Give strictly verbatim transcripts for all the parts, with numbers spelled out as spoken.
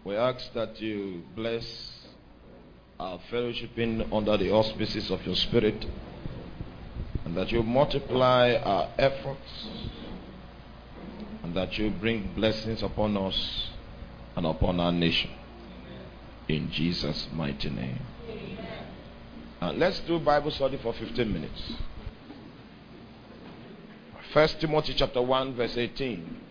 We ask that you bless our fellowshipping under the auspices of your Spirit, and that you multiply our efforts, and that you bring blessings upon us and upon our nation. In Jesus' mighty name. Uh, let's do Bible study for fifteen minutes. First Timothy chapter one verse eighteen.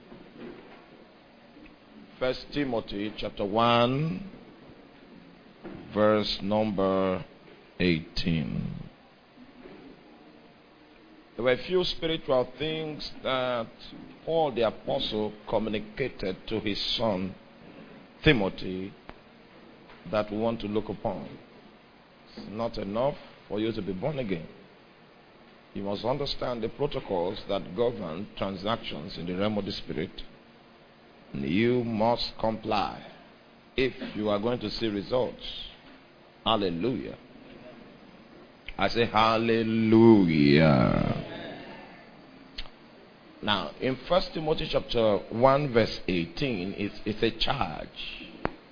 First Timothy chapter one verse number eighteen. There were a few spiritual things that Paul the Apostle communicated to his son Timothy that we want to look upon. It's not enough for you to be born again. You must understand the protocols that govern transactions in the realm of the Spirit. And you must comply if you are going to see results. Hallelujah. I say hallelujah. Now, in First Timothy chapter one verse eighteen, it's, it's a charge.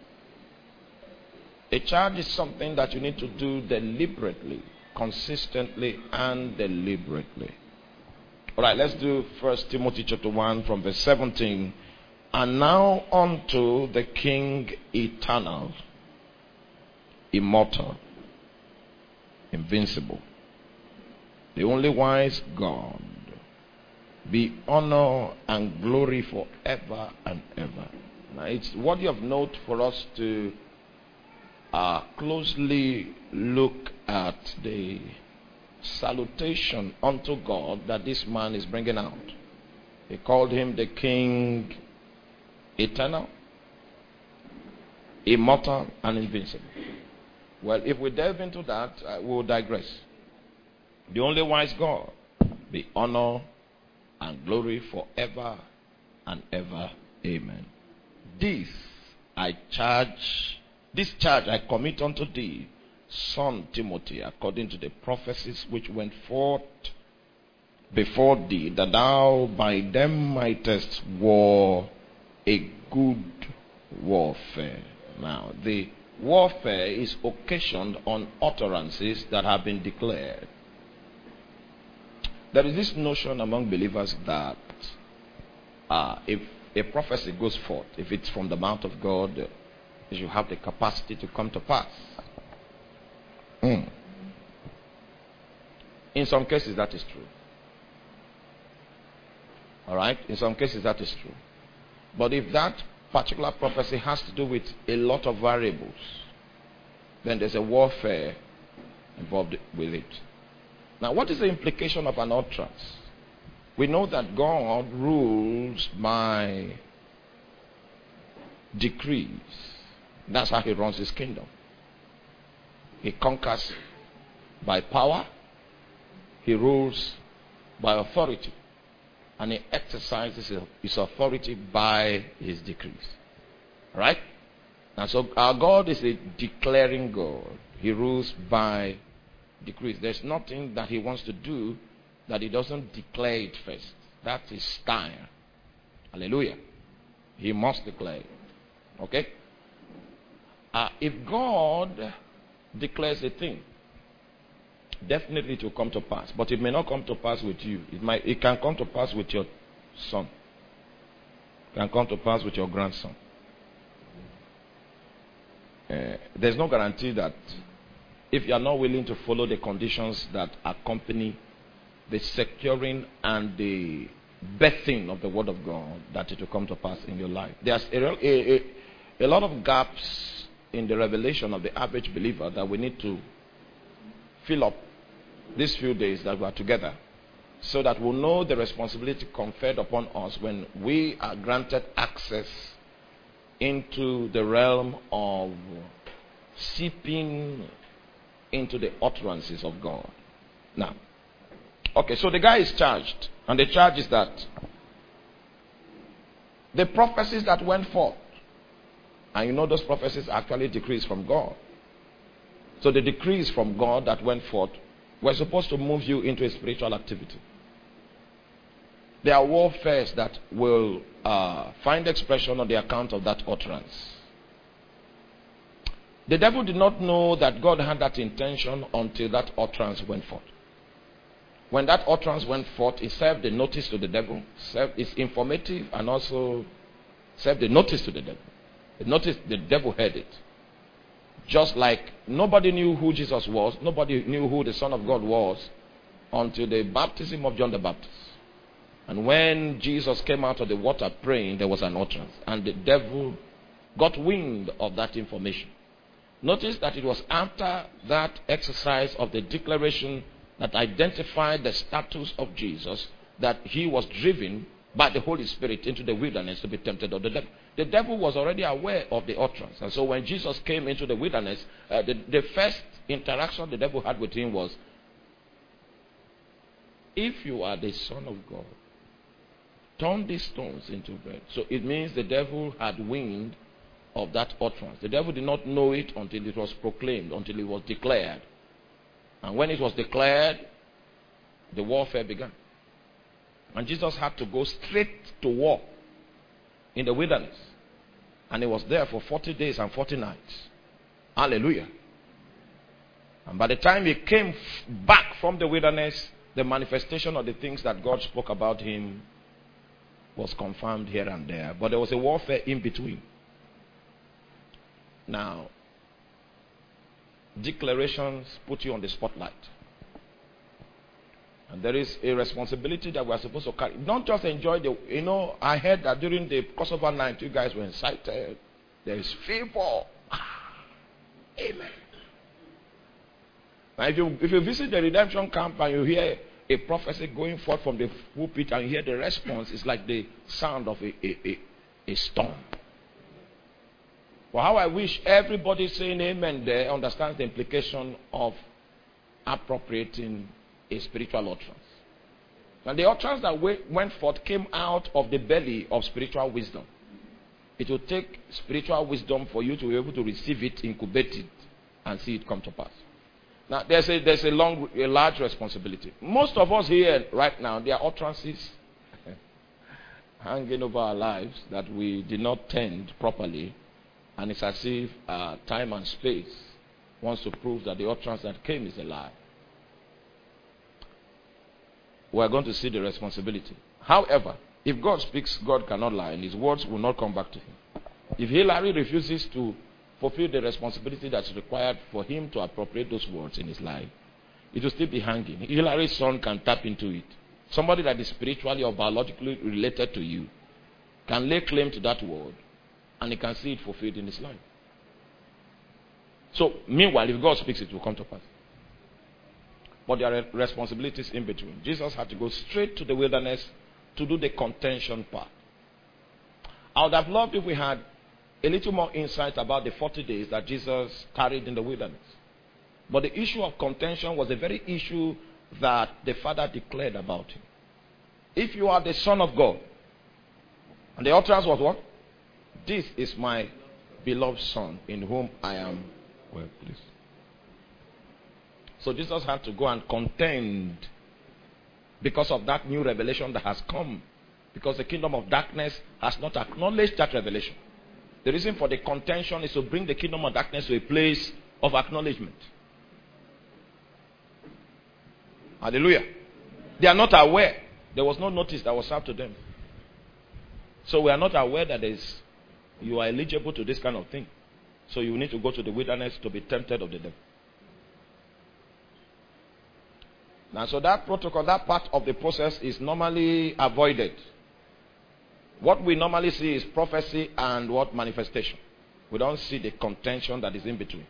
A charge is something that you need to do deliberately, consistently, and deliberately. All right, let's do First Timothy chapter one from verse seventeen. And now unto the King eternal, immortal, invincible, the only wise God, be honor and glory forever and ever. Now, it's worthy of note for us to uh, closely look at the salutation unto God that this man is bringing out. He called him the King eternal, immortal, and invincible. Well, if we delve into that, uh, we will digress. The only wise God, be honor and glory forever and ever. Amen. This I charge, this charge I commit unto thee, son Timothy, according to the prophecies which went forth before thee, that thou by them mightest war a good warfare. Now, the warfare is occasioned on utterances that have been declared. There is this notion among believers that uh, if a prophecy goes forth, if it's from the mouth of God, it should have the capacity to come to pass. Mm. In some cases, that is true. All right? In some cases, that is true. But if that particular prophecy has to do with a lot of variables, then there's a warfare involved with it. Now, what is the implication of an utterance? We know that God rules by decrees. That's how he runs his kingdom. He conquers by power. He rules by authority. And he exercises his authority by his decrees. Right? And so our God is a declaring God. He rules by decrees. There's nothing that he wants to do that he doesn't declare it first. That's his style. Hallelujah. He must declare it. Okay? Uh, if God declares a thing, definitely it will come to pass. But it may not come to pass with you. It might it can come to pass with your son. It can come to pass with your grandson. Uh, there's no guarantee that if you are not willing to follow the conditions that accompany the securing and the birthing of the word of God, that it will come to pass in your life. There's a, a, a, a lot of gaps in the revelation of the average believer that we need to fill up these few days that we are together, so that we'll know the responsibility conferred upon us when we are granted access into the realm of seeping into the utterances of God. Now, okay, so the guy is charged, and the charge is that the prophecies that went forth, and you know those prophecies are actually decrees from God. So the decrees from God that went forth were supposed to move you into a spiritual activity. There are warfares that will uh, find expression on the account of that utterance. The devil did not know that God had that intention until that utterance went forth. When that utterance went forth, it served the notice to the devil. Served, it's informative and also served the notice to the devil. The notice, the devil heard it. Just like nobody knew who Jesus was, nobody knew who the Son of God was until the baptism of John the Baptist. And when Jesus came out of the water praying, there was an utterance. And the devil got wind of that information. Notice that it was after that exercise of the declaration that identified the status of Jesus that he was driven by the Holy Spirit into the wilderness to be tempted of the devil. The devil was already aware of the utterance. And so when Jesus came into the wilderness, uh, the, the first interaction the devil had with him was, if you are the Son of God, turn these stones into bread. So it means the devil had wind of that utterance. The devil did not know it until it was proclaimed, until it was declared. And when it was declared, the warfare began. And Jesus had to go straight to war in the wilderness. And he was there for forty days and forty nights. Hallelujah. And by the time he came back from the wilderness, the manifestation of the things that God spoke about him was confirmed here and there. But there was a warfare in between. Now, declarations put you on the spotlight. And there is a responsibility that we are supposed to carry. Don't just enjoy the, you know, I heard that during the crossover night, you guys were excited. There is favor. Ah, amen. Now, if you, if you visit the redemption camp and you hear a prophecy going forth from the pulpit and you hear the response, it's like the sound of a, a, a, a storm. Well, how I wish everybody saying amen there understands the implication of appropriating a spiritual utterance. And the utterance that went forth came out of the belly of spiritual wisdom. It will take spiritual wisdom for you to be able to receive it, incubate it, and see it come to pass. Now, there's a, there's a, long, a large responsibility. Most of us here right now, there are utterances hanging over our lives that we did not tend properly. And it's as if uh, time and space wants to prove that the utterance that came is a lie. We are going to see the responsibility. However, if God speaks, God cannot lie, and his words will not come back to him. If Hillary refuses to fulfill the responsibility that's required for him to appropriate those words in his life, it will still be hanging. Hillary's son can tap into it. Somebody that is spiritually or biologically related to you can lay claim to that word, and he can see it fulfilled in his life. So, meanwhile, if God speaks, it will come to pass. But there are responsibilities in between. Jesus had to go straight to the wilderness to do the contention part. I would have loved if we had a little more insight about the forty days that Jesus carried in the wilderness. But the issue of contention was the very issue that the Father declared about him. If you are the Son of God, and the utterance was what? This is my beloved Son, in whom I am well pleased. So Jesus had to go and contend because of that new revelation that has come. Because the kingdom of darkness has not acknowledged that revelation. The reason for the contention is to bring the kingdom of darkness to a place of acknowledgement. Hallelujah. They are not aware. There was no notice that was served to them. So we are not aware that there is, you are eligible to this kind of thing. So you need to go to the wilderness to be tempted of the devil. Now, so that protocol, that part of the process is normally avoided. What we normally see is prophecy and what? Manifestation. We don't see the contention that is in between.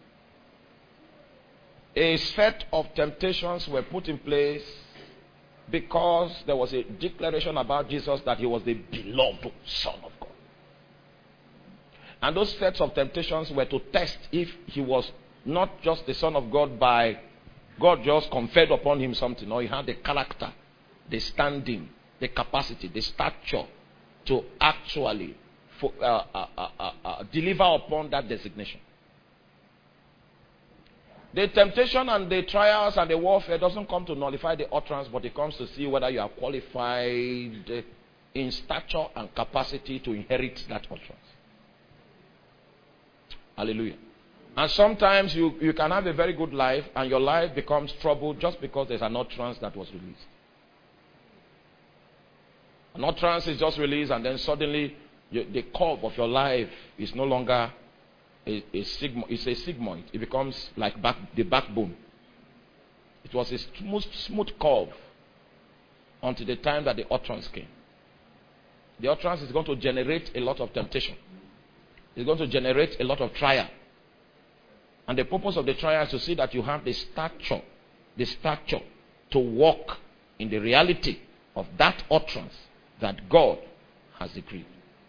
A set of temptations were put in place because there was a declaration about Jesus that he was the beloved Son of God. And those sets of temptations were to test if he was not just the Son of God by God just conferred upon him something, or he had the character, the standing, the capacity, the stature to actually for, uh, uh, uh, uh, uh, deliver upon that designation. The temptation and the trials and the warfare doesn't come to nullify the utterance, but it comes to see whether you are qualified in stature and capacity to inherit that utterance. Hallelujah. And sometimes you, you can have a very good life and your life becomes troubled just because there's an utterance that was released. An utterance is just released and then suddenly you, the curve of your life is no longer a, a sigma, it's a sigmoid. It becomes like back, the backbone. It was a smooth, smooth curve until the time that the utterance came. The utterance is going to generate a lot of temptation. It's going to generate a lot of trial. And the purpose of the trial is to see that you have the stature, the stature to walk in the reality of that utterance that God has decreed.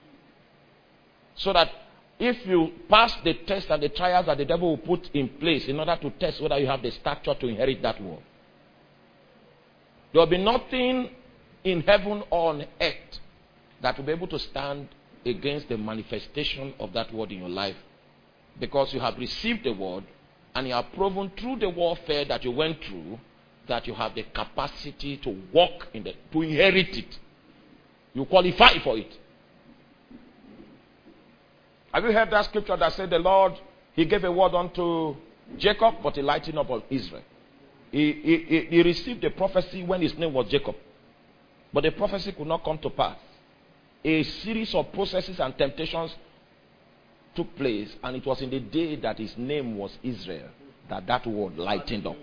So that if you pass the test and the trials that the devil will put in place in order to test whether you have the stature to inherit that word, there will be nothing in heaven or on earth that will be able to stand against the manifestation of that word in your life. Because you have received the word and you have proven through the warfare that you went through that you have the capacity to walk in the, to inherit it. You qualify for it. Have you heard that scripture that said the Lord, he gave a word unto Jacob, but he lightened up on Israel? He, he, he received the prophecy when his name was Jacob. But the prophecy could not come to pass. A series of processes and temptations took place, and it was in the day that his name was Israel that that word lightened up.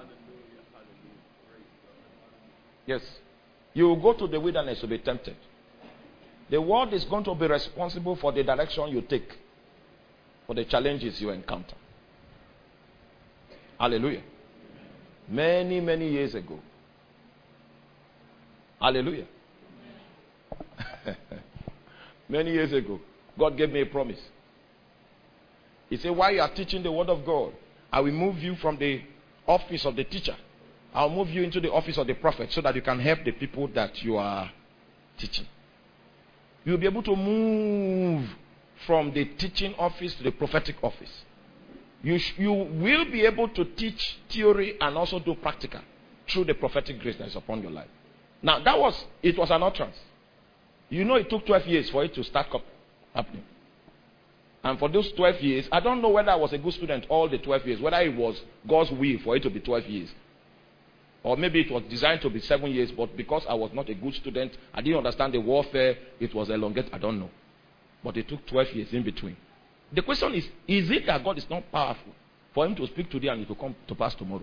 Yes. You will go to the wilderness to be tempted. The word is going to be responsible for the direction you take, for the challenges you encounter. Hallelujah. Many, many years ago. Hallelujah. Many years ago, God gave me a promise. He said, while you are teaching the word of God, I will move you from the office of the teacher. I'll move you into the office of the prophet so that you can help the people that you are teaching. You'll be able to move from the teaching office to the prophetic office. You, sh- you will be able to teach theory and also do practical through the prophetic grace that is upon your life. Now, that was, it was an utterance. You know it took twelve years for it to start happening. And for those twelve years, I don't know whether I was a good student all the twelve years, whether it was God's will for it to be twelve years. Or maybe it was designed to be seven years, but because I was not a good student, I didn't understand the warfare, it was elongated, I don't know. But it took twelve years in between. The question is, is it that God is not powerful for him to speak today and it will come to pass tomorrow?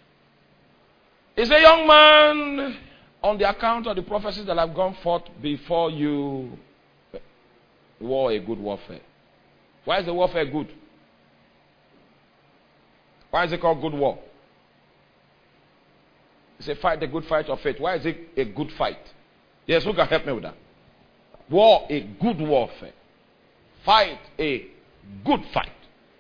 Is a young man, on the account of the prophecies that have gone forth before you, war a good warfare. Why is the warfare good? Why is it called good war? It's a fight, a good fight of faith. Why is it a good fight? Yes, who can help me with that? War, a good warfare. Fight, a good fight.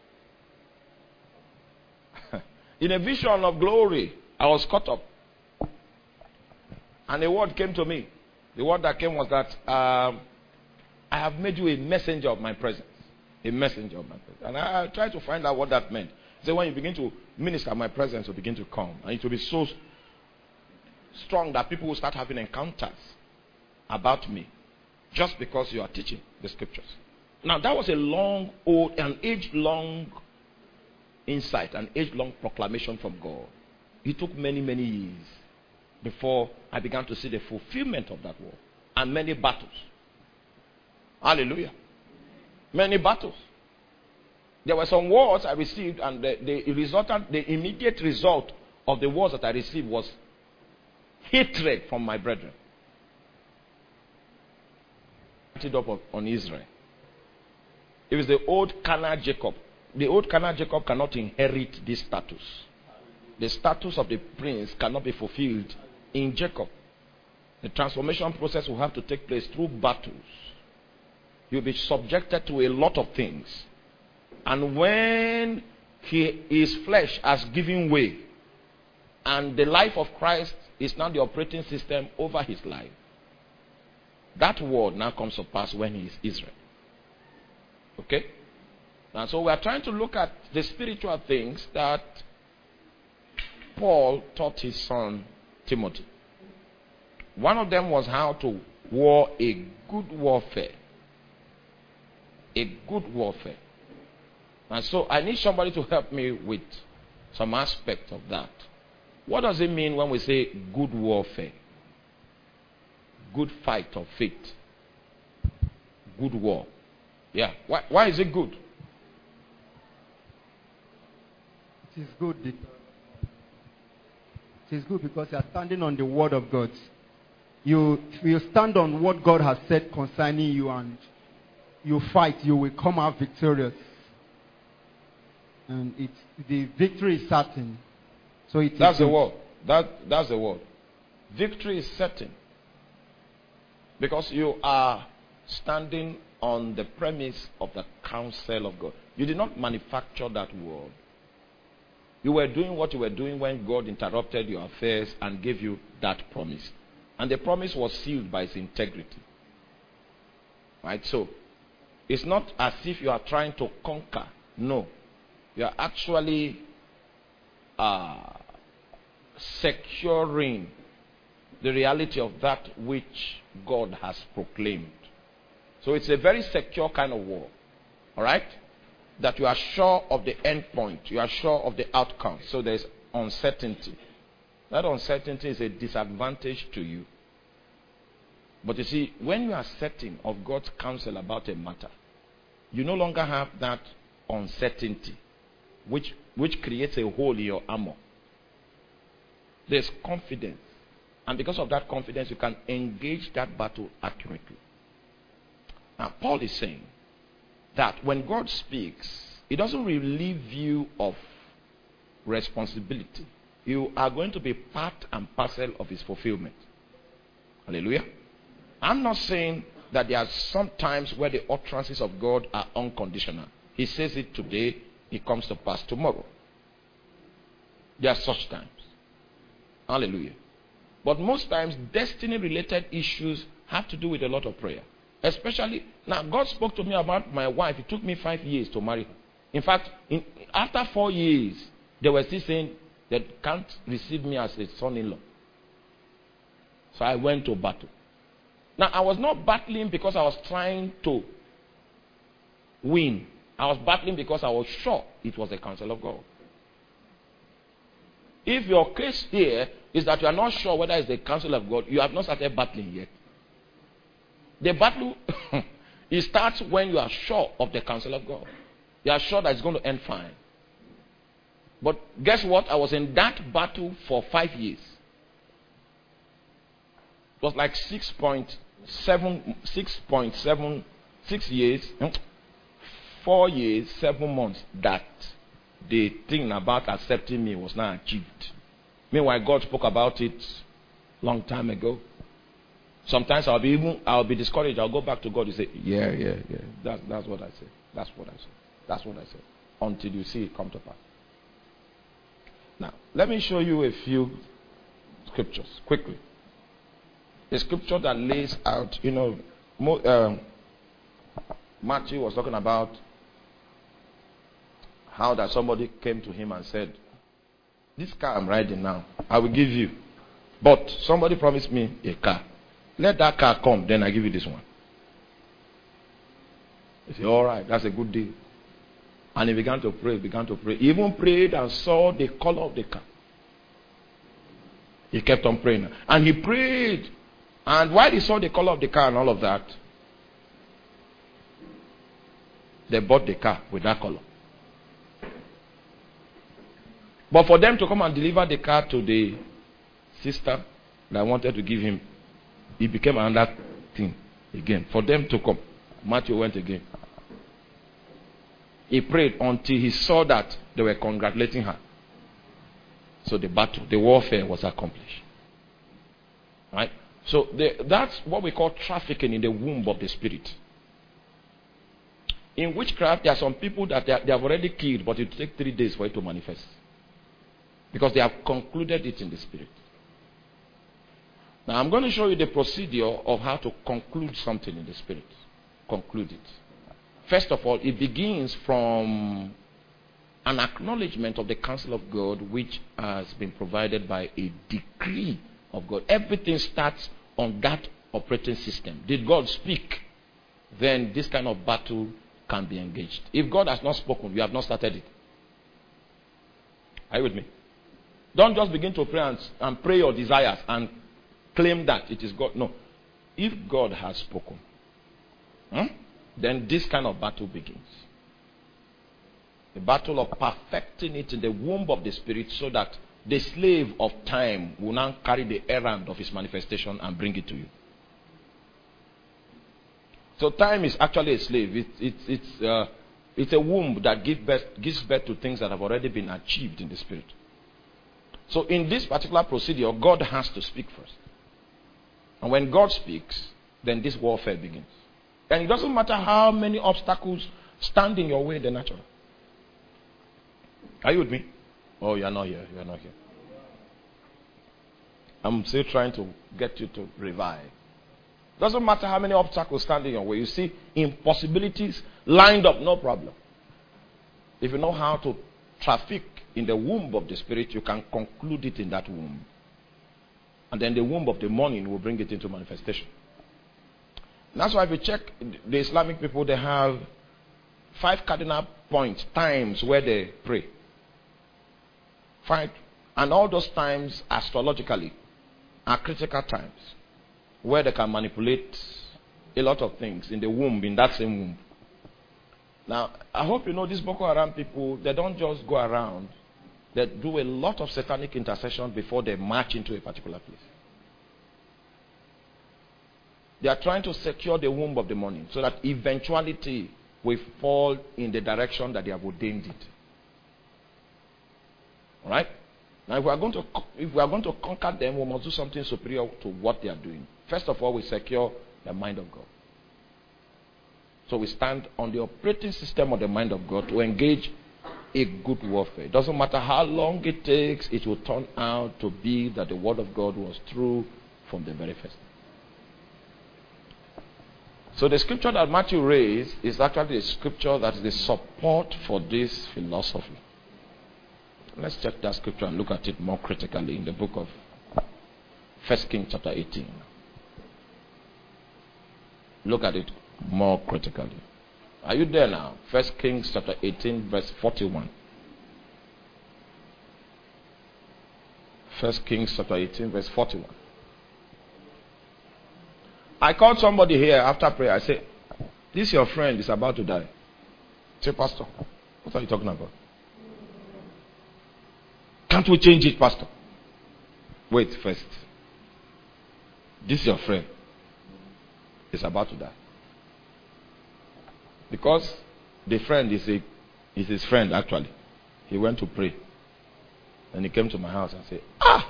In a vision of glory, I was caught up. And a word came to me. The word that came was that um, I have made you a messenger of my presence. A messenger of my presence. And I, I tried to find out what that meant. So when you begin to minister, my presence will begin to come. And it will be so strong that people will start having encounters about me. Just because you are teaching the scriptures. Now that was a long, old, an age-long insight, an age-long proclamation from God. It took many, many years before I began to see the fulfillment of that word. And many battles. Hallelujah. Many battles. There were some words I received, and the, the resultant, the immediate result of the words that I received was hatred from my brethren. Up on Israel. It was the old carnal Jacob. The old carnal Jacob cannot inherit this status. The status of the prince cannot be fulfilled in Jacob. The transformation process will have to take place through battles. You'll be subjected to a lot of things. And when he, his flesh has given way, and the life of Christ is now the operating system over his life, that word now comes to pass when he is Israel. Okay? And so we are trying to look at the spiritual things that Paul taught his son Timothy. One of them was how to war a good warfare. A good warfare. And so I need somebody to help me with some aspect of that. What does it mean when we say good warfare? Good fight of faith. Good war. Yeah. Why, why is it good? It is good because it is good because you are standing on the word of God. You you stand on what God has said concerning you, and you fight. You will come out victorious, and it the victory is certain. So it that's is the good. word. That that's the word. Victory is certain because you are standing on the premise of the counsel of God. You did not manufacture that word. You were doing what you were doing when God interrupted your affairs and gave you that promise. And the promise was sealed by its integrity. Right? So, it's not as if you are trying to conquer. No. You are actually uh, securing the reality of that which God has proclaimed. So it's a very secure kind of war. Alright? That you are sure of the end point. You are sure of the outcome. So there's uncertainty. That uncertainty is a disadvantage to you. But you see, when you are certain of God's counsel about a matter, you no longer have that uncertainty, which, which creates a hole in your armor. There's confidence. And because of that confidence, you can engage that battle accurately. Now, Paul is saying that when God speaks, He doesn't relieve you of responsibility. You are going to be part and parcel of His fulfillment. Hallelujah. I'm not saying that there are some times where the utterances of God are unconditional. He says it today, it comes to pass tomorrow. There are such times. Hallelujah. But most times, destiny-related issues have to do with a lot of prayer. Especially, now God spoke to me about my wife. It took me five years to marry her. In fact, in, after four years, they were still saying they can't receive me as a son-in-law. So I went to battle. Now, I was not battling because I was trying to win. I was battling because I was sure it was the counsel of God. If your case here is that you are not sure whether it's the counsel of God, you have not started battling yet. The battle, it starts when you are sure of the counsel of God. You are sure that it's going to end fine. But guess what? I was in that battle for five years. It was like six point seven, six point seven, six years, four years, seven months that the thing about accepting me was not achieved. Meanwhile, God spoke about it long time ago. Sometimes I'll be even I'll be discouraged. I'll go back to God and say, yeah, yeah, yeah. That's that's what I say. That's what I say. That's what I say. Until you see it come to pass. Now, let me show you a few scriptures quickly. A scripture that lays out, you know, mo- um, Matthew was talking about how that somebody came to him and said, this car I'm riding now, I will give you. But somebody promised me a car. Let that car come, then I give you this one. He said, all right, that's a good deal. And he began to pray, began to pray. He even prayed and saw the color of the car. He kept on praying. And he prayed. And while he saw the color of the car and all of that, they bought the car with that color. But for them to come and deliver the car to the sister that wanted to give him, it became another thing again. For them to come, Matthew went again. He prayed until he saw that they were congratulating her. So the battle, the warfare was accomplished. Right? So the, that's what we call trafficking in the womb of the spirit. In witchcraft, there are some people that they, are, they have already killed, but it will take three days for it to manifest. Because they have concluded it in the spirit. Now I'm going to show you the procedure of how to conclude something in the spirit. Conclude it. First of all, it begins from an acknowledgement of the counsel of God, which has been provided by a decree of God. Everything starts on that operating system. Did God speak? Then this kind of battle can be engaged. If God has not spoken, you have not started it. Are you with me? Don't just begin to pray and, and pray your desires and claim that it is God. No. If God has spoken, hmm, then this kind of battle begins. The battle of perfecting it in the womb of the Spirit so that the slave of time will now carry the errand of his manifestation and bring it to you. So time is actually a slave. It, it, it's, uh, it's a womb that give birth, gives birth to things that have already been achieved in the Spirit. So in this particular procedure, God has to speak first. And when God speaks, then this warfare begins. And it doesn't matter how many obstacles stand in your way in the natural. Are you with me? Oh, you're not here. You're not here. I'm still trying to get you to revive. Doesn't matter how many obstacles stand in your way. You see, impossibilities lined up, no problem. If you know how to traffic in the womb of the Spirit, you can conclude it in that womb. And then the womb of the morning will bring it into manifestation. And that's why if you check the Islamic people, they have five cardinal points, times where they pray. Five. And all those times, astrologically, are critical times where they can manipulate a lot of things in the womb, in that same womb. Now, I hope you know these Boko Haram people, they don't just go around. They do a lot of satanic intercession before they march into a particular place. They are trying to secure the womb of the morning so that eventuality will fall in the direction that they have ordained it. All right? Now, if we are going to if we are going to conquer them, we must do something superior to what they are doing. First of all, we secure the mind of God. So we stand on the operating system of the mind of God to engage a good warfare. It doesn't matter how long it takes, it will turn out to be that the word of God was true from the very first. So the scripture that Matthew raised is actually a scripture that is the support for this philosophy. Let's check that scripture and look at it more critically in the book of First Kings chapter eighteen. Look at it more critically. Are you there now? First Kings chapter eighteen, verse forty-one. First Kings chapter eighteen, verse forty-one. I called somebody here after prayer. I said, this your friend is about to die. I said, Pastor, what are you talking about? Can't we change it, Pastor? Wait first. This your friend is about to die. Because the friend is a is his friend actually. He went to pray. And he came to my house and said, ah!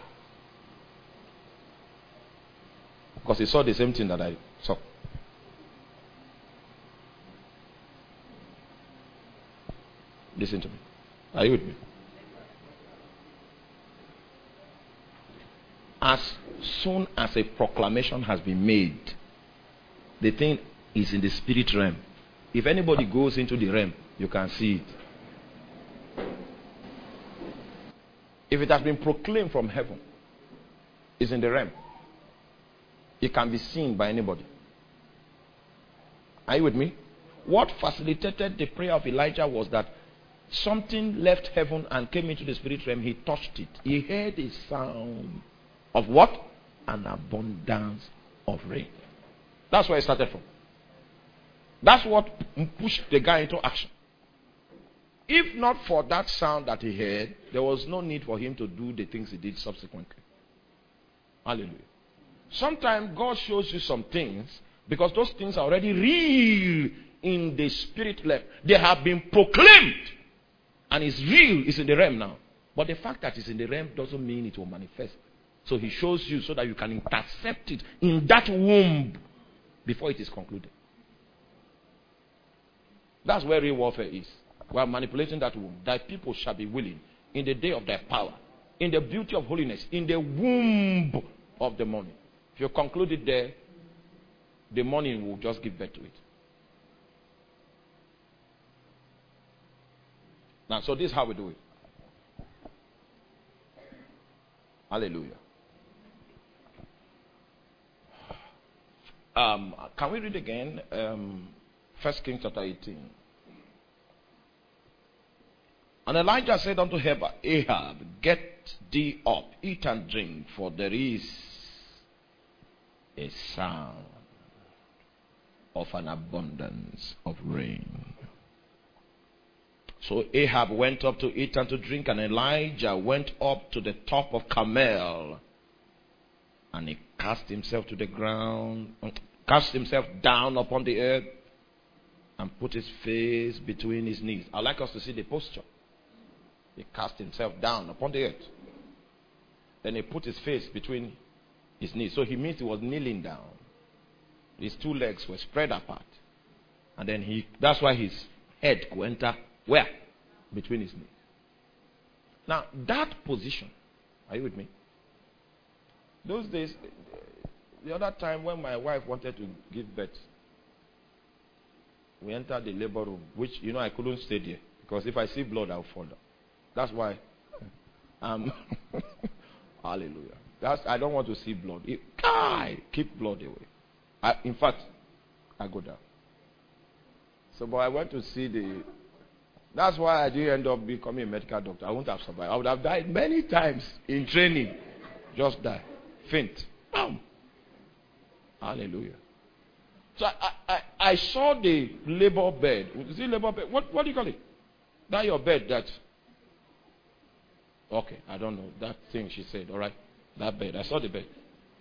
Because he saw the same thing that I saw. Listen to me. Are you with me? As soon as a proclamation has been made, the thing is in the spirit realm. If anybody goes into the realm, you can see it. If it has been proclaimed from heaven, it's in the realm. It can be seen by anybody. Are you with me? What facilitated the prayer of Elijah was that something left heaven and came into the spirit realm. He touched it. He heard a sound of what? An abundance of rain. That's where it started from. That's what pushed the guy into action. If not for that sound that he heard, there was no need for him to do the things he did subsequently. Hallelujah. Sometimes God shows you some things because those things are already real in the spirit realm. They have been proclaimed and it's real, it's in the realm now. But the fact that it's in the realm doesn't mean it will manifest. So he shows you so that you can intercept it in that womb before it is concluded. That's where real warfare is. We are manipulating that womb. Thy people shall be willing in the day of their power, in the beauty of holiness, in the womb of the morning. If you conclude it there, the morning will just give birth to it. Now, so this is how we do it. Hallelujah. Um, can we read again? Um, First Kings chapter eighteen. And Elijah said unto Ahab, Get thee up, eat and drink, for there is a sound of an abundance of rain. So Ahab went up to eat and to drink, and Elijah went up to the top of Carmel, and he cast himself to the ground, cast himself down upon the earth, and put his face between his knees. I'd like us to see the posture. He cast himself down upon the earth. Then he put his face between his knees. So he means he was kneeling down. His two legs were spread apart. And then he, that's why his head could enter where? Between his knees. Now, that position, are you with me? Those days, the other time when my wife wanted to give birth, we entered the labor room, which, you know, I couldn't stay there. Because if I see blood, I'll fall down. That's why. Um, hallelujah. That's, I don't want to see blood. It, I keep blood away. I, in fact, I go down. So, but I went to see the... That's why I didn't end up becoming a medical doctor. I wouldn't have survived. I would have died many times in training. Just die. Faint. Boom. Hallelujah. So I, I, I saw the labor bed. Is it labor bed? What, what do you call it? That your bed that... Okay, I don't know. That thing she said, all right? That bed. I saw the bed.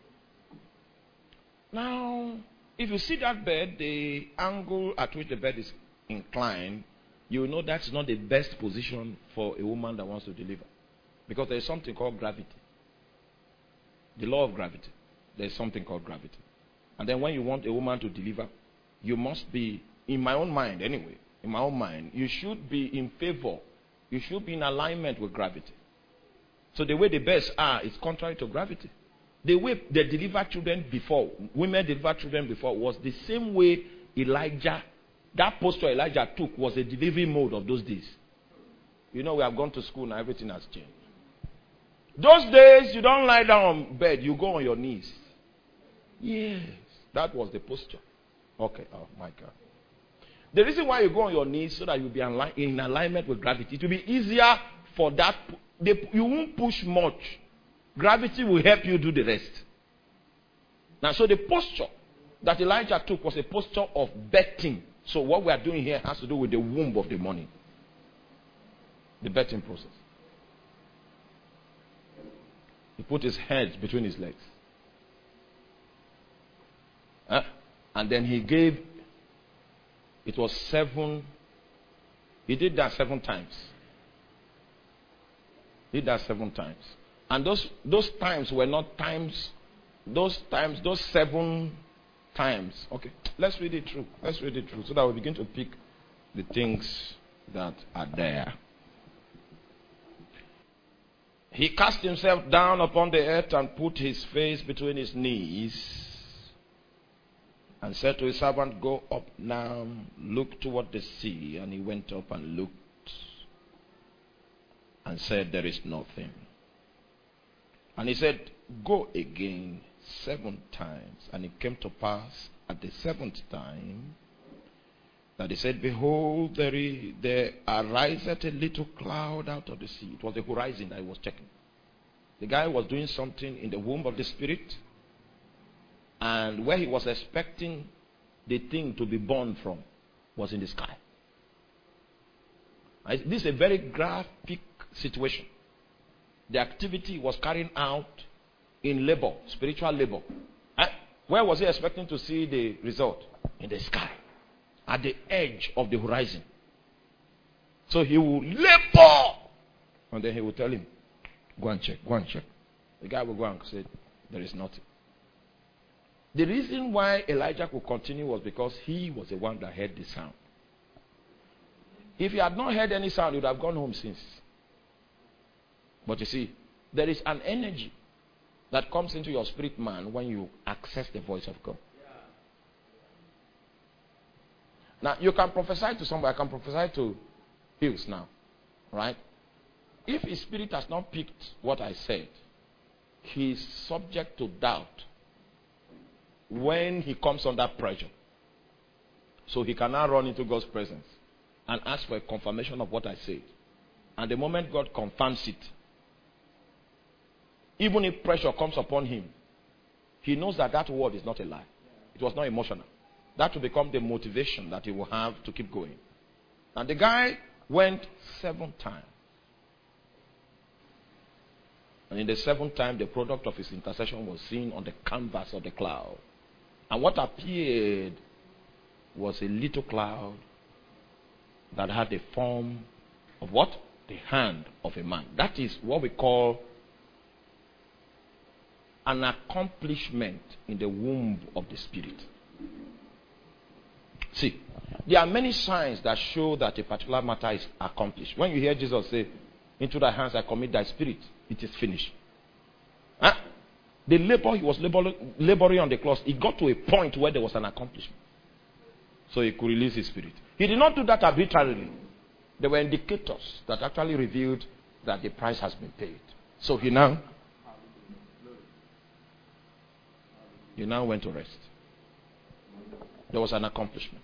Now, if you see that bed, the angle at which the bed is inclined, you know that's not the best position for a woman that wants to deliver. Because there is something called gravity. The law of gravity. There is something called gravity. And then when you want a woman to deliver, you must be, in my own mind anyway, in my own mind, you should be in favor. You should be in alignment with gravity. So the way the beds are is contrary to gravity. The way they delivered children before, women delivered children before, was the same way Elijah, that posture Elijah took was a delivery mode of those days. You know, we have gone to school now, everything has changed. Those days, you don't lie down on bed, you go on your knees. Yes, that was the posture. Okay, oh my God. The reason why you go on your knees so that you'll be in alignment with gravity, it will be easier for that. They, you won't push much. Gravity will help you do the rest. Now, so the posture that Elijah took was a posture of birthing. So what we are doing here has to do with the womb of the morning. The birthing process. He put his head between his legs. Huh? And then he gave, it was seven, he did that seven times. He did that seven times. And those those times were not times, those times, those seven times. Okay, let's read it through. Let's read it through so that we begin to pick the things that are there. He cast himself down upon the earth and put his face between his knees and said to his servant, Go up now, look toward the sea. And he went up and looked and said, There is nothing. And he said, Go again seven times. And it came to pass at the seventh time that he said, Behold, there, is, there ariseth a little cloud out of the sea. It was the horizon that I was checking. The guy was doing something in the womb of the Spirit. And where he was expecting the thing to be born from was in the sky. This is a very graphic situation. The activity was carried out in labor, spiritual labor. Where was he expecting to see the result? In the sky. At the edge of the horizon. So he will labor. And then he will tell him, Go and check, go and check. The guy will go and say, There is nothing. The reason why Elijah could continue was because he was the one that heard the sound. If he had not heard any sound, he would have gone home since. But you see, there is an energy that comes into your spirit man when you access the voice of God. Now, you can prophesy to somebody. I can prophesy to Hills now. Right? If his spirit has not picked what I said, he is subject to doubt when he comes under pressure. So he can now run into God's presence and ask for a confirmation of what I said. And the moment God confirms it, even if pressure comes upon him, he knows that that word is not a lie. It was not emotional. That will become the motivation that he will have to keep going. And the guy went seven times. And in the seventh time, the product of his intercession was seen on the canvas of the cloud. And what appeared was a little cloud that had the form of what? The hand of a man. That is what we call an accomplishment in the womb of the Spirit. See, there are many signs that show that a particular matter is accomplished. When you hear Jesus say, into thy hands I commit thy spirit, it is finished. Huh? The labor he was labor, laboring on the cross, it got to a point where there was an accomplishment. So he could release his spirit. He did not do that arbitrarily. There were indicators that actually revealed that the price has been paid. So he now, he now went to rest. There was an accomplishment.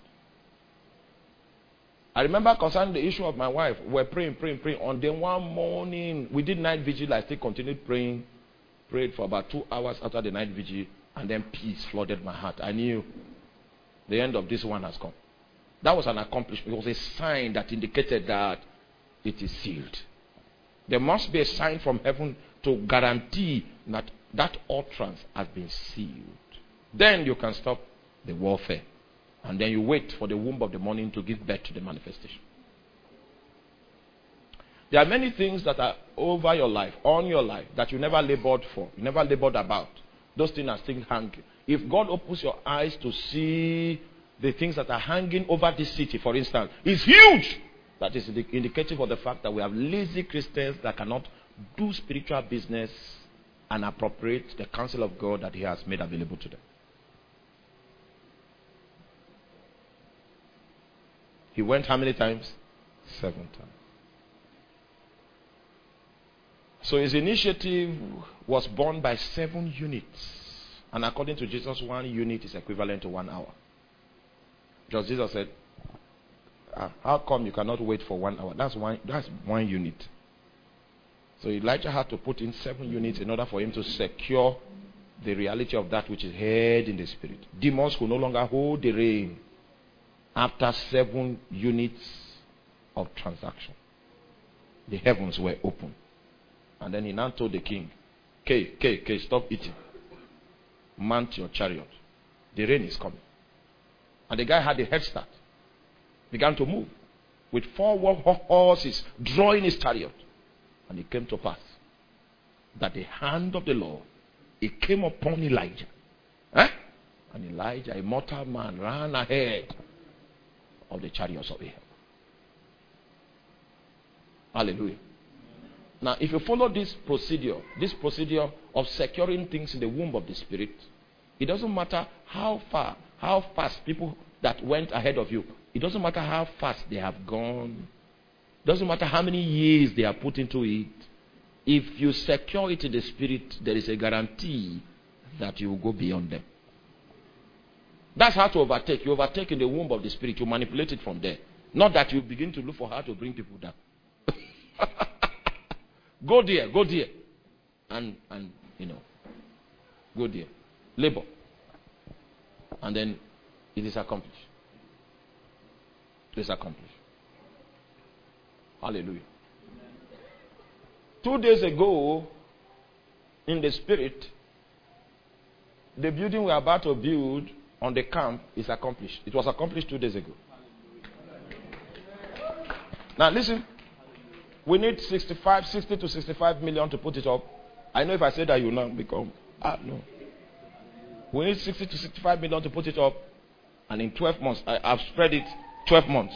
I remember concerning the issue of my wife, we were praying, praying, praying. On the one morning, we did night vigil. I still continued praying. Prayed for about two hours after the night vigil. And then peace flooded my heart. I knew the end of this one has come. That was an accomplishment. It was a sign that indicated that it is sealed. There must be a sign from heaven to guarantee that that utterance has been sealed. Then you can stop the warfare. And then you wait for the womb of the morning to give birth to the manifestation. There are many things that are over your life, on your life, that you never labored for, you never labored about. Those things are still hanging. If God opens your eyes to see the things that are hanging over this city, for instance, is huge. That is indicative of the fact that we have lazy Christians that cannot do spiritual business and appropriate the counsel of God that He has made available to them. He went how many times? Seven times. So his initiative was born by seven units. And according to Jesus, one unit is equivalent to one hour. Because Jesus said, how come you cannot wait for one hour? That's one, that's one unit. So Elijah had to put in seven units in order for him to secure the reality of that which is heard in the spirit. Demons could no longer hold the reign after seven units of transaction. The heavens were open. And then he now told the king, K, K, K, stop eating. Mount your chariot. The rain is coming. And the guy had a head start. Began to move. With four horses drawing his chariot. And it came to pass that the hand of the Lord, it came upon Elijah. Eh? And Elijah, a mortal man, ran ahead of the chariots of Ahab. Hallelujah. Now, if you follow this procedure, this procedure of securing things in the womb of the Spirit, it doesn't matter how far, how fast people that went ahead of you, it doesn't matter how fast they have gone, it doesn't matter how many years they have put into it, if you secure it in the Spirit, there is a guarantee that you will go beyond them. That's how to overtake. You overtake in the womb of the Spirit. You manipulate it from there. Not that you begin to look for how to bring people down. Go there, go there. And, and, you know, go there. Labor. And then it is accomplished. It is accomplished. Hallelujah. Two days ago, in the Spirit, the building we are about to build on the camp is accomplished. It was accomplished two days ago. Now listen, we need sixty-five, sixty to sixty-five million to put it up. I know if I say that you now become, ah no. We need sixty to sixty-five million to put it up. And in twelve months, I, I've spread it twelve months.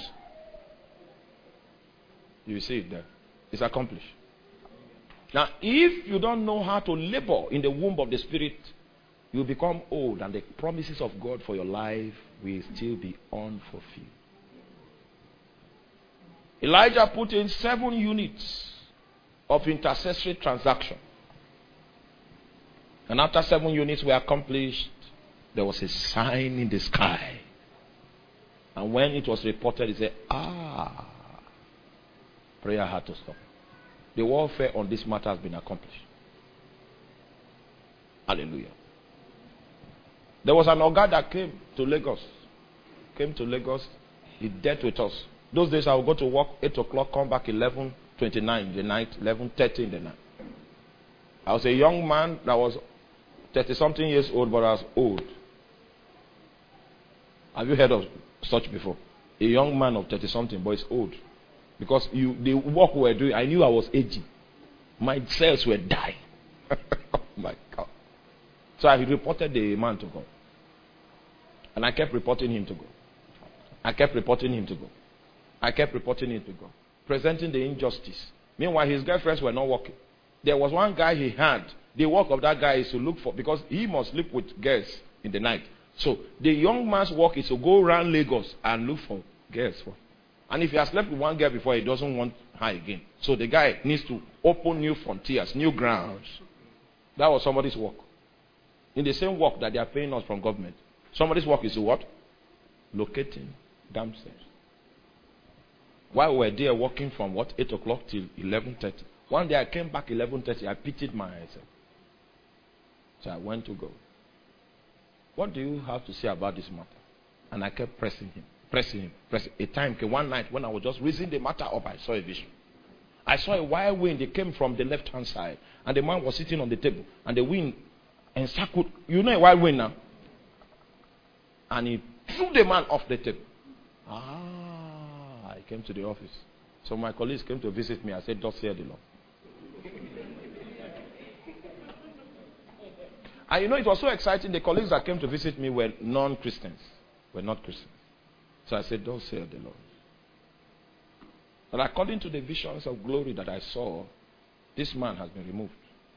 You see it there. It's accomplished. Now, if you don't know how to labor in the womb of the Spirit, you become old and the promises of God for your life will still be unfulfilled. Elijah put in seven units of intercessory transaction. And after seven units were accomplished, there was a sign in the sky. And when it was reported, he said, ah, Prayer had to stop. The warfare on this matter has been accomplished. Hallelujah. There was an Oga that came to Lagos. Came to Lagos. He dealt with us. Those days I would go to work eight o'clock, come back eleven twenty-nine in the night, eleven thirty in the night. I was a young man that was thirty-something years old, but I was old. Have you heard of such before? A young man of thirty-something, but it's old. Because you, the work we were doing, I knew I was aging. My cells were dying. Oh my God. So I reported the man to God. And I kept reporting him to God. I kept reporting him to God. I kept reporting him to God. Presenting the injustice. Meanwhile, his girlfriends were not working. There was one guy he had. The work of that guy is to look for, because he must sleep with girls in the night. So the young man's work is to go around Lagos and look for girls. For. And if he has slept with one girl before, he doesn't want her again. So the guy needs to open new frontiers, new grounds. That was somebody's work. In the same work that they are paying us from government. Somebody's work is to what? Locating downstairs. While we were there working from what? eight o'clock till eleven thirty. One day I came back eleven thirty. I pitied myself. So I went to God. What do you have to say about this matter? And I kept pressing him. Pressing him. Pressing. A time came one night when I was just raising the matter up. I saw a vision. I saw a wild wind. It came from the left hand side. And the man was sitting on the table. And the wind encircled. You know a wild wind now? And he threw the man off the table. Ah, I came to the office. So my colleagues came to visit me. I said, thus saith the Lord. And you know, it was so exciting. The colleagues that came to visit me were non-Christians. Were not Christians. So I said, thus saith the Lord. But according to the visions of glory that I saw, this man has been removed.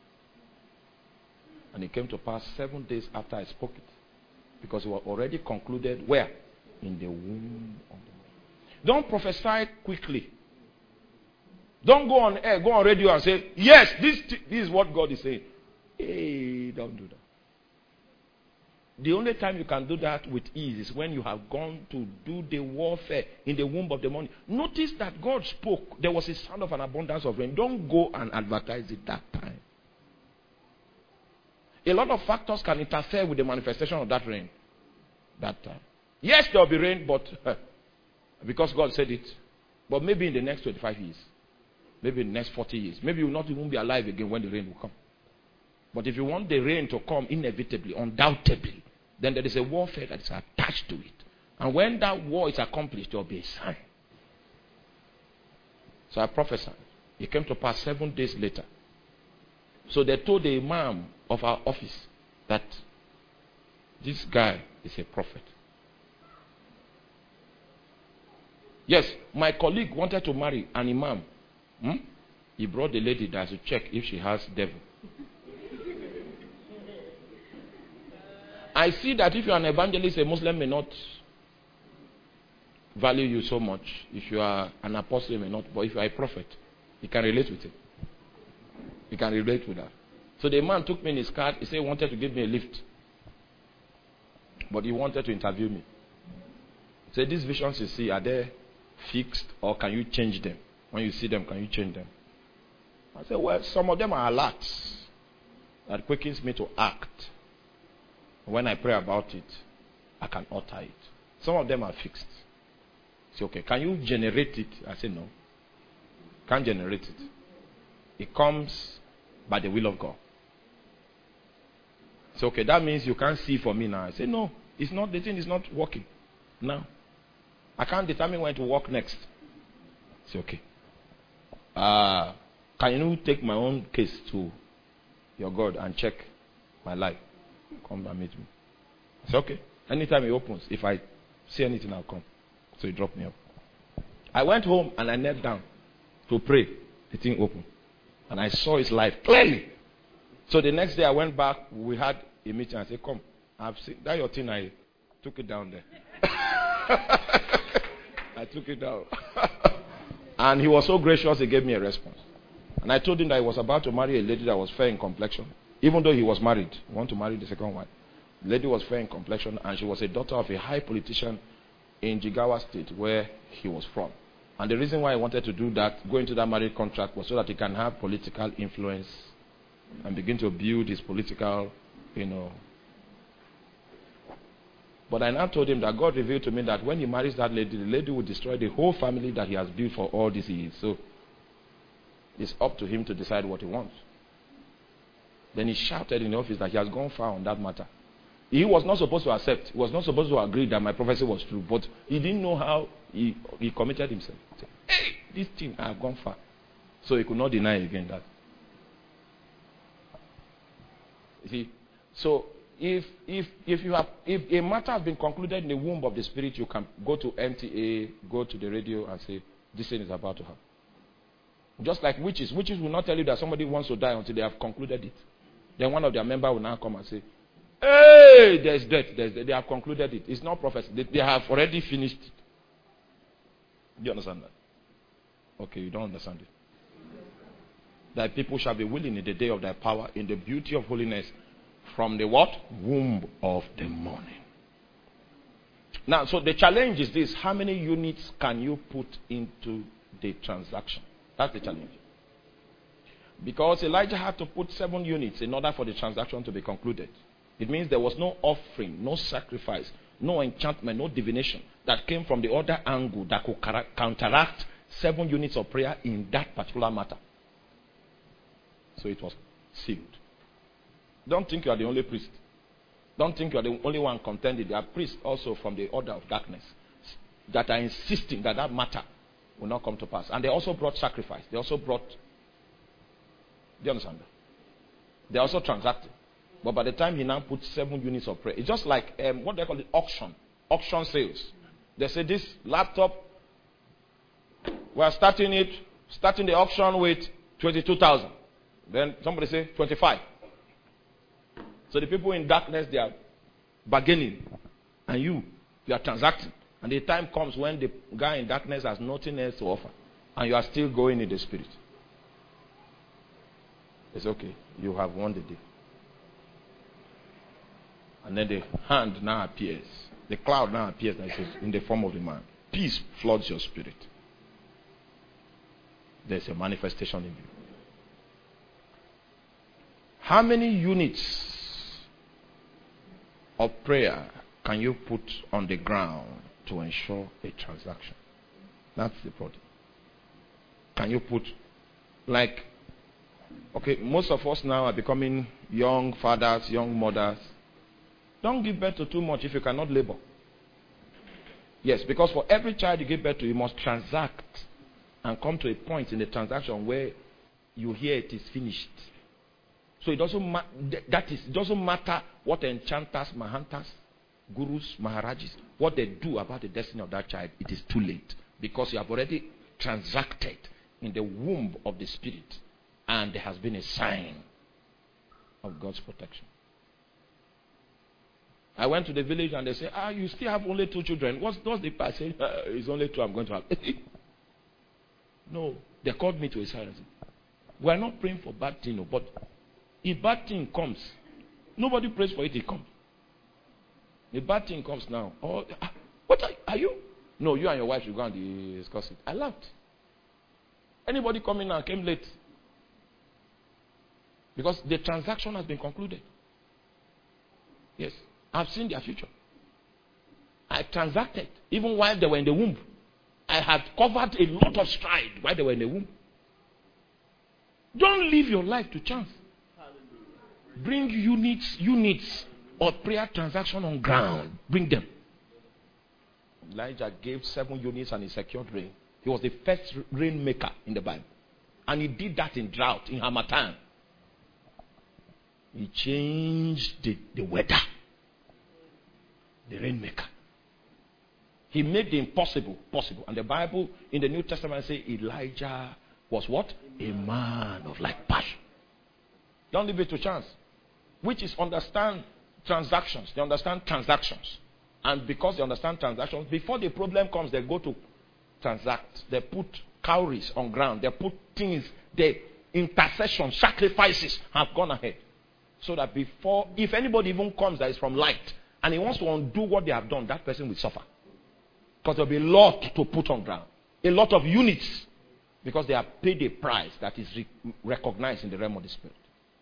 And it came to pass seven days after I spoke it. Because it was already concluded where? In the womb of the mother. Don't prophesy quickly. Don't go on air, go on radio and say, yes, this, this is what God is saying. Hey, don't do that. The only time you can do that with ease is when you have gone to do the warfare in the womb of the morning. Notice that God spoke. There was a sound of an abundance of rain. Don't go and advertise it that time. A lot of factors can interfere with the manifestation of that rain. That time. Yes, there will be rain, but uh, because God said it. But maybe in the next twenty-five years. Maybe in the next forty years. Maybe you will not even be alive again when the rain will come. But if you want the rain to come inevitably, undoubtedly, then there is a warfare that is attached to it. And when that war is accomplished, there will be a sign. So I prophesied. It came to pass seven days later. So they told the imam of our office that this guy is a prophet. Yes, my colleague wanted to marry an imam. Hmm? He brought the lady there to check if she has devil. I see that if you are an evangelist, a Muslim may not value you so much. If you are an apostle, he may not. But if you are a prophet, he can relate with it. He can relate with that. So the man took me in his car. He said he wanted to give me a lift. But he wanted to interview me. He said, these visions you see, are they fixed or can you change them? When you see them, can you change them? I said, well, some of them are alerts that quickens me to act. When I pray about it, I can alter it. Some of them are fixed. He said, okay, can you generate it? I said, no. Can't generate it. It comes by the will of God. So, okay, that means you can't see for me now. I said, no, it's not, the thing is not working now. I can't determine when to walk next. I said, okay. Uh, can you take my own case to your God and check my life? Come and meet me. I said, okay. Anytime he opens, if I see anything, I'll come. So he dropped me up. I went home and I knelt down to pray. The thing opened. And I saw his life clearly. So the next day I went back. We had a meeting. I said, come. I've seen that your thing. I took it down there. I took it down. And he was so gracious, he gave me a response. And I told him that he was about to marry a lady that was fair in complexion. Even though he was married. He wanted to marry the second wife. The lady was fair in complexion and she was a daughter of a high politician in Jigawa State where he was from. And the reason why he wanted to do that, go into that marriage contract, was so that he can have political influence and begin to build his political, you know. But I now told him that God revealed to me that when he marries that lady, the lady will destroy the whole family that he has built for all these years. So it's up to him to decide what he wants. Then he shouted in the office that he has gone far on that matter. He was not supposed to accept. He was not supposed to agree that my prophecy was true. But he didn't know how he, he committed himself. He said, hey, this thing, I have gone far. So he could not deny again that. You see, so if if if you have if a matter has been concluded in the womb of the spirit, you can go to N T A, go to the radio and say, this thing is about to happen. Just like witches. Witches will not tell you that somebody wants to die until they have concluded it. Then one of their members will now come and say, hey, there's death. There's death. They have concluded it. It's not prophecy. They, they have already finished it. Do you understand that? Okay, you don't understand it. That people shall be willing in the day of their power, in the beauty of holiness, from the what? Womb of the morning. Now, so the challenge is this. How many units can you put into the transaction? That's the challenge. Because Elijah had to put seven units in order for the transaction to be concluded. It means there was no offering, no sacrifice, no enchantment, no divination that came from the other angle that could counteract seven units of prayer in that particular matter. So it was sealed. Don't think you are the only priest. Don't think you are the only one contending. There are priests also from the order of darkness that are insisting that that matter will not come to pass. And they also brought sacrifice. They also brought... Do you understand that? They also transacted. But by the time he now put seven units of prayer, it's just like um, what they call it, auction. Auction sales. They say this laptop, we are starting it, starting the auction with twenty-two thousand. Then somebody say twenty-five. So the people in darkness, they are bargaining. And you, you are transacting. And the time comes when the guy in darkness has nothing else to offer. And you are still going in the spirit. It's okay. You have won the day. And then the hand now appears. The cloud now appears and it says, in the form of the man. Peace floods your spirit. There's a manifestation in you. How many units of prayer can you put on the ground to ensure a transaction? That's the problem. Can you put, like, okay, most of us now are becoming young fathers, young mothers. Don't give birth to too much if you cannot labor. Yes, because for every child you give birth to, you must transact and come to a point in the transaction where you hear it is finished. So it doesn't ma- that is, it doesn't matter what the enchanters, mahantas, gurus, maharajas, what they do about the destiny of that child, it is too late. Because you have already transacted in the womb of the spirit. And there has been a sign of God's protection. I went to the village and they said, ah, you still have only two children. What's, what's the part? I said, uh, it's only two I'm going to have. No. They called me to a side and said, we are not praying for bad thing, no, but if bad thing comes, nobody prays for it, it comes. The bad thing comes now. Oh, what are, are you? No, you and your wife should go and discuss it. I laughed. Anybody coming now came late. Because the transaction has been concluded. Yes. I've seen their future. I transacted even while they were in the womb. I had covered a lot of stride while they were in the womb. Don't leave your life to chance. Bring units, units of prayer transaction on ground. Bring them. Elijah gave seven units and he secured rain. He was the first rainmaker in the Bible. And he did that in drought, in Harmattan. He changed the, the weather. The rainmaker. He made the impossible possible. And the Bible in the New Testament says Elijah was what? A man of like passion. Don't leave it to chance. Which is understand transactions. They understand transactions. And because they understand transactions, before the problem comes, they go to transact. They put cowries on ground. They put things. The intercession, sacrifices have gone ahead. So that before, if anybody even comes that is from light, and he wants to undo what they have done, that person will suffer. Because there will be a lot to put on ground. a lot of units because they have paid a price that is re- recognized in the realm of the Spirit.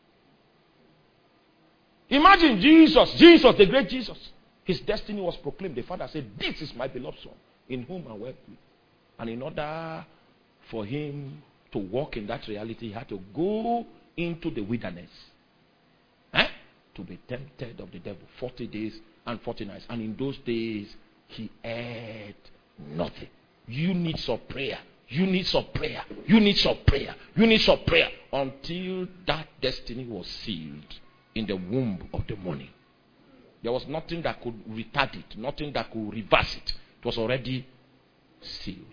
Imagine Jesus, Jesus, the great Jesus. His destiny was proclaimed. The Father said, "This is my beloved Son, in whom I well pleased." And in order for him to walk in that reality, he had to go into the wilderness. Eh? To be tempted of the devil forty days and forty nights. And in those days, he ate nothing. Units of prayer. Units of prayer. Units of prayer. Units of prayer. Until that destiny was sealed in the womb of the morning. There was nothing that could retard it. Nothing that could reverse it. It was already sealed.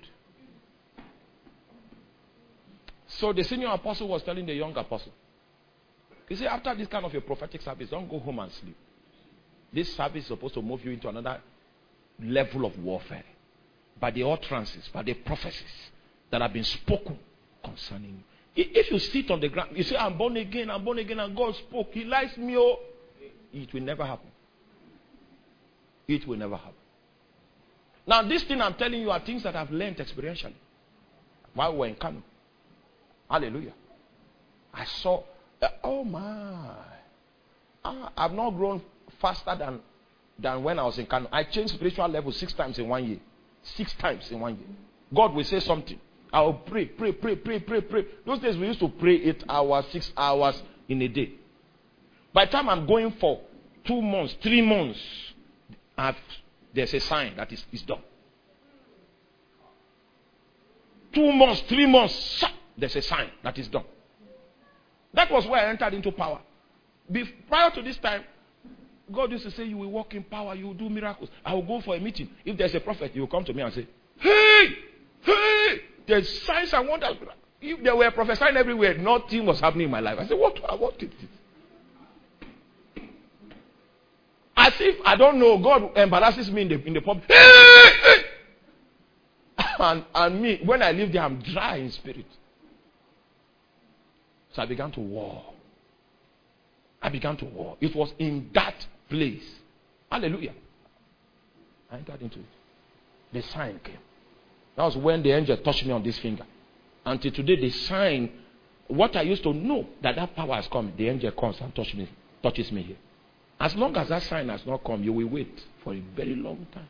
So the senior apostle was telling the young apostle, he said, after this kind of a prophetic service, don't go home and sleep. This service is supposed to move you into another level of warfare. By the utterances, by the prophecies that have been spoken concerning you. If you sit on the ground, you say, I'm born again, I'm born again, and God spoke, He likes me, oh, it will never happen. It will never happen. Now, this thing I'm telling you are things that I've learned experientially while we were in Kano. Hallelujah. I saw, uh, oh my. Uh, I've not grown faster than, than when I was in Kano. I changed spiritual level six times in one year. Six times in one year. God will say something. I will pray, pray, pray, pray, pray, pray. Those days we used to pray eight hours, six hours in a day. By the time I'm going for two months, three months, I've, there's a sign that is, is done. Two months, three months, there's a sign that is done. That was where I entered into power. Be- prior to this time, God used to say, you will walk in power, you will do miracles. I will go for a meeting. If there's a prophet, he will come to me and say, hey, hey, there's signs and wonders. If there were prophesying everywhere, nothing was happening in my life. I said, what, what is this? As if I don't know, God embarrasses me in the, in the public. Hey, hey. And, and me, when I live there, I'm dry in spirit. So I began to war. I began to war. It was in that place. Hallelujah. I entered into it. The sign came. That was when the angel touched me on this finger. Until today, the sign, what I used to know, that that power has come, the angel comes and touches me, touches me here. As long as that sign has not come, you will wait for a very long time.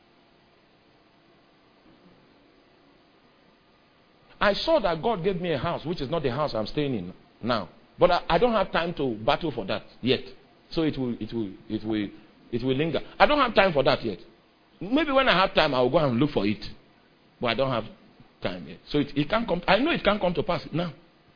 I saw that God gave me a house, which is not the house I'm staying in now. But I, I don't have time to battle for that yet. So it will, it will, it will, it will linger. I don't have time for that yet. Maybe when I have time, I will go and look for it. But I don't have time yet. So it, it can't come. I know it can't come to pass now.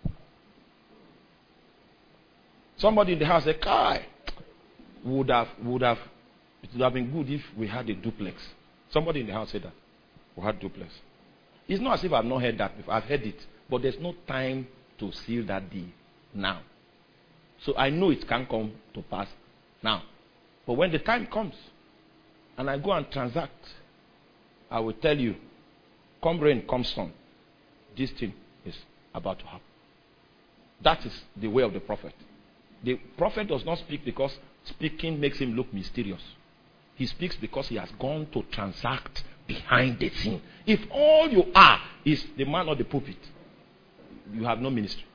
Somebody in the house said, Kai, would have, would have, it would have been good if we had a duplex. Somebody in the house said that. We had duplex. It's not as if I've not heard that before. I've heard it. But there's no time to seal that deal now. So I know it can come to pass now. But when the time comes and I go and transact, I will tell you, come rain, come sun, this thing is about to happen. That is the way of the prophet. The prophet does not speak because speaking makes him look mysterious. He speaks because he has gone to transact behind the scene. If all you are is the man or the pulpit, you have no ministry.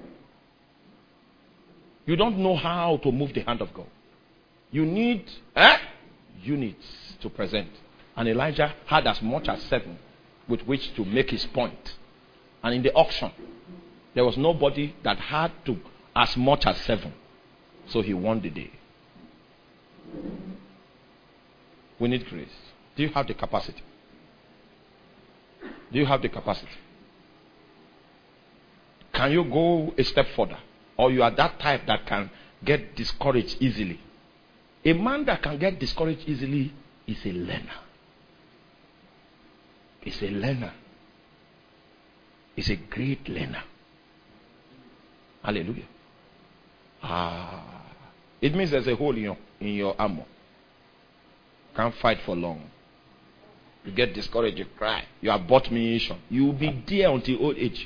You don't know how to move the hand of God. You need eh, units to present. And Elijah had as much as seven with which to make his point. And in the auction, there was nobody that had to as much as seven. So he won the day. We need grace. Do you have the capacity? Do you have the capacity? Can you go a step further? Or you are that type that can get discouraged easily? A man that can get discouraged easily is a learner. Is a learner. Is a great learner. Hallelujah. Ah, it means there's a hole in your in your armor. Can't fight for long. You get discouraged, you cry. You have bought munition. You will be there until old age.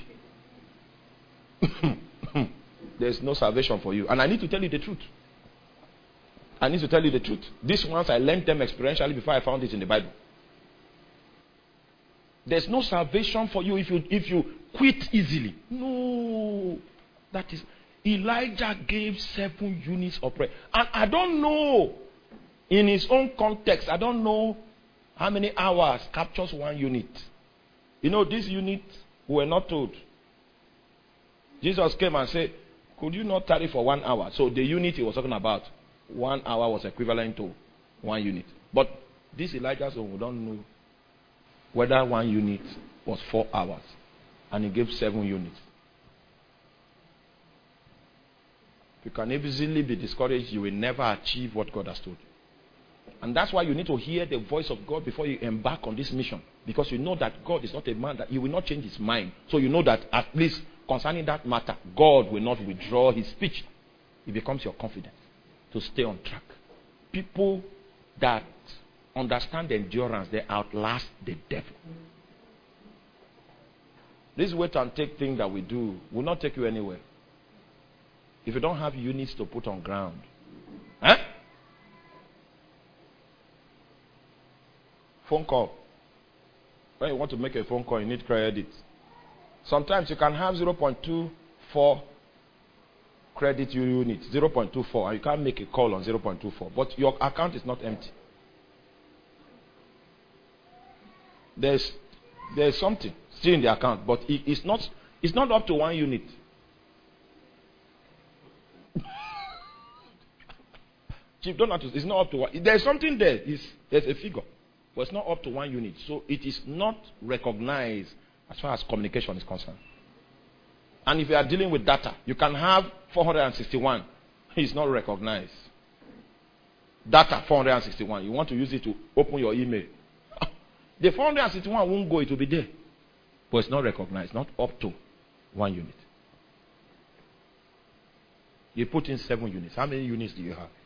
There's no salvation for you. And I need to tell you the truth. I need to tell you the truth. These ones, I learned them experientially before I found it in the Bible. There's no salvation for you if you if you quit easily. No. That is, Elijah gave seven units of prayer. And I don't know, in his own context, I don't know how many hours captures one unit. You know, this unit, we were not told. Jesus came and said, could you not tarry for one hour? So the unit he was talking about, one hour was equivalent to one unit. But this Elijah's own, we don't know whether one unit was four hours. And he gave seven units. You can easily be discouraged. You will never achieve what God has told you. And that's why you need to hear the voice of God before you embark on this mission. Because you know that God is not a man that he will not change his mind. So you know that at least concerning that matter, God will not withdraw his speech. It becomes your confidence to stay on track. People that understand endurance, they outlast the devil. This wait and take thing that we do will not take you anywhere. If you don't have units to put on ground. Huh? Phone call. When you want to make a phone call, you need credit. Sometimes you can have zero point two four credit units, zero point two four, and you can't make a call on zero point two four. But your account is not empty. There's there's something still in the account, but it, it's not it's not up to one unit. Chief, don't notice, it's not up to one. There's something there. It's, there's a figure, but it's not up to one unit. So it is not recognized as far as communication is concerned. And if you are dealing with data, you can have four hundred sixty-one. It's not recognized. Data four hundred sixty-one. You want to use it to open your email. The four hundred sixty-one won't go, it will be there. But it's not recognized, not up to one unit. You put in seven units. How many units do you have?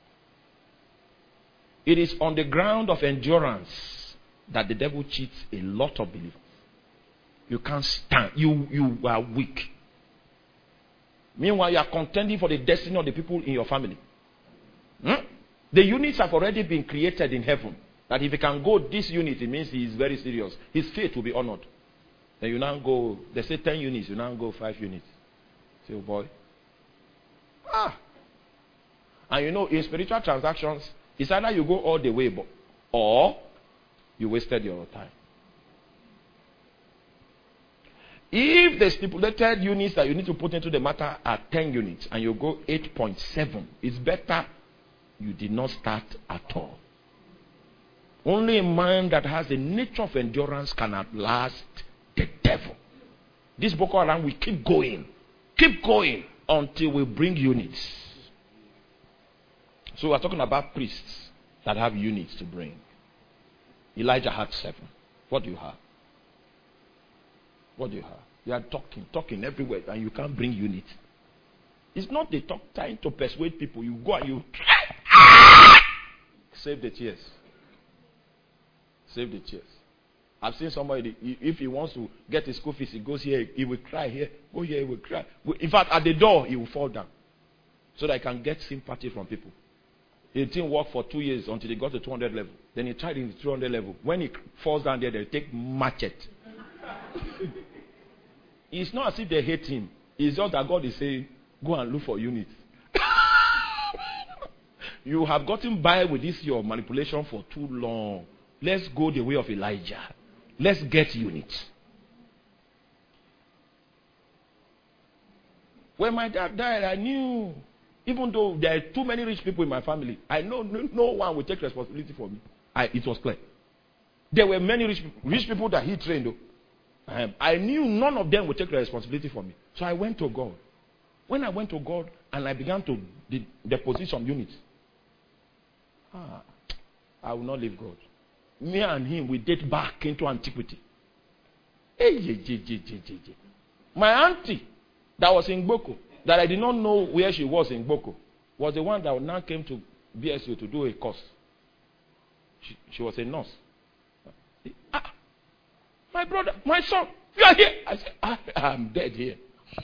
It is on the ground of endurance that the devil cheats a lot of believers. You can't stand. You, you are weak. Meanwhile, you are contending for the destiny of the people in your family. Hmm? The units have already been created in heaven. That if he can go this unit, it means he is very serious. His faith will be honored. Then you now go, they say ten units, you now go five units. Say, oh boy. Ah. And you know, in spiritual transactions, it's either you go all the way, or you wasted your time. If the stipulated units that you need to put into the matter are ten units, and you go eight point seven, it's better you did not start at all. Only a man that has the nature of endurance can outlast the devil. This Boko Haram will keep going. Keep going until we bring units. So we're talking about priests that have units to bring. Elijah had seven. What do you have? What do you have? You are talking, talking everywhere, and you can't bring units. It's not the talk time to persuade people. You go and you save the tears. Save the tears. I've seen somebody, if he wants to get his school fees, he goes here, he will cry here, go here, he will cry. In fact, at the door, he will fall down. So that he can get sympathy from people. He didn't work for two years until he got to two hundred level. Then he tried in the two hundred level. When he falls down there, they take machete. It's not as if they hate him. It's just that God is saying, go and look for units. You have gotten by with this your manipulation for too long. Let's go the way of Elijah. Let's get units. When my dad died, I knew, even though there are too many rich people in my family, I know no, no one will take responsibility for me. I, it was clear. There were many rich people, rich people that he trained. Though. Um, I knew none of them would take responsibility for me. So I went to God. When I went to God and I began to de- deposit some units, ah, I will not leave God. Me and him, we date back into antiquity. Hey, hey, hey, hey, hey, hey. My auntie that was in Boko, that I did not know where she was in Boko, was the one that now came to B S U to do a course. She, she was a nurse. Ah, my brother, my son, you are here. I said, I, I'm dead here.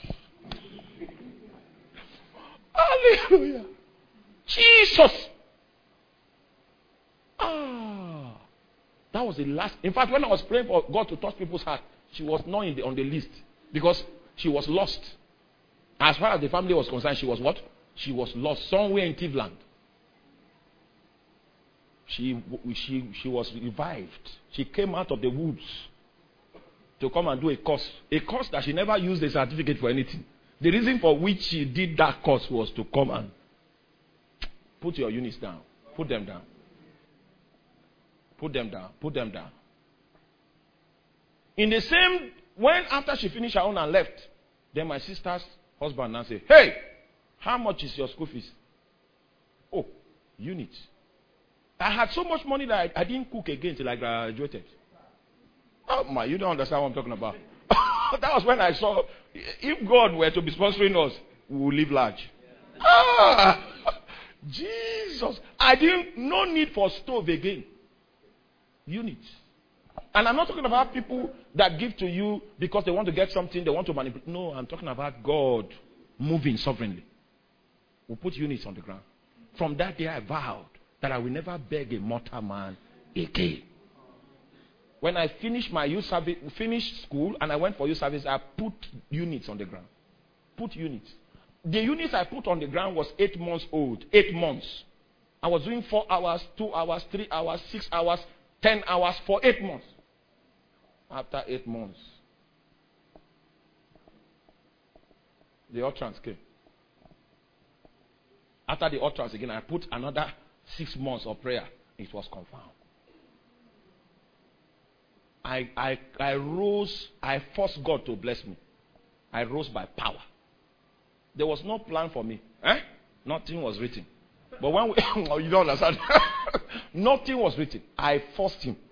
Hallelujah. Jesus. Ah. That That was the last. In fact, when I was praying for God to touch people's heart, she was not in the, on the list because she was lost. As far as the family was concerned, she was what? She was lost somewhere in Cleveland. She, she, she was revived. She came out of the woods to come and do a course. A course that she never used a certificate for anything. The reason for which she did that course was to come and put your units down. Put them down. Put them down. Put them down. In the same, when after she finished her own and left, then my sister's husband now said, hey, how much is your school fees? Oh, units. I had so much money that I, I didn't cook again till I graduated. Oh my, you don't understand what I'm talking about. That was when I saw, if God were to be sponsoring us, we would live large. Ah, Jesus. I didn't, no need for stove again. Units. And I'm not talking about people that give to you because they want to get something, they want to manipulate. No, I'm talking about God moving sovereignly. We'll put units on the ground. From that day I vowed that I will never beg a mortal man again. When I finished my youth service, finished school and I went for youth service, I put units on the ground. Put units. The units I put on the ground was eight months old. Eight months. I was doing four hours, two hours, three hours, six hours, ten hours for eight months. After eight months, the utterance came. After the utterance again, I put another six months of prayer. It was confirmed. I, I, I rose, I forced God to bless me. I rose by power. There was no plan for me. Eh? Nothing was written. But when we, oh, you don't understand. Nothing was written. I forced him.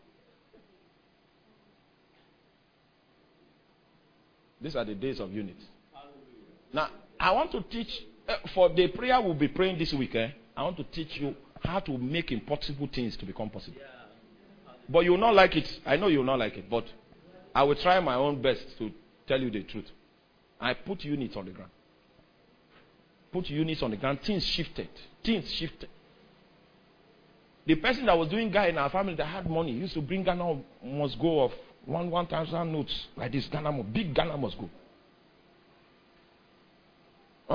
These are the days of units. Now, I want to teach, uh, for the prayer we'll be praying this week, eh, I want to teach you how to make impossible things to become possible. But you will not like it. I know you will not like it. But I will try my own best to tell you the truth. I put units on the ground. Put units on the ground. Things shifted. Things shifted. The person that was doing guy in our family that had money used to bring Ghana must go of one one thousand notes like this. Ghana must, big Ghana must go. Huh?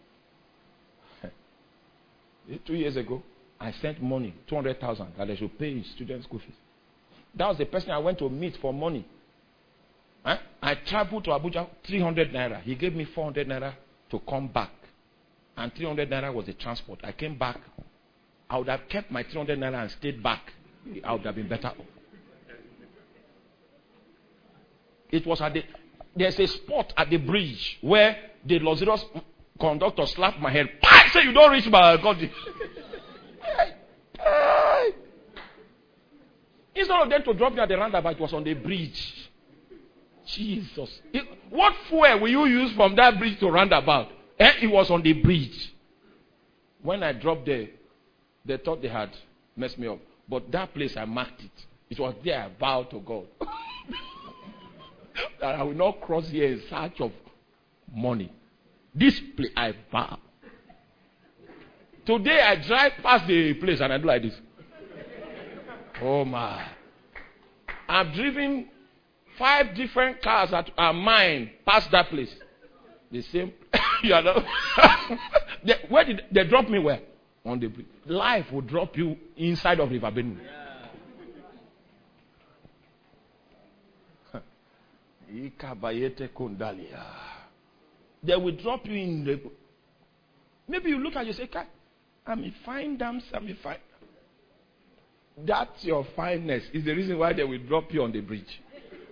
Two years ago, I sent money, two hundred thousand, that they should pay his student school fees. That was the person I went to meet for money. Huh? I traveled to Abuja, three hundred naira. He gave me four hundred naira to come back. And three hundred naira was the transport. I came back. I would have kept my three hundred naira and stayed back. I would have been better off. It was at the, there's a spot at the bridge where the luxurious conductor slapped my head. I say you don't reach my God. Instead of them to drop me at the roundabout, it was on the bridge. Jesus. It, what fuel will you use from that bridge to roundabout? Eh, it was on the bridge. When I dropped there, they thought they had messed me up. But that place, I marked it. It was there I vowed to God. That I will not cross here in search of money. This place, I vow. Today, I drive past the place and I do like this. Oh my. I've driven five different cars that are mine past that place. The same. You know. they, where did they drop me? Where? On the bridge. Life will drop you inside of River Benue. Yeah. They will drop you in the. Maybe you look at you say, I'm a fine damn, I'm a fine. That's your fineness is the reason why they will drop you on the bridge.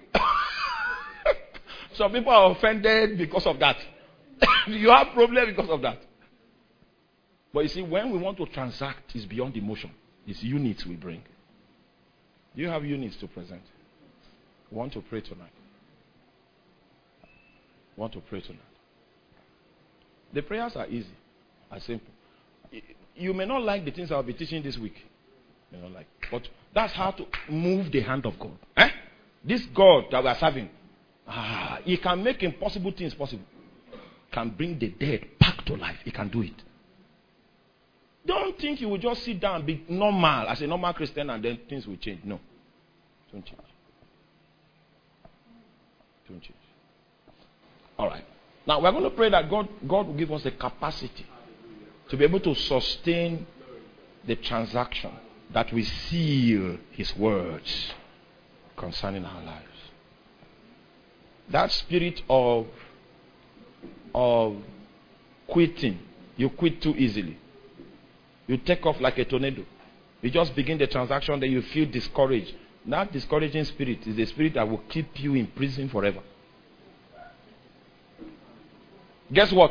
Some people are offended because of that. You have problem because of that. But you see, when we want to transact, it's beyond emotion. It's units we bring. You have units to present. We want to pray tonight. We want to pray tonight. The prayers are easy, are simple. You may not like the things I'll be teaching this week. You know, like, but that's how to move the hand of God. Eh? This God that we are serving, ah, He can make impossible things possible. Can bring the dead back to life. He can do it. Don't think you will just sit down and be normal as a normal Christian and then things will change. No. Don't change. Don't change. All right. Now we're going to pray that God, God will give us the capacity to be able to sustain the transaction, that we seal His words concerning our lives. That spirit of of quitting, you quit too easily. You take off like a tornado. You just begin the transaction, then you feel discouraged. That discouraging spirit is the spirit that will keep you in prison forever. Guess what?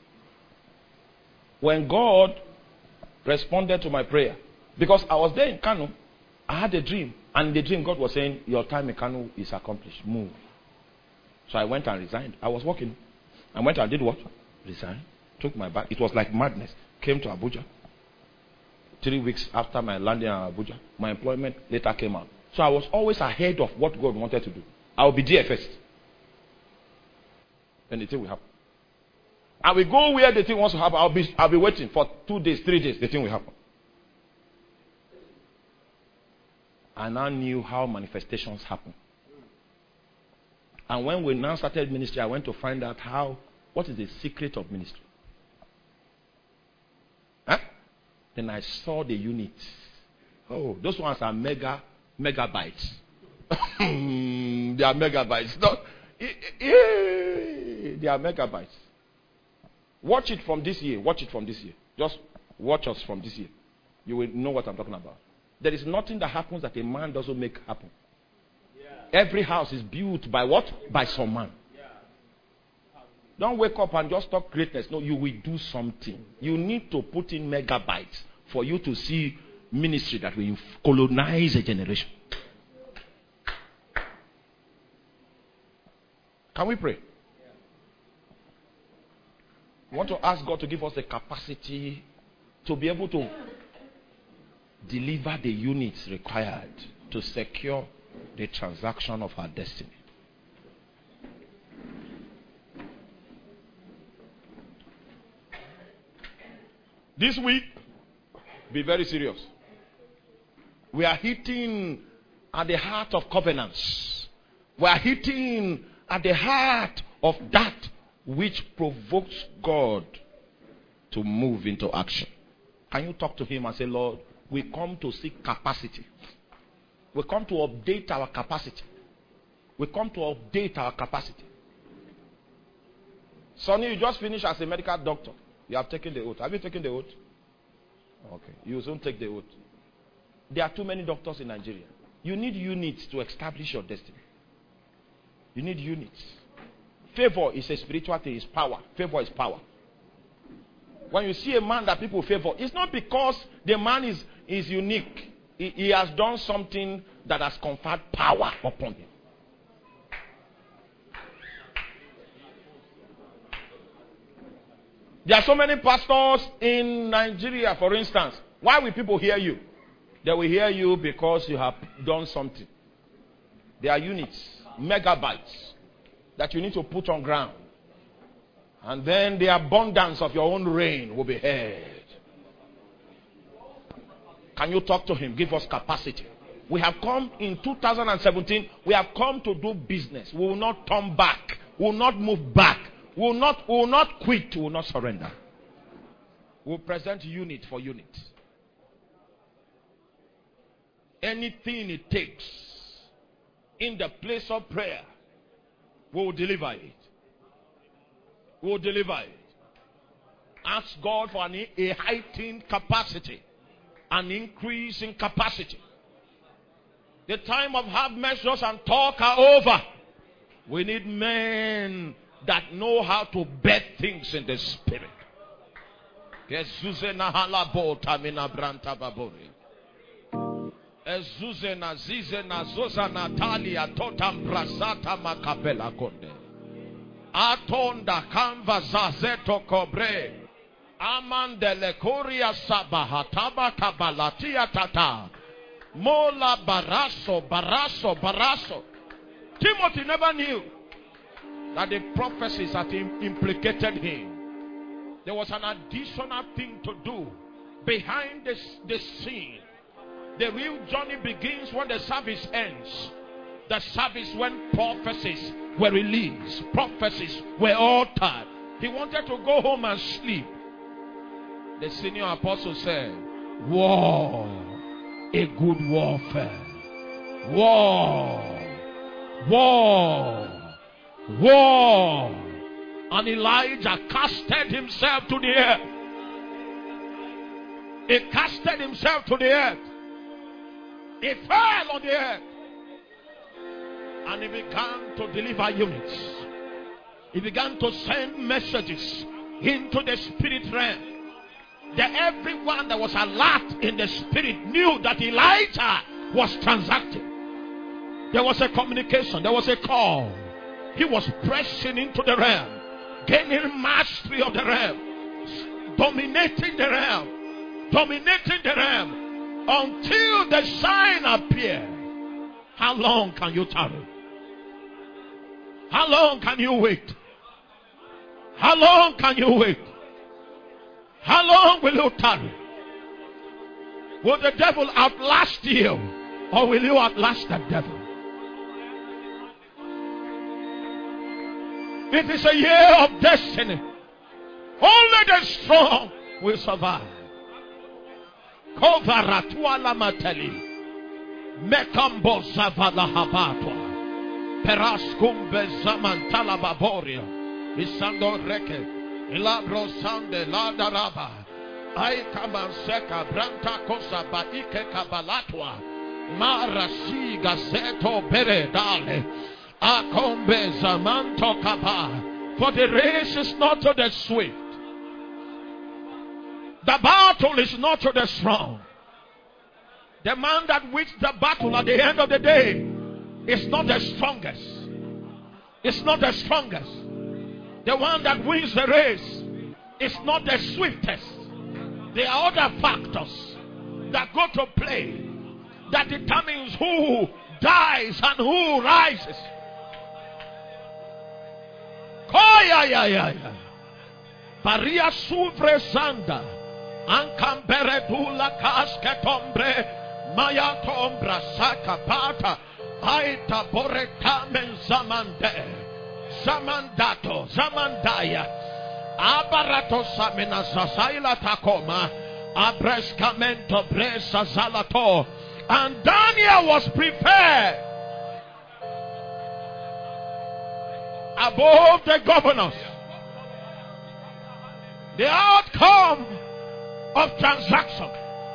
When God responded to my prayer, because I was there in Kano, I had a dream. And in the dream, God was saying, your time in Kano is accomplished. Move. So I went and resigned. I was working. I went and did what? Resigned. Took my bag. It was like madness. Came to Abuja. Three weeks after my landing in Abuja, my employment later came out. So I was always ahead of what God wanted to do. I will be there first. Then the thing will happen. I will go where the thing wants to happen. I'll be, I'll be waiting for two days, three days. The thing will happen. I now knew how manifestations happen. And when we now started ministry, I went to find out how, what is the secret of ministry. Huh? Then I saw the units. Oh, those ones are mega, megabytes. They are megabytes. No, they are megabytes. Watch it from this year. Watch it from this year. Just watch us from this year. You will know what I'm talking about. There is nothing that happens that a man doesn't make happen. Yeah. Every house is built by what? By some man. Yeah. Don't wake up and just talk greatness. No, you will do something. You need to put in megabytes for you to see ministry that will colonize a generation. Can we pray? We want to ask God to give us the capacity to be able to deliver the units required to secure the transaction of our destiny. This week, be very serious. We are hitting at the heart of covenants. We are hitting at the heart of that which provokes God to move into action. Can you talk to Him and say, Lord, we come to seek capacity. We come to update our capacity. We come to update our capacity. Sonny, you just finished as a medical doctor. You have taken the oath. Have you taken the oath? Okay. You will soon take the oath. There are too many doctors in Nigeria. You need units to establish your destiny. You need units. Favor is a spiritual thing. It's power. Favor is power. When you see a man that people favor, it's not because the man is, is unique. He, he has done something that has conferred power upon him. There are so many pastors in Nigeria, for instance. Why will people hear you? They will hear you because you have done something. There are units, megabytes, that you need to put on ground. And then the abundance of your own rain will be heard. Can you talk to Him? Give us capacity. We have come in two thousand seventeen. We have come to do business. We will not turn back. We will not move back. We will not, we will not quit. We will not surrender. We will present unit for unit. Anything it takes in the place of prayer, we will deliver it. We will deliver it. Ask God for an, a heightened capacity, an increase in capacity. The time of have measures and talk are over. We need men that know how to bet things in the spirit. Ezuzena zizena zoza Natalia totam brasata makapela konde. Atonda kanva zazeto kobre. Amandele koria sabahataba kabalatia tata. Mola baraso, baraso, baraso. Timothy never knew that the prophecies that implicated him. There was an additional thing to do behind the, the scene. The real journey begins when the service ends. The service when prophecies were released, prophecies were altered. He wanted to go home and sleep. The senior apostle said, war, a good warfare. War, war, war. And Elijah casted himself to the earth. He casted himself to the earth. He fell on the earth. And he began to deliver units. He began to send messages into the spirit realm. That everyone that was alert in the spirit knew that Elijah was transacting. There was a communication. There was a call. He was pressing into the realm, gaining mastery of the realm, dominating the realm, dominating the realm until the sign appeared. How long can you tarry? How long can you wait? How long can you wait? How long will you tarry? Will the devil outlast you, or will you outlast the devil? It is a year of destiny. Only the strong will survive. Kovaratuala mateli. Mekambo zavala habatwa. Peraskumbe zamantala baboria. Isando reke. Ilabro sande la daraba. Aikamaseka branta kosa baike kabalatwa. Marasi gazeto bere dale. Akombe zamanto kaba. For the race is not to the swift. The battle is not to the strong. The man that wins the battle at the end of the day is not the strongest. It's not the strongest. The one that wins the race is not the swiftest. There are other factors that go to play that determines who dies and who rises. Koya ya ya ya. Paria suvre sanda. Ankambere dula kasketombre. Maya tombra sakapata. Aita boretamen zamande. Zamandato. Zamandaya. Abarato samena zazaila takoma. Abrescamento bresa zalato. And Daniel was prepared above the governors. The outcome of transaction.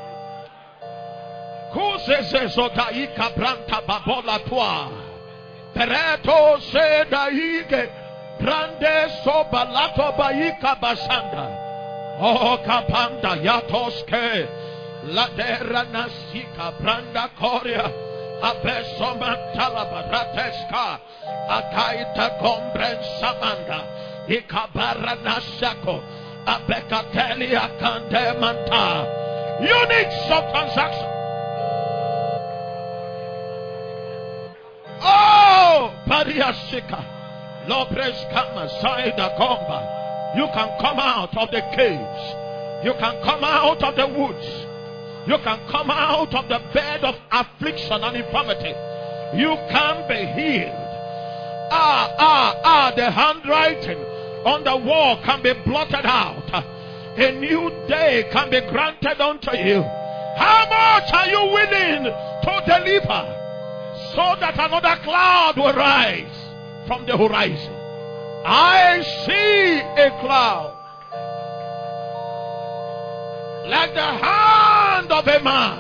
Kuzeze zodaika branta babola tua. Pereto se daige brande sobalato baika basanda. Oh kapanda yatoske. La terra nasika branda korea. Abesoma talabarateska. Akaita kombren samanda. Ikabara nasako. Abekateli akande manta. Units of transaction. Oh, Pariashika. Lobres kama saida komba. You can come out of the caves. You can come out of the woods. You can come out of the bed of affliction and infirmity. You can be healed. Ah, ah, ah, the handwriting on the wall can be blotted out. A new day can be granted unto you. How much are you willing to deliver so that another cloud will rise from the horizon? I see a cloud like the hand of a man.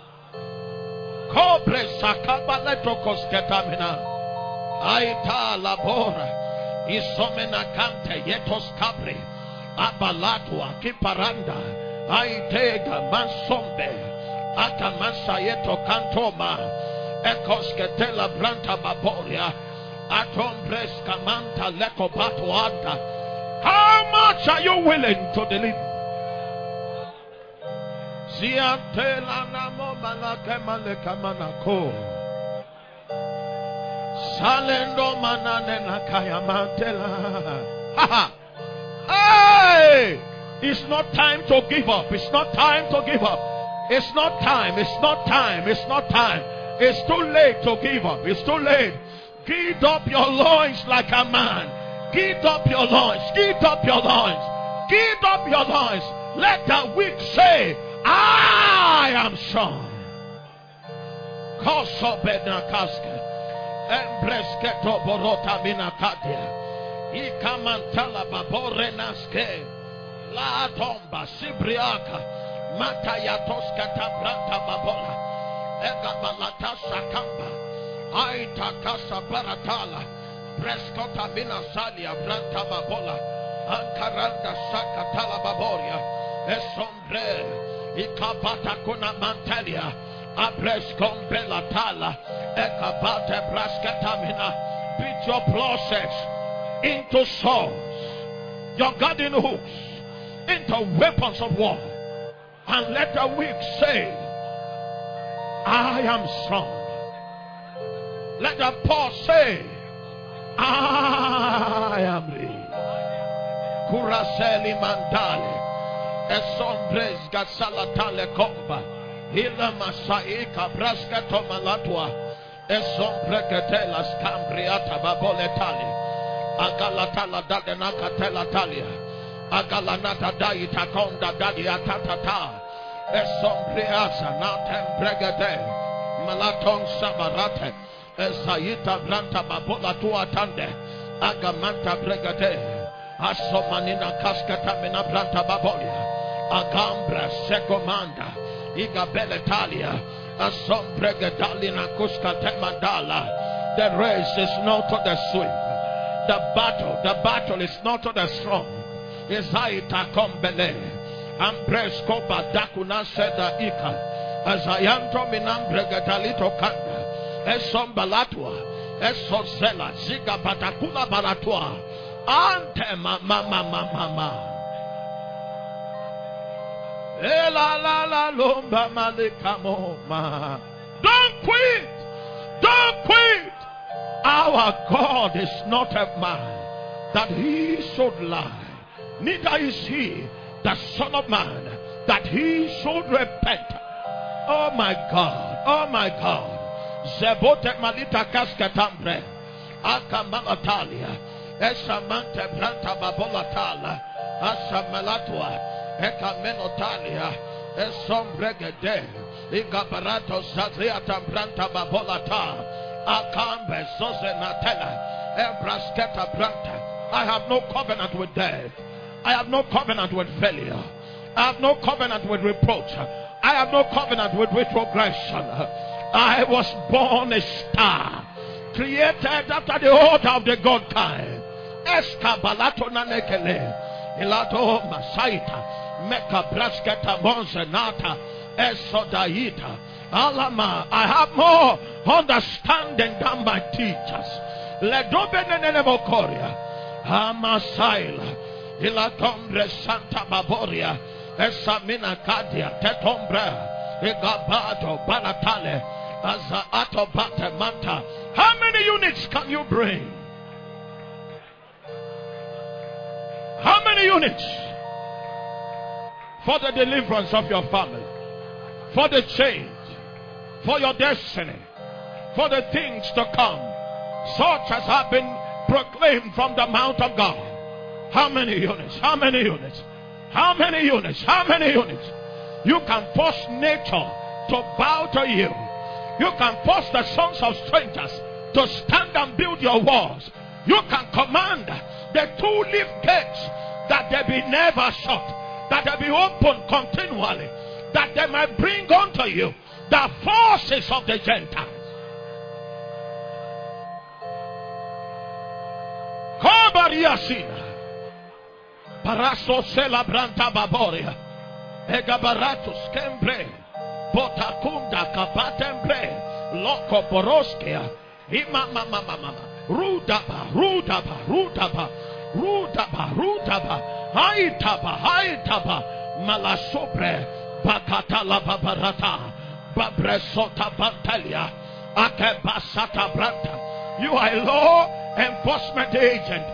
Cobre sakabaleto kosketamina. Aita labora. Isomena kante yetos kabri. Abalatwa kiparanda. Aitega mansombe. Atamasa yeto kantoma. Ekosketela branta baboria. Atombres kamanta leko batuanda. How much are you willing to deliver? Siantela namo malake maleka manako. Salendo manane nakaya mantela. Ha Hey! It's not time to give up. It's not time to give up. It's not time. It's not time. It's not time. It's too late to give up. It's too late. Gird up your loins like a man. Gird up your loins. Gird up your loins. Gird up your loins. Let the weak say, I am strong. Koso benakaske. Embresketo borota minakadia. Ikamantala babore naske. La tomba sibriaka. Matayatoska tabranta babola. Ega balata sakamba. Aita casa baratala. Prescota mina salia branta babola. Ankaranda sakatala baboria. Esombre. Ikabata kuna mantelia. Abrescom belatala. Ekabate brasketamina. Beat your process into swords. Your garden hooks into weapons of war. And let the weak say, I am strong. Let the poor say, I am rich. Kuraseli mandale. Esombres gasalatale komba. Hila masaika braskato malatwa. Esombreketela scambriata baboletali. Agalatala dadenaka telatalia. Agalanata daita konda dadia tatata. Esombriasa natem bregade. Malaton sabarate. Esaita branta babola tuatande. Agamanta bregade. Asomanina kaskata mina branta babolia. Agambra sekomanda. Igabele talia. Asombregadalina kuskate mandala. The race is not to the swift. The battle, the battle is not to the strong. Isaita kombele. Ambresco badakuna seda ika. Azayanto minambregatalito kanda. Esombalatua. Esosela. Ziga batakuna baratua. Ante mama mama mama. Ela la la lomba malikamo ma. Don't quit. Don't quit. Our God is not a man that he should lie. Neither is he the Son of Man that he should repent. Oh my God. Oh my God. Zebote malita kaskatambre. Akamalatalia. Esamante branta babolatala. Asamalatua. Ekamenotalia. Esombregede. Igabarato zaziata branta babolata. Akambe zozenatela. Ebrasketa branta. I have no covenant with death. I have no covenant with failure. I have no covenant with reproach. I have no covenant with retrogression. I was born a star, created after the order of the God kind. Eskabalato nanekele, ilato masaita, meka brasketa bonzenata, esodaita, alama. I have more understanding than my teachers. Ledobe nenemokoria, amasaila. Ilatombre Santa Baboria, Esamina Kadia, Tetombre, Igabato, Balatale, Azaato Bate Manta. How many units can you bring? How many units? For the deliverance of your family, for the change, for your destiny, for the things to come, such as have been proclaimed from the mount of God. How many units? How many units? How many units? How many units? You can force nature to bow to you. You can force the sons of strangers to stand and build your walls. You can command the two-leaf gates that they be never shut, that they be open continually, that they might bring unto you the forces of the Gentiles. Kobariasina. Paraso celebranta baboria. Egabaratus kembre. Botakunda kapatembre. Loco boroskia. Ima mama mama. Rudaba, rudaba, rudaba. Rudaba, rudaba. Haitaba, haitaba. Malasobre. Bakatala babarata. Babresota bantalia. Akebasata branta. You are a law enforcement agent.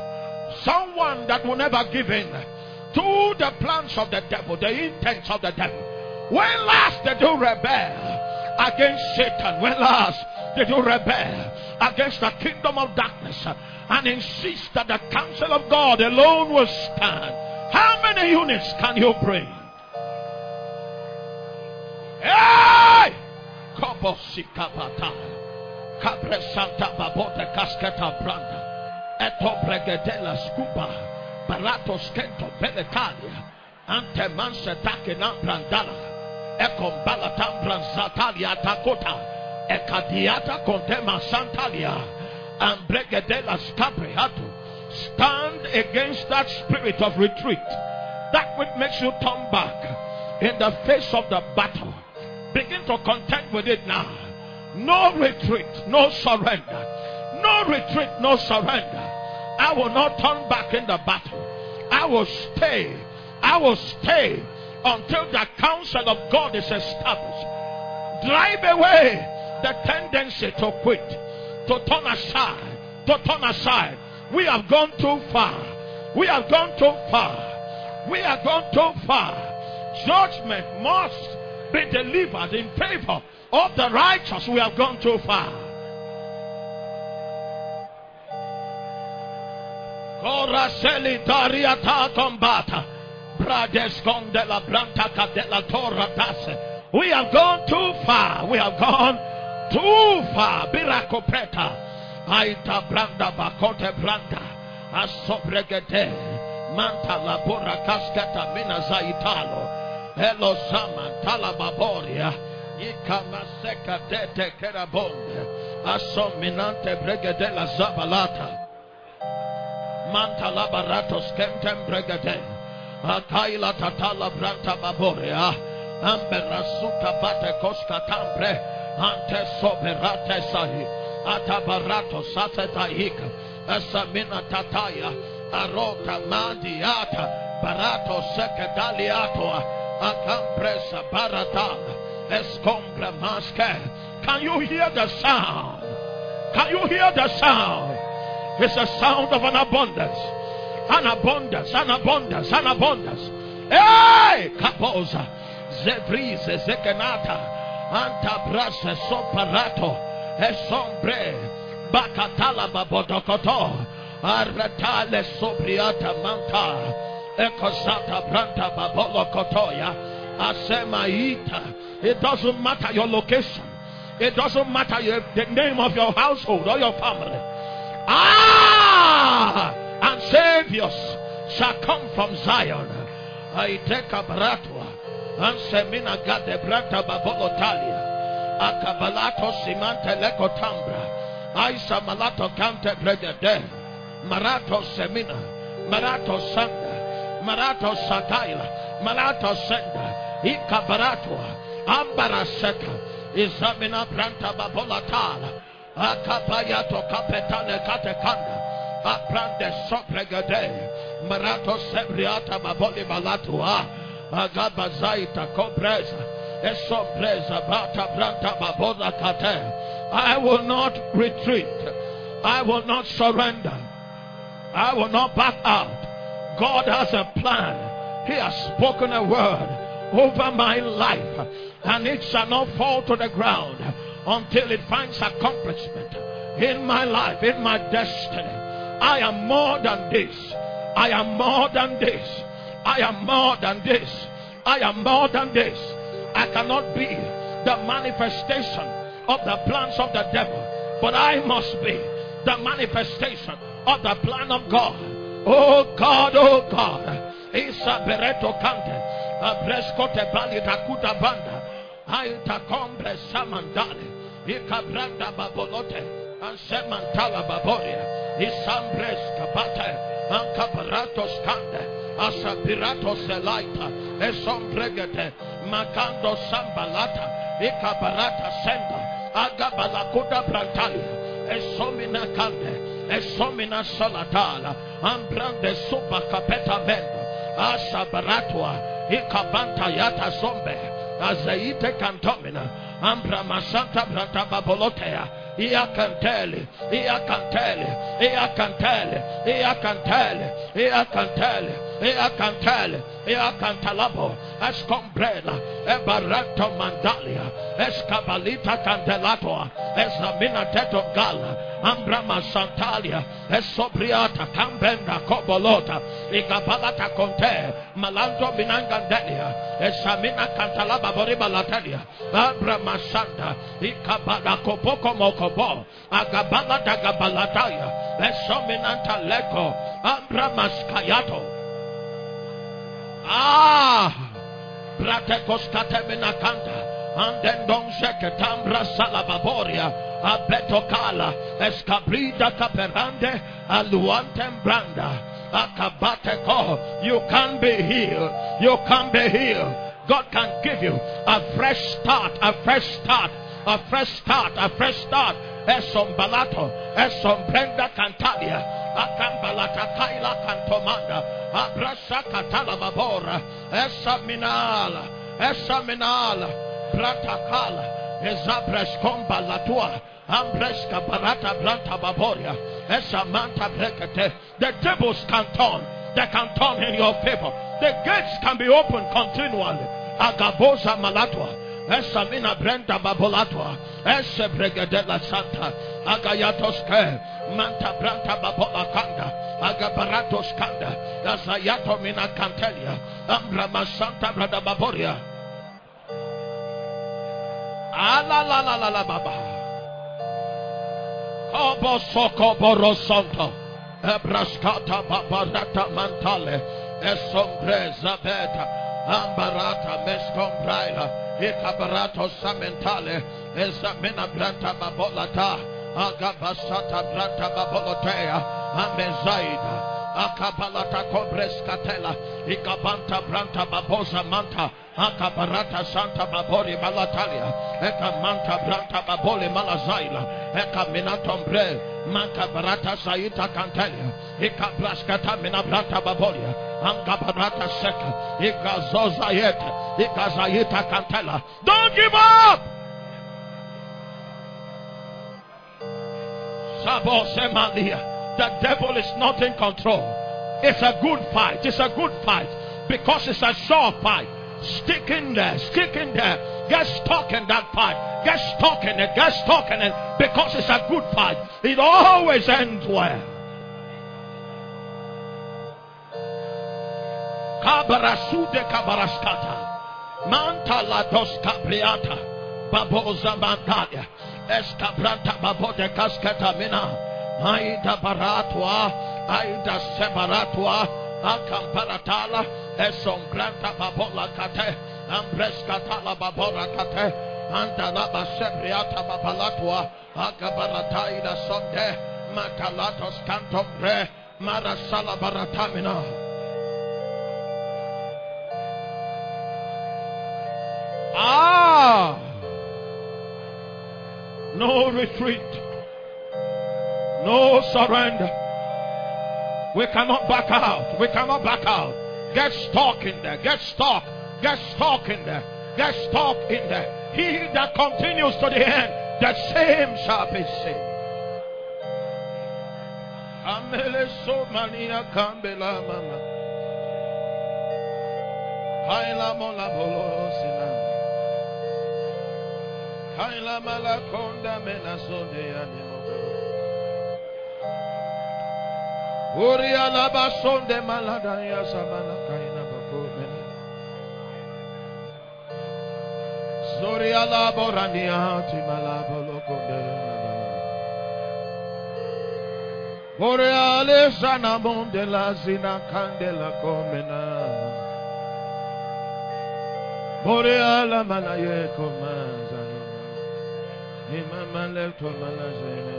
Someone that will never give in to the plans of the devil, the intents of the devil. When last did you rebel against Satan? When last did you rebel against the kingdom of darkness and insist that the counsel of God alone will stand? How many units can you bring? Hey! Kobo sikabata. Cabre Santa Babote Cascata Branda. Eto Bregedela Scuba. Barato Skento Beletalia. Ante Mansetake Nambrandala. Ecom Balatam Branzatalia Takota. Ekadiata Contema Santalia. And Bregedela Scabriato. Stand against that spirit of retreat. That which makes you turn back in the face of the battle. Begin to contend with it now. No retreat, no surrender. No retreat, no surrender. I will not turn back in the battle. I will stay. I will stay until the counsel of God is established. Drive away the tendency to quit, to turn aside, to turn aside. We have gone too far. We have gone too far. We have gone too far. Judgment must be delivered in favor of the righteous. We have gone too far. Coraseli Dariata Combata. Bradescon de la Branta de la Torra Dase. We have gone too far. We have gone too far. Biracopeta. Aita Branda Bacote Branda. Asobregede. Manta Labora Cascata Minaza Italo. Hello Saman Talababoria. Ikamaseka Dete Kerabonde. Asominante Bregedela Zabalata. Manta Labaratos Kentem Bregede. Akaila Tatala Branta Baboria. Amberasuta Bate Koska Tambre. Ante Soberate Sahi. Atabarato Sateta Hika. Asamina Tataya. Arota Mandiata. Barato Sekedaliato. Acampresa Baratal. Escombra Maske. Can you hear the sound? Can you hear the sound? It's the sound of an abundance. An abundance, an abundance, an abundance. Hey! Kaposa. Zevrize Zekenata. Antabrase Soparato. Esombre. Bakatala Babodokoto. Arretale Sobriata Manta. Ekosata Branta Babolo Kotoya. Asemaita. It doesn't matter your location. It doesn't matter your, the name of your household or your family. Ah! And saviors shall come from Zion. I take a Baratua. And Semina Gade Branta Babolo Talia. Akabalato Simante Leko Tambra. Aisa Malato Cante Bregade. Marato Semina. Marato Sanda. Marato Sakaila. Marato Senda. Ika Baratua. Ambara Seka. Isamina Branta Babola Tala. Akapayato Kapetane Katekanda. Aprande Sopregade. Marato Sebriata Baboli Malatua. Agabazaita Cobreza. Esombreza Bata Branta Babola Kate. I will not retreat. I will not surrender. I will not back out. God has a plan. He has spoken a word over my life, and it shall not fall to the ground until it finds accomplishment in my life, in my destiny. I am more than this. I am more than this. I am more than this. I am more than this. I cannot be the manifestation of the plans of the devil, but I must be the manifestation of the plan of God. Oh God, oh God. Isa Bereto Kante. Abrescote Bali Takuta Banda. Aita Combre Samandale. Ika Branda Babolote. And Semantala Baboria. Isambres Kapate. And Caparatos Kande. Asapiratos Elaita. Esombregete. Makando Sambalata. Ika Barata Senda. Agabalakuta Brantalia. Esomina Kande. Esomina Salatala. Ambrande Suba Capeta Mendo. Asa Baratua. Ikabanta Yata Sombe. Azaite Cantomina. Ambra Masanta Branta Babolotea. Ia cantele, ia cantele, ia cantele, ia cantele, ia cantele, ia cantele, ia cantalabo, escombrela, ebarato mandalia, escabalita candelato, esamina teto gala, ambrama santalia, esobriata, cambenda cobolota, igabalata conte, malando minangandelia, esamina cantalaba boriba latalia, abrama sanda, ikabala kopoko mokobo, agabala dagabalataya, esominanta leko, ambrama skayato. Ah, Bratekos katemina kanda. And then don't check it. Tambra salababoria. Abetokala. Escabrida caperande. Aluantem branda. Akabateko. You can be healed. You can be healed. God can give you a fresh start. A fresh start. A fresh start. A fresh start. Esom balato. Esom brenda cantalia. Akambalata kaila cantomanda. Abrasa katala babora. Esaminala. Esaminala. Bratakala. Ezabres comba latua. Ambreska barata branta baboria. Esamanta brekete. The tables can turn. They can turn in your favor. The gates can be opened continually. Agabosa malatua. Esamina brenda babolatua. Ese bregedela santa. Agayatoske. Manta branta babola kanda. Agabaratos kanda. Azayato mina cantelia. Ambra masanta brada baboria. Ala la la la la baba. Kobo soko borosonto. Ebraskata babarata mantale. Esombreza beta. Ambarata mescombraila. Ikabarato samentale. Esamina branta babolata. Agabasata branta babolotea. Amezaida. Akabalata cobreskatela. Ikabanta branta babosa manta. Akabarata santa babori malatalia. Eka manta branta baboli malazaila. Eka minatombre. Manka barata saita cantelia. Eka braskata mina branta babolia. Anka barata seka. Eka zozayeta. Eka zayita cantela. Don't give up. Sabo semalia. The devil is not in control. It's a good fight. It's a good fight. Because it's a sure fight. Stick in there. Stick in there. Get stuck in that fight. Get stuck in it. Get stuck in it. Because it's a good fight. It always ends well. Kabarasude kabaraskata. Manta la dos capriata. Baboza mandalia. Escabranta babode cascata mina. Aida baratua. Aida sebaratua. Akamparatala. Esombranta babola kate. Ambrescatala babora kate. Andala basebriata babalatua. Akabarataida sonde. Matalatos cantombre. Marasala baratamina. Ah! No retreat. No surrender. We cannot back out. We cannot back out. Get stuck in there. Get stuck. Get stuck in there. Get stuck in there. He that continues to the end, the same shall be saved. Amele so mania kambela mama. Haila mola bolosina. Haila mala konda mena sonde animo. Uria la basonde malada ya samala kaina bakomene. Zoria la borania ti malabolo konde. Uria le sana monde la zina candela komena. Uria la malaye komaza. Imama le to malazene.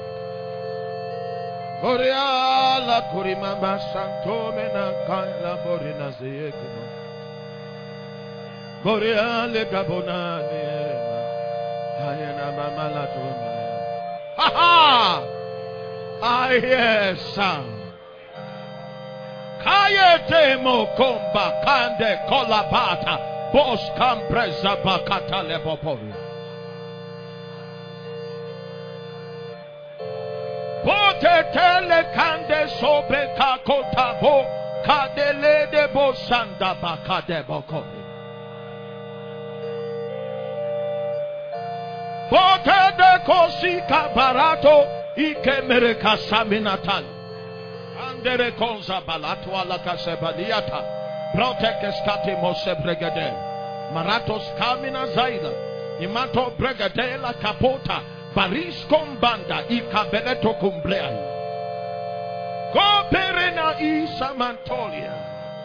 Boreala kurimamba santo mena kaila borina zeyekino. Boreale gabonane hayana mama la toma. Ha ha! I hear sound. Kayete mo komba kande kolabata bos campresa bakata lebopori. kande sobe kakotabo kadele de bosanda bakade boko. Bote de kosika barato ikemere kasaminatal. Andere konza balato ala kasebaliata. Protect skati mose bregade. Maratos kamina zaida. Imato bregade la kapota. Baris kombanda ikabeleto kumblea. Go perena isa mantolia.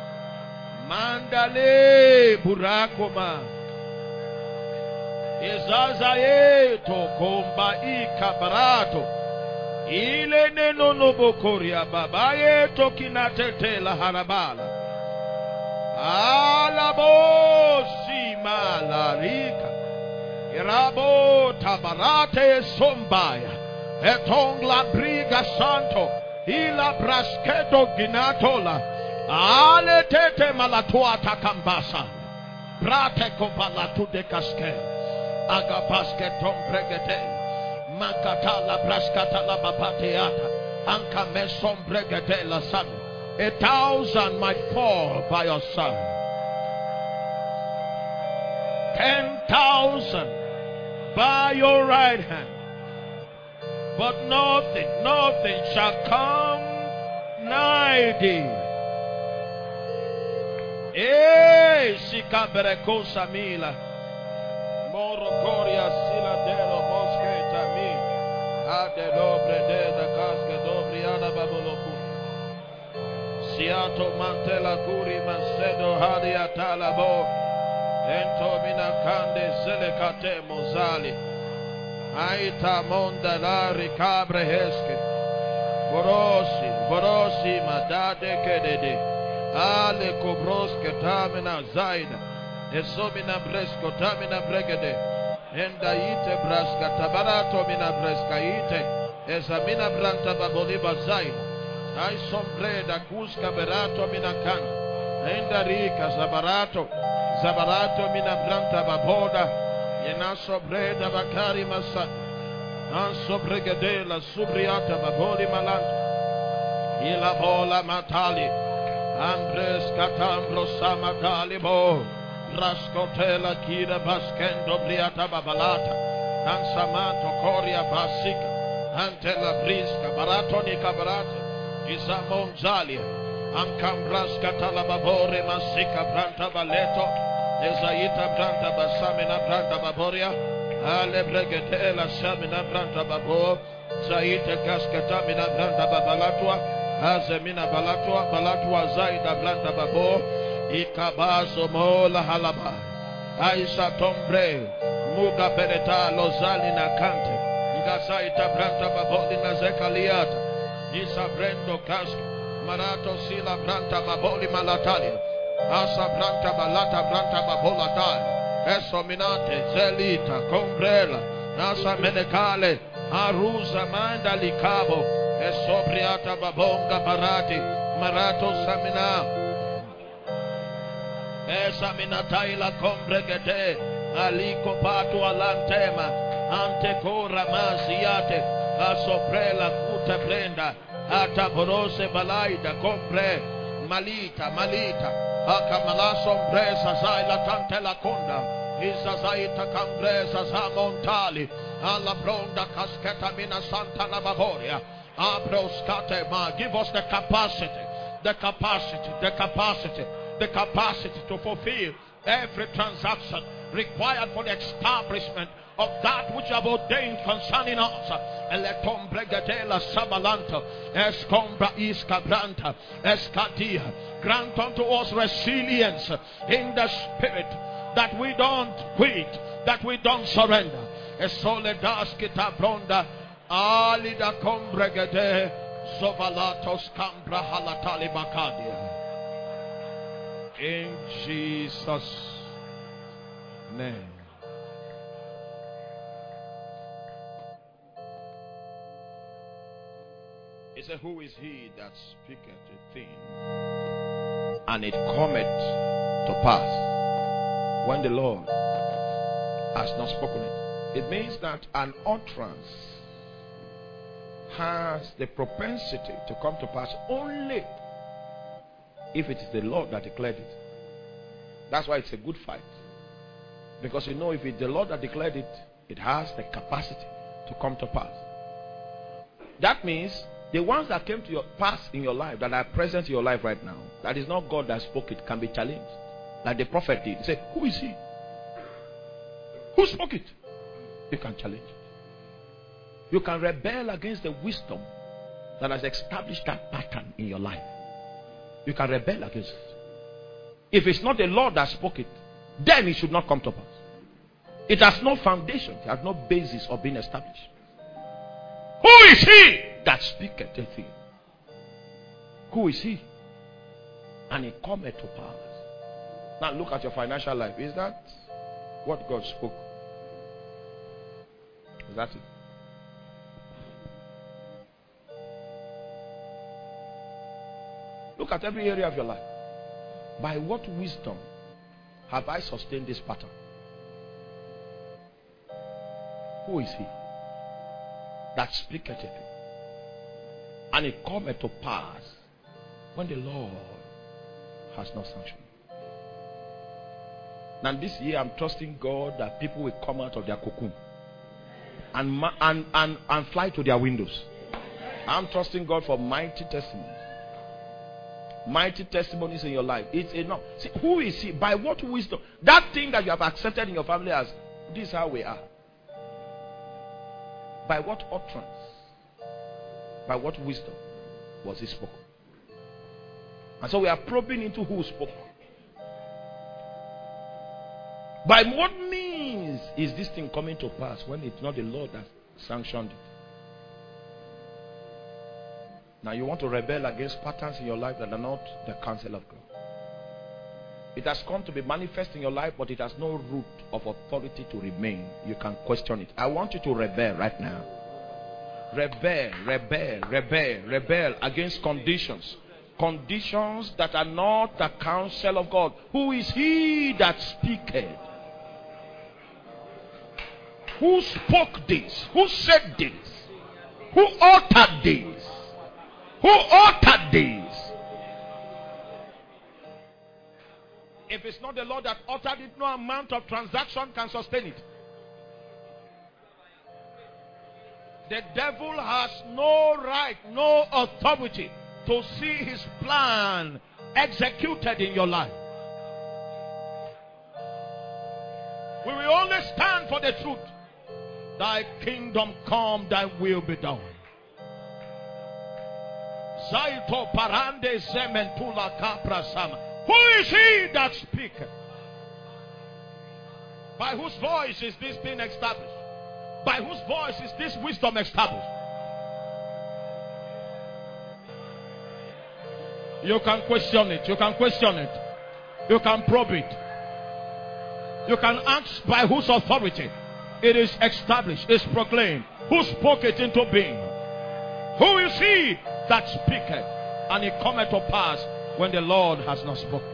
Mandale burakoma. Izazaye to komba ikabarato. Ile neno nobokoria babaye to kinatete la harabala. Alabo simalarika. Irabo tabarate sombaya. Etong la briga santo. Ila brasketo ginatola. Ale tete malatua takambasa. Brate kopalatu de kaske. Agapaske tom bregete. Makata la braskata la babateata. Anka mesom bregete la san. A thousand might fall by your side. Ten thousand by your right hand. But nothing, nothing shall come nigh thee. Eh, Shikabereko Samila. Morocoria Siladero Mosqueta mi. Ade dobre de da casca dobriana baboloku. Siato mantela curi macedo hadia talabo. Entomina cande selecate mozali. Aita monda la ricabre hesque. Borosi, borosi madade kedede. Ale cobroske tamina zaida. Esomina bresco tamina bregede. Enda ite braska tabarato mina breska ite. Esamina branta baboliba zaida. Ai sombre da cusca berato mina can. Enda rica zabarato. Zabarato mina branta baboda. Yena sobre da bakari masad. An sobregede la subriata baboli malanto. Ila bola matali. Andres catambro samatali bo. Rascotela kira baskendo briata babalata. Ansamato coria basika. Antela brisca baratonica barata. Isamonzalia. Ancambrasca talababore masika branta baleto. Ezaita branta basamina branta baboria. Ale bregetela samina branta babo. Zaita cascatamina branta babalatua. Azemina balatua balatua zaida branta babo. Ikabazo mola halaba. Aisha tombre. Muga pereta lozali na kante. Ngasaita branta baboli na zekaliata. Isa brendo kaska. Marato sila branta baboli malatalia. Asa branta balata branta babolatali. Esominante zelita combrela. Asa menekale. Aruza manda likabo. Esobriata babonga barati. Marato samina. Esa minataila combregete. Aliko patu alantema. Antecora masiate. Asoprela kuta prenda. Ataborose balaida compre. Malita malita. Akamala sombresa zaila tante la conda. Isa zaita cambresa za montali. Alla bronda casqueta mina santa la bavoria. Abroscate ma. Give us the capacity. The capacity. The capacity. The capacity to fulfill every transaction required for the establishment of that which you have ordained concerning us. Eletom bregadela sabalanta, escombra iscabranta, escadia. Grant unto us resilience in the spirit, that we don't quit, that we don't surrender. Esoledas kitabronda, alida combregade, zovalatos cambra halatali bakadia. In Jesus' name. He said, who is he that speaketh a thing, and it cometh to pass, when the Lord has not spoken it? It means that an utterance has the propensity to come to pass only if it is the Lord that declared it. That's why it's a good fight. Because you know, if it's the Lord that declared it, it has the capacity to come to pass. That means the ones that came to your pass in your life, that are present in your life right now, that is not God that spoke it, can be challenged. Like the prophet did. He said, who is he? Who spoke it? You can challenge it. You can rebel against the wisdom that has established that pattern in your life. You can rebel against it. If it's not the Lord that spoke it, then it should not come to pass. It has no foundation. It has no basis of being established. Who is he that speaketh a thing? Who is he? And it cometh to pass. Now look at your financial life. Is that what God spoke? Is that it? Look at every area of your life. By what wisdom have I sustained this pattern? Who is he that speaketh it? And it cometh to pass when the Lord has not sanctioned. Now this year I'm trusting God that people will come out of their cocoon and, and, and, and fly to their windows. I'm trusting God for mighty testimonies. Mighty testimonies in your life. It's enough. See, who is he? By what wisdom? That thing that you have accepted in your family as, this is how we are. By what utterance? By what wisdom was it spoken? And so we are probing into who spoke. By what means is this thing coming to pass when it's not the Lord that sanctioned it? Now you want to rebel against patterns in your life that are not the counsel of God. It has come to be manifest in your life, but it has no root of authority to remain. You can question it. I want you to rebel right now. Rebel, rebel, rebel, rebel against conditions. Conditions that are not the counsel of God. Who is he that speaketh? Who spoke this? Who said this? Who uttered this? Who uttered this? If it's not the Lord that uttered it, no amount of transaction can sustain it. The devil has no right, no authority to see his plan executed in your life. We will only stand for the truth. Thy kingdom come, thy will be done. Zaito parande zementula capra sama. Who is he that speaketh? By whose voice is this thing established? By whose voice is this wisdom established? You can question it. You can question it. You can probe it. You can ask by whose authority it is established, is proclaimed. Who spoke it into being? Who is he that speaketh, and it cometh to pass when the Lord has not spoken?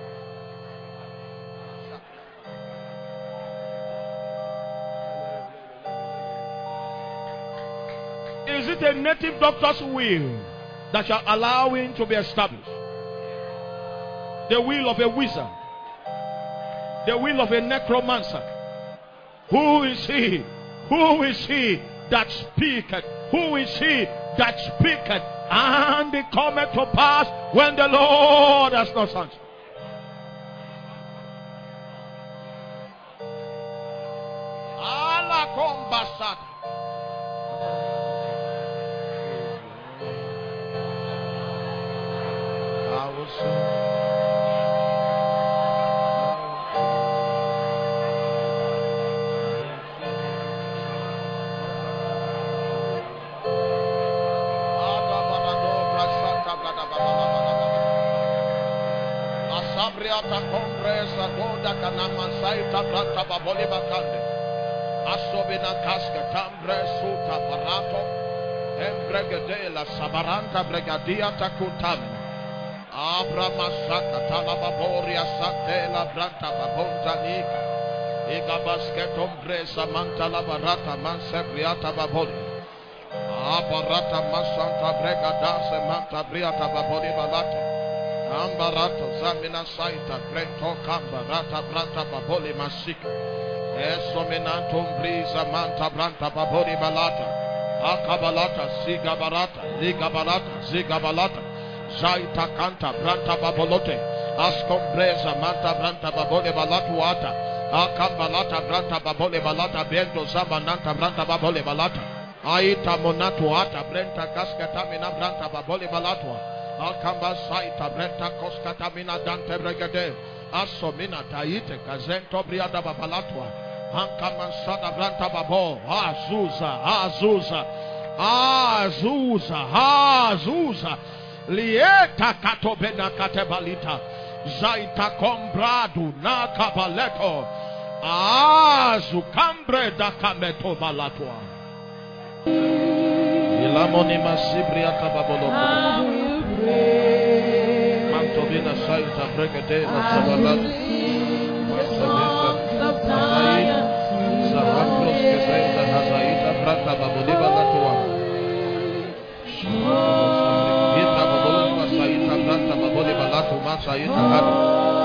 Is it a native doctor's will that you are allowing to be established? The will of a wizard? The will of a necromancer? Who is he? Who is he that speaketh? Who is he that speaketh? And it cometh to pass when the Lord has not sanctioned. Ala kombasata. I will sing. Asabriata compresa goda kanama saita planta baboli bakande. Asobina kaska tambre suta parato. Embregedela sabaranta bregadia takutam. Abra masaka talababoria satela branta babonta nika. Iga basketom bresa manta labarata mansebriata baboli. Aparata masanta brega dance manta briata baboni balata. Ambarato zamina saita brento cambarata branta baboli masika. Esominantum brisa manta branta baboni balata. Akabalata zigabarata ligabalata zigabalata. Zaita canta branta babolote. Ascombreza manta branta baboni balatuata. Akambalata branta baboni balata bento zamananta branta baboni balata. Aita monatuata brenta kaskatamina branta baboli balatwa. Akamba saita brenta koskatamina dante bregade. Asomina taite kazento briada babalatwa. Ankama sada branta babo. Azusa, azusa, azusa, azusa. Lieta katobena katebalita. Zaita kombradu na kabaleto. Azukambre da kameto balatwa. Ilamoni masibria kababolo. Mantobina saita bregade na sabalat. Masabisa. Masaita. Zavambros kesaita hazaita brata baboliba latua. Ita babolo masaita brata baboliba latu masaita hadu.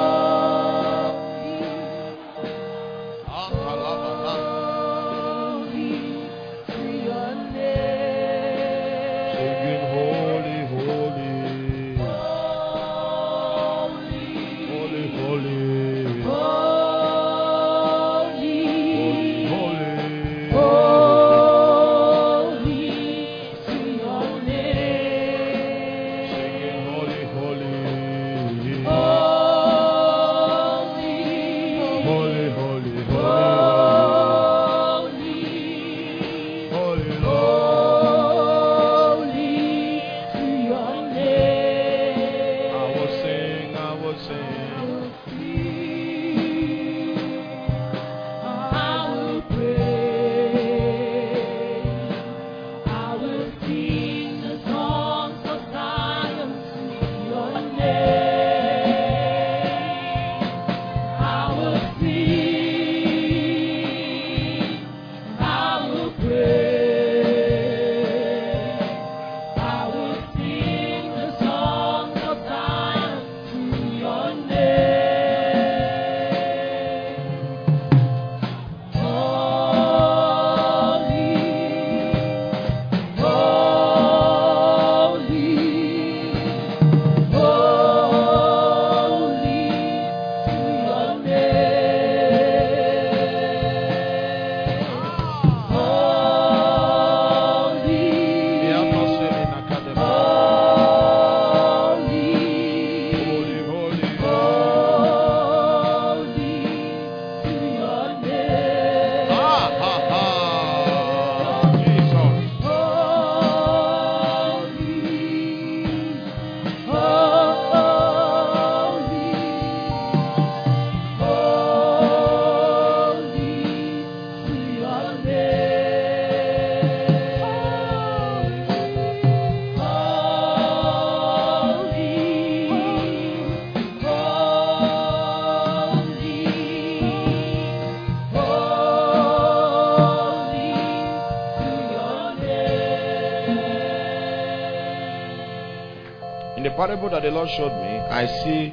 Parable that the Lord showed me, I see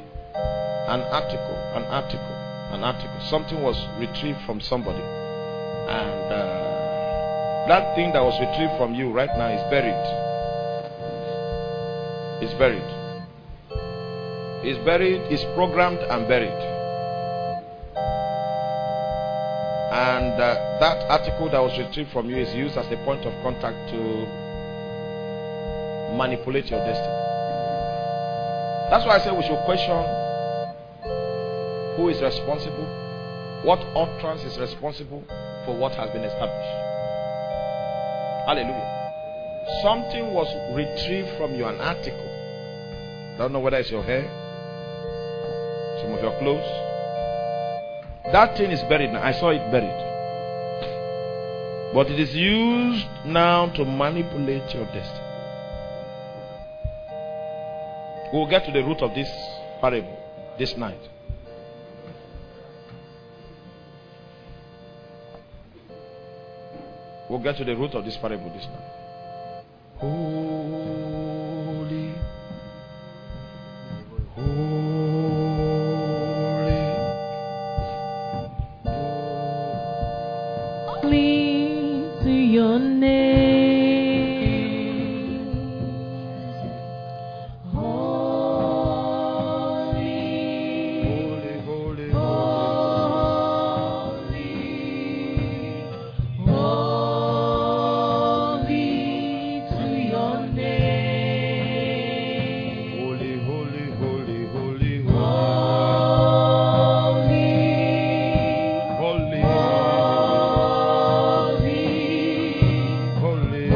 an article, an article, an article. Something was retrieved from somebody, and uh, that thing that was retrieved from you right now is buried. It's buried. It's buried. It's programmed and buried. And uh, that article that was retrieved from you is used as a point of contact to manipulate your destiny. That's why I say we should question who is responsible, what utterance is responsible for what has been established. Hallelujah. Something was retrieved from you, an article. Don't know whether it's your hair, some of your clothes. That thing is buried now. I saw it buried. But it is used now to manipulate your destiny. We will get to the root of this parable this night. We'll get to the root of this parable this night. Holy, holy, holy to your name. Holy, holy, holy, holy, holy to your name. holy, holy, holy, holy, Holy, holy, holy, holy, holy,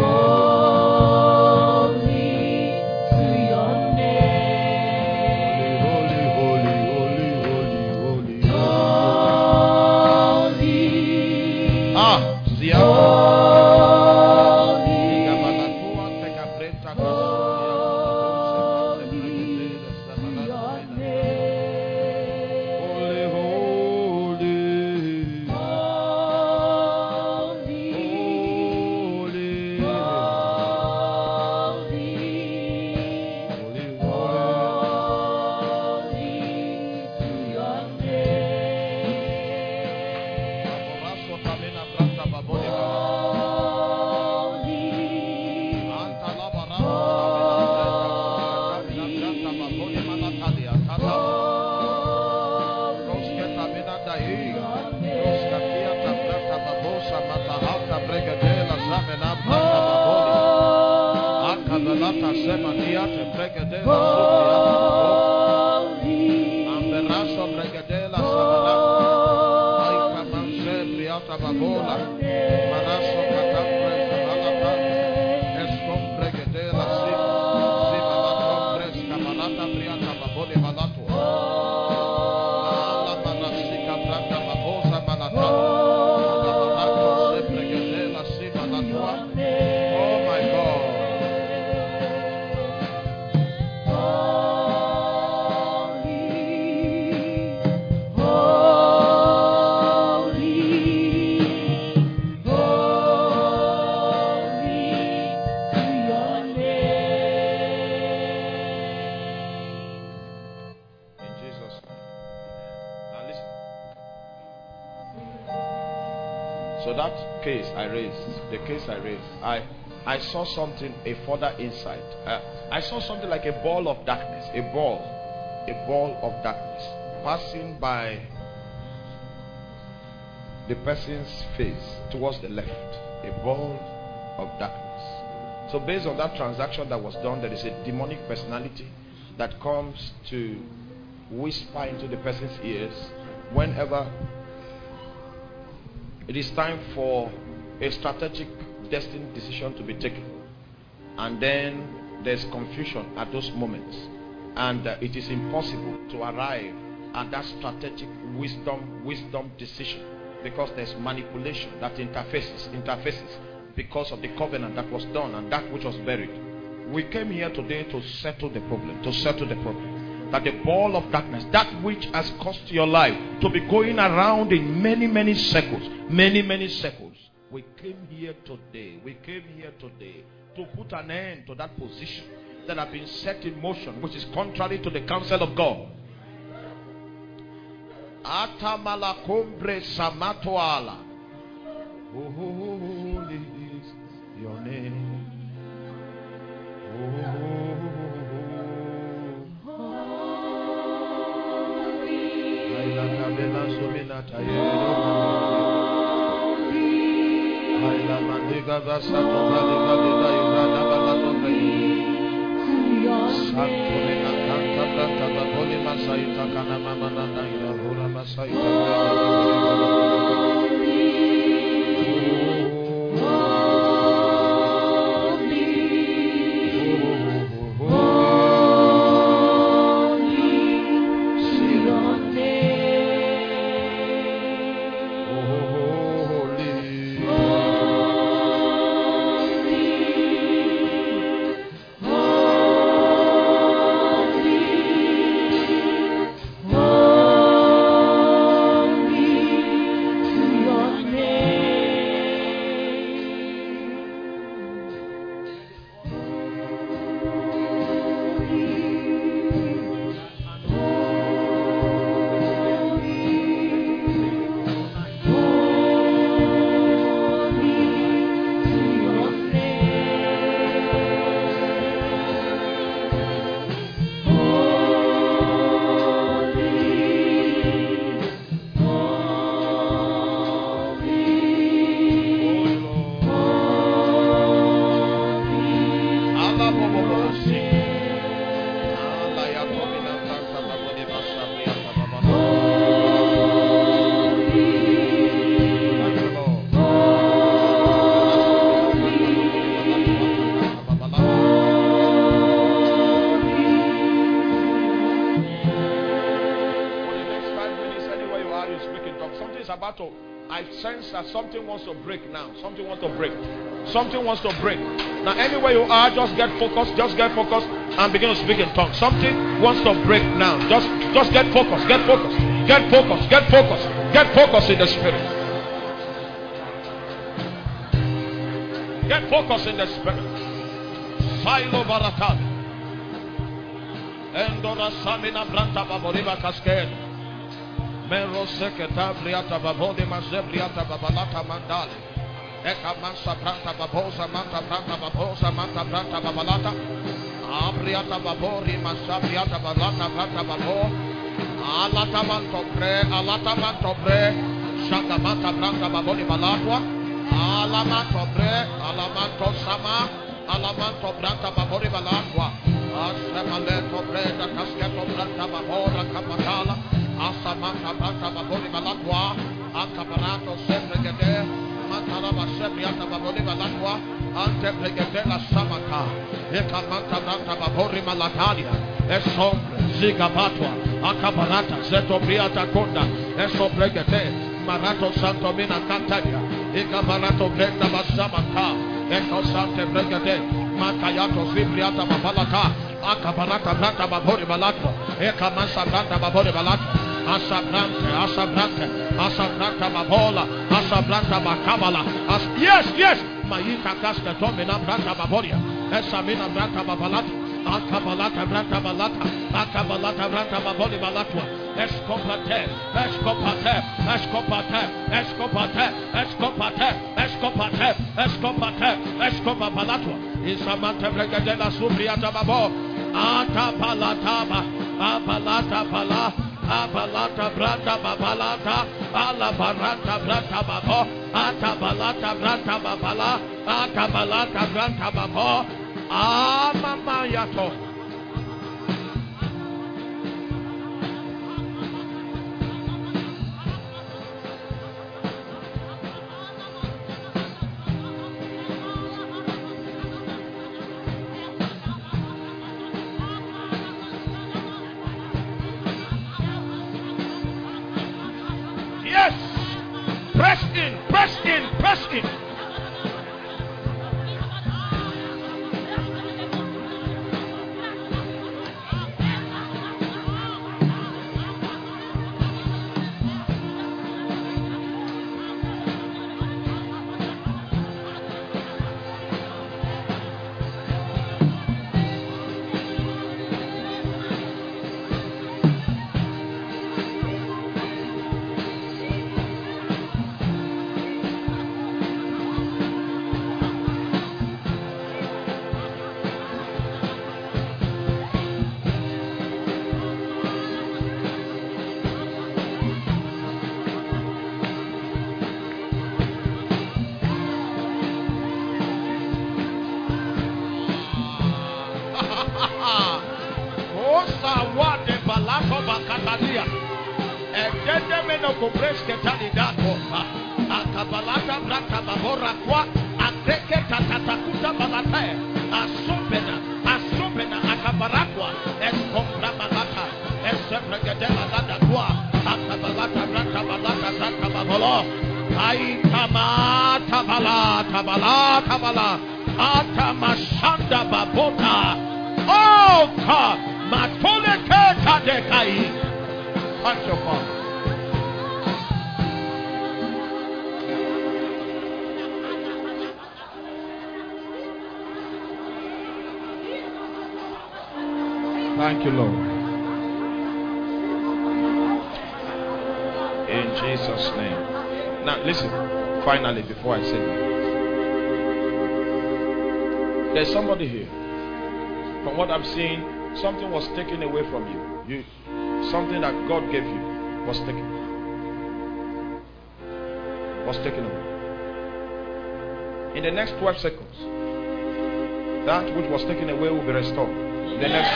holy to your name. holy, holy, holy, holy, holy. Holy, Ah, Zia. holy, Igabalatua, Tecabreta, holy Casuria, to your Holy, name. holy, Holy, holy, holy, holy, holy holy. to your name. Aboraso tamina branta baboni baba. Holy, Anta la barako tamina branta tamina branta baboni manatalia. Tata. Roske tamina dahi. Roska tia tabranta babosa mata alta bregadela zamena branta baboni. Anka belata sema dia te bregadela supriata baboni. Amberaso bregadela sabala. Aika manse priata babola. Manaso katambre sabalata. Eskom bregadela si. Zibalato breska balata priata baboni balato. Ala manasika branta babosa balata. Ala balato se bregadela si balatua. Oh my God. In Jesus' name. Now listen. So that case I raised, the case I raised, I I saw something, a further insight. Uh, I saw something like a ball of darkness, a ball, a ball of darkness passing by the person's face towards the left, a ball of darkness. So based on that transaction that was done, there is a demonic personality that comes to whisper into the person's ears whenever it is time for a strategic destined decision to be taken. And then there's confusion at those moments. And uh, it is impossible to arrive at that strategic wisdom, wisdom decision, because there's manipulation that interfaces, interfaces because of the covenant that was done and that which was buried. We came here today to settle the problem, to settle the problem. That the ball of darkness, that which has cost your life to be going around in many, many circles, many, many circles. We came here today, we came here today to put an end to that position that have been set in motion, which is contrary to the counsel of God. Atamalakombre samatoala. Holy is your name. Holy, is about to, I sense that something wants to break now. Something wants to break. Something wants to break. Now, anywhere you are, just get focused. Just get focused and begin to speak in tongues. Something wants to break now. Just, just get focused. Get focused. Get focused. Get focused. Get focused in the spirit. Get focused in the spirit. Silo Baratali. Endora Samina Branta Baboriba Cascade. Mero Seketa Briata Babodi Mazebriata Babalata Mandali. Eka Mansa Branta Babosa Manta Branta Babosa Manta Branta Babalata. Abriata Babori Masabriata Balata Branta Babo. Alata Manto Pre, Alata Manto Pre. Shaka Manta Branta Baboni Balatwa. Alamanto Pre, Alamanto Sama. Alamanto Branta Babori Balatwa. Asemaleto Breda Casketo Branta Babora Capatala. Asamanta Branta Babori Balatwa. Acaparato Sebregede. Mantaraba Sebriata Babori Balatwa. Ante Bregede La Samata. Ecamanta Branta Babori Malatalia. Esombre. Zigabatwa. Acaparata. Zeto Briata Conda. Eso Bregede. Marato Santo Mina Cantaria. Ecaparato Brenda Basamata. Eco Sante Bregede. Makayato Zibriata Babalata. Akabarata Branta Babori Balatwa. Ecamasa Branta Babori Balatwa. Asabrante, Asabrante, Asabranta Babola, Asabranta Bakabala. As yes, yes. Mayita Casca Tomina Branta Baboria. Esamina Branta Babalata. Akabalata Branta Balata. Akabalata Branta Baboli Balatwa. Escopate, Escopate, Escopate, Escopate, Escopate, Escopate, Escopate, Escopa Balatwa. Isamante Bregadela Subriata Babo. Atabalataba, Abalata Bala. Abalata Branta Babalata, Alabaranta Branta Babo, Atabalata Branta Babala, Atabalata Branta Babo, Amamayato. Yes, press in, press in, press in. Akabalata Branta Babora Kwa Agreke Tatatakuta Balata Asopena Asopena Akabarakwa Escombra Balata Esepregedela Lada Kwa Akabalata Branta Balata Branta Babolo Aitama Tabala Tabala Tabala Atamashanda Babota Oh God Matole Keta Dekai Thank you, Father. Thank you, Lord. In Jesus' name. Now, listen. Finally, before I say that, there's somebody here. From what I'm seeing, something was taken away from you. You, something that God gave you was taken. Was taken away. In the next twelve seconds, that which was taken away will be restored. The next.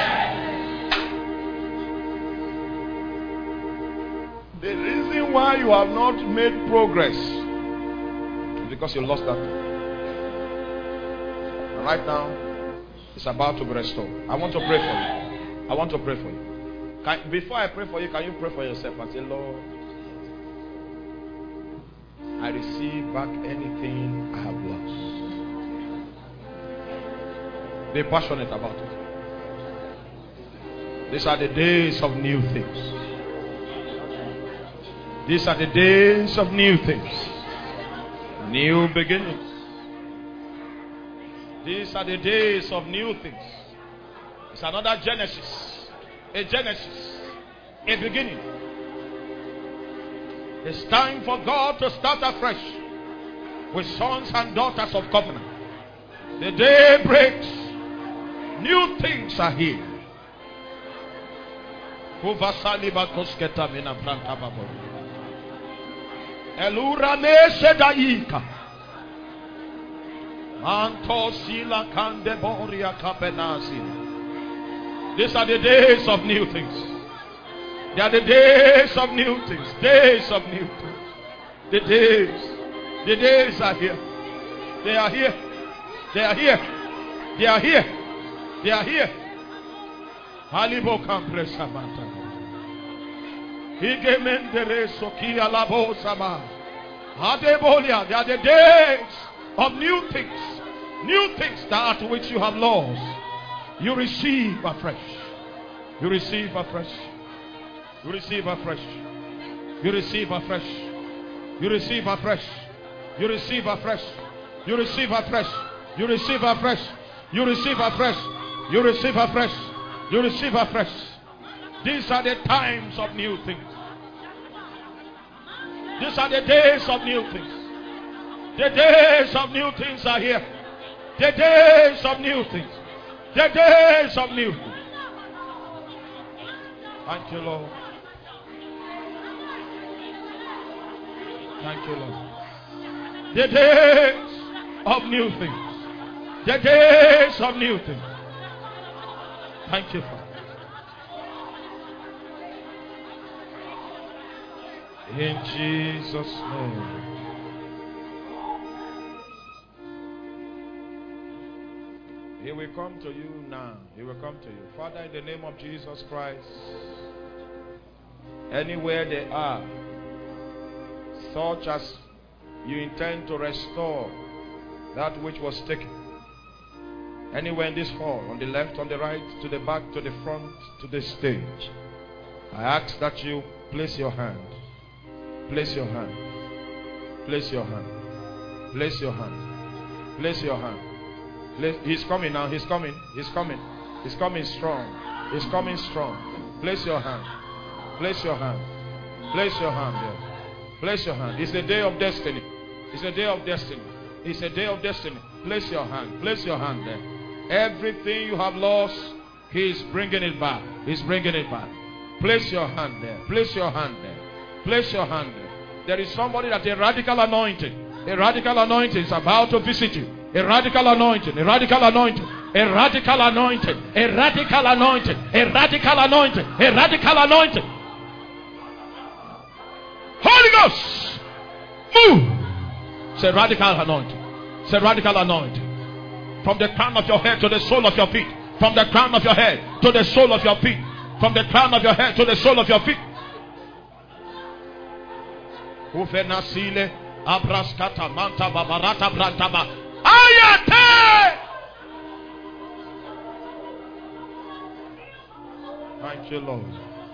The reason why you have not made progress is because you lost that thing. And right now, it's about to be restored. I want to pray for you. I want to pray for you. Can, before I pray for you, can you pray for yourself and say, Lord, I receive back anything I have lost. Be passionate about it. These are the days of new things. These are the days of new things. New beginnings. These are the days of new things. It's another Genesis. A Genesis. A beginning. It's time for God to start afresh with sons and daughters of covenant. The day breaks. New things are here. Elura mese daika. Manto sila kandeboria kapenasi. These are the days of new things. They are the days of new things. Days of new things. The days. The days are here. They are here. They are here. They are here. They are here. Halibo compresa mata. Hige mendere sokia labo sama. Adebolia. They are the days of new things. New things that which you have lost. You receive afresh. You receive afresh. You receive afresh. You receive afresh. You receive afresh. You receive afresh. You receive afresh. You receive afresh. You receive afresh. You receive afresh. You receive afresh. These are the times of new things. These are the days of new things. The days of new things are here. The days of new things. The days of new things. Thank you, Lord. Thank you, Lord. The days of new things. The days of new things. Thank you, Father. In Jesus' name. He will come to you now. He will come to you. Father, in the name of Jesus Christ, anywhere they are, such as you intend to restore that which was taken. Anywhere in this hall, on the left, on the right, to the back, to the front, to the stage, I ask that you place your hand. Place your hand. Place your hand. Place your hand. Place your hand. Place, he's coming now. He's coming. He's coming. He's coming strong. He's coming strong. Place your hand. Place your hand. Place your hand there. Place your hand. It's the day of destiny. It's a day of destiny. It's a day of destiny. Place your hand. Place your hand there. Everything you have lost, He is bringing it back. He's bringing it back. Place your hand there. Place your hand there. Place your hand there. There is somebody that a radical anointing. A radical anointing is about to visit you. A radical anointing. A radical anointing. A radical anointing. A radical anointing. A radical anointing. A radical anointing. Holy Ghost, move. It's a radical anointing. It's a radical anointing. From the crown of your head to the sole of your feet. From the crown of your head to the sole of your feet. From the crown of your head to the sole of your feet. Ufenasile abraskata manta babarata brantaba ayate. Thank you, Lord.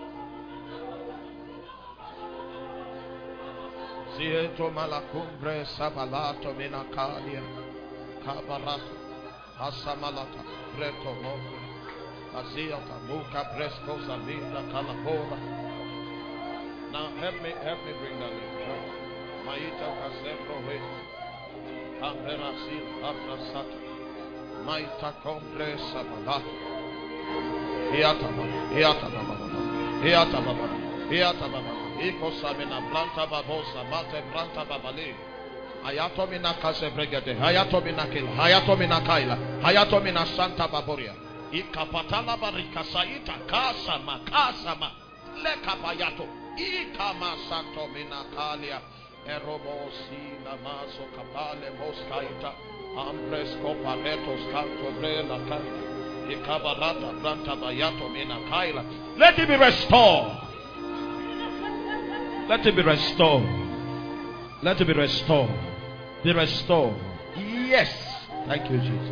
Sieto malacumbre sabalato minakalia kabarato asamalata preto mobre asiata muka presco sabina calabora. Now help me, help me bring that in. Maita casembro he amberasil abrasata maita compre sabala hiata baba hiata baba hiata baba hiata baba iko samina planta babosa mate planta babale ayato mina kasebregede ayato mina kila ayato mina kaila ayato mina santa baboria ikapatala barika saita kasa makasa ma lekabayato ikama santo mina kalia erobosi namaso kapale moskaita ambresco paretos canto brela kanta ikabarata planta bayato mina kaila. Let it be restored. Let it be restored. Let it be restored. Be restored. Yes. Thank you, Jesus.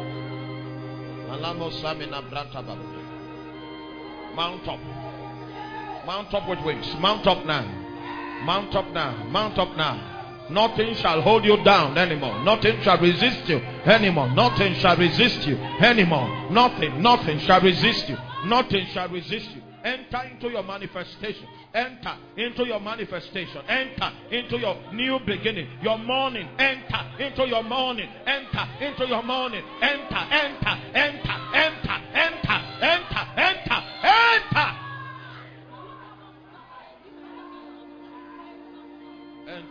Mount up. Mount up with wings. Mount up now. Mount up now. Mount up now. Nothing shall hold you down anymore. Nothing shall resist you anymore. Nothing shall resist you anymore. Nothing, nothing shall resist you. Nothing shall resist you. Enter into your manifestation. Enter into your manifestation. Enter into your new beginning. Your morning. Enter into your morning. Enter into your morning. Enter, enter, enter, enter, enter, enter, enter, enter. Enter.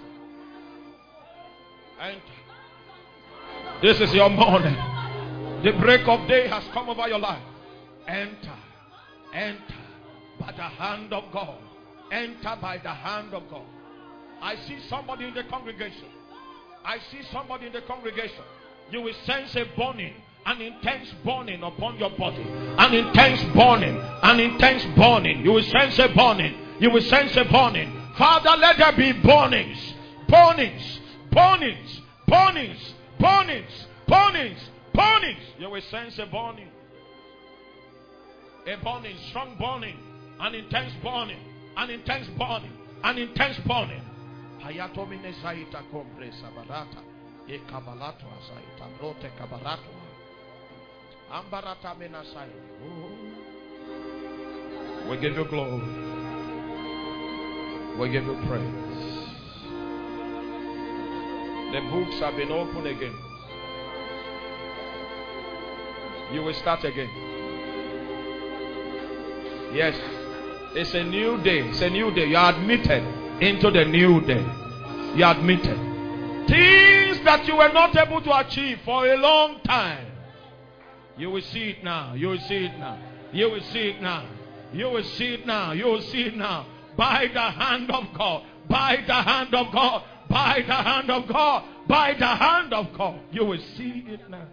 Enter. This is your morning. The break of day has come over your life. Enter. Enter by the hand of God. Enter by the hand of God. I see somebody in the congregation. I see somebody in the congregation. You will sense a burning, an intense burning upon your body. An intense burning, an intense burning. You will sense a burning. You will sense a burning. Father, let there be burnings, burnings, burnings, burnings, burnings, burnings, burnings. You will sense a burning. A burning, strong burning, an intense burning, an intense burning, an intense burning. Hayatomine saita compre sabarata, e kabalato saita brote kabalato, ambarata mena saita. We give you glory. We give you praise. The books have been opened again. You will start again. Yes, it's a new day. It's a new day. You are admitted into the new day. You are admitted. Things that you were not able to achieve for a long time. You will see it now. You will see it now. You will see it now. You will see it now. You will see it now. By the hand of God. By the hand of God. By the hand of God. By the hand of God. You will see it now.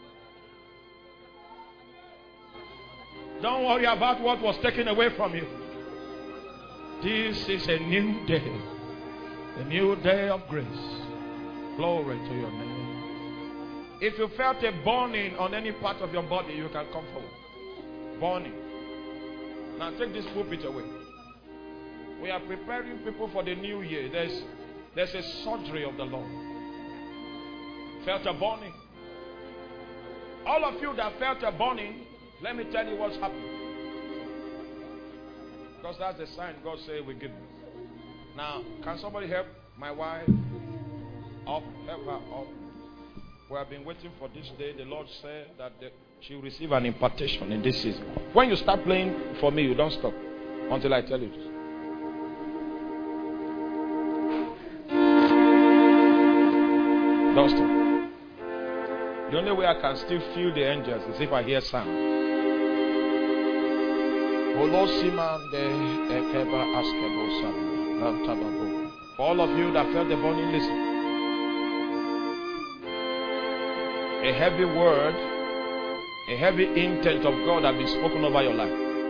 Don't worry about what was taken away from you. This is a new day. A new day of grace. Glory to your name. If you felt a burning on any part of your body, you can come forward. Burning. Now take this pulpit away. We are preparing people for the new year. There's, there's a surgery of the Lord. Felt a burning. All of you that felt a burning, let me tell you what's happening. Because that's the sign God said we give you. Now, can somebody help my wife up? Help her up. We have been waiting for this day. The Lord said that the, she will receive an impartation in this season. When you start playing for me, you don't stop until I tell you. Don't stop. The only way I can still feel the angels is if I hear sound. For all of you that felt the burning, listen. A heavy word, a heavy intent of God has been spoken over your life.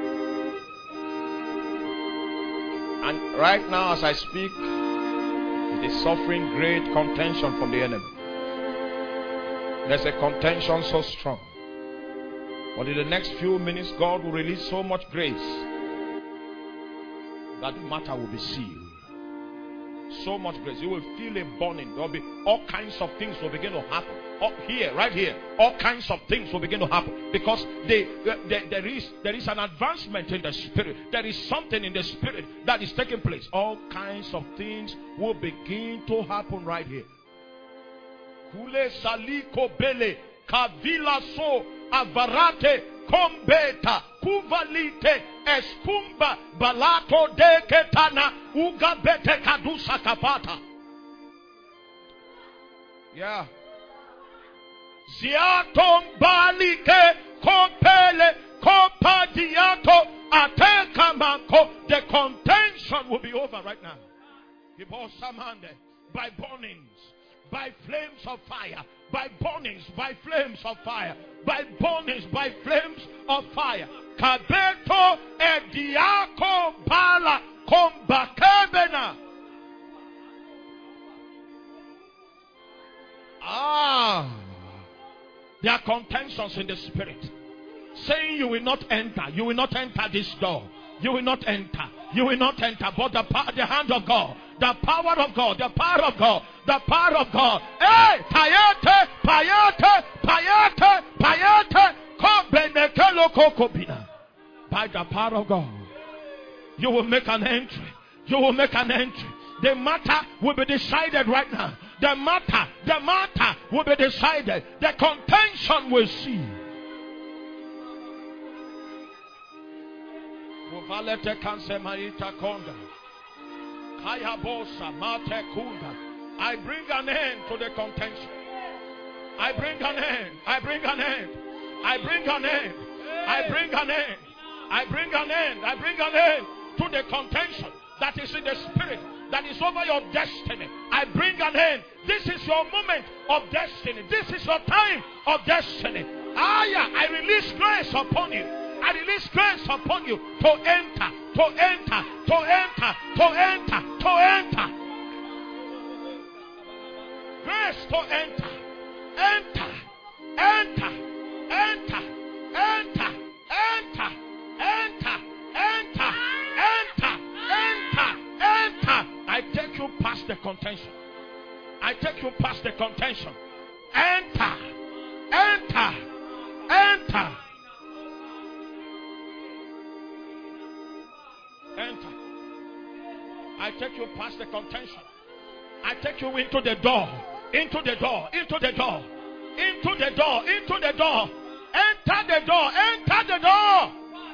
And right now as I speak, it is suffering great contention from the enemy. There's a contention so strong. But in the next few minutes, God will release so much grace that the matter will be sealed. So much grace. You will feel a burning. There will be all kinds of things will begin to happen. Up here, right here, all kinds of things will begin to happen. Because they, they, there, is, there is an advancement in the spirit. There is something in the spirit that is taking place. All kinds of things will begin to happen right here. Kule saliko bele kavila so avarate kombeta kuvalite eskumba balato deketana ugabete kadusa kapata. Yeah. Ziatom balike kopele kopadiato atekamako. The contention will be over right now. People samande by burnings, by flames of fire, by burnings, by flames of fire, by burnings, by flames of fire. Kabeto ediako bala kombakebena. contentions in the spirit, saying you will not enter, you will not enter this door, you will not enter, you will not enter, but the, the hand of God, the power of God, the power of God, the power of God. Hey, payete, payete, payete, payete, kobenekelo kokobina. By the power of God, you will make an entry. You will make an entry. The matter will be decided right now. The matter, the matter will be decided. The contention will see. I bring an end to the contention. I bring an end. I bring an end. I bring an end. I bring an end. I bring an end. I bring an end to the contention that is in the spirit, that is over your destiny. I bring an end. This is your moment of destiny. This is your time of destiny. Ah, yeah, I release grace upon you. I release grace upon you to enter, to enter, to enter, to enter, to enter. Grace to enter, enter, enter, enter, enter, enter, enter, enter, enter, enter, enter. I take you past the contention. I take you past the contention. Enter, enter, enter. Enter. I take you past the contention. I take you into the door. Into the door. Into the door. Into the door. Into the door. Enter the door. Enter the door.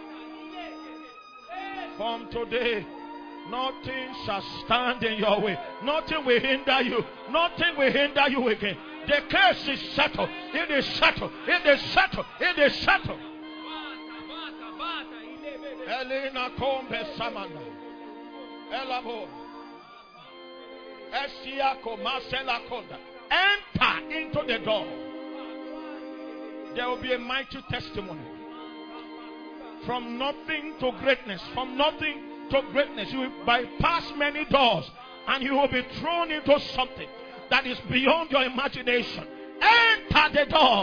From today, nothing shall stand in your way. Nothing will hinder you. Nothing will hinder you again. The case is settled. It is settled. It is settled. It is settled. Elena Combe Samanda Elabo Esiako Marcela Konda. Enter into the door. There will be a mighty testimony. From nothing to greatness. From nothing to greatness. You will bypass many doors and you will be thrown into something that is beyond your imagination. Enter the door.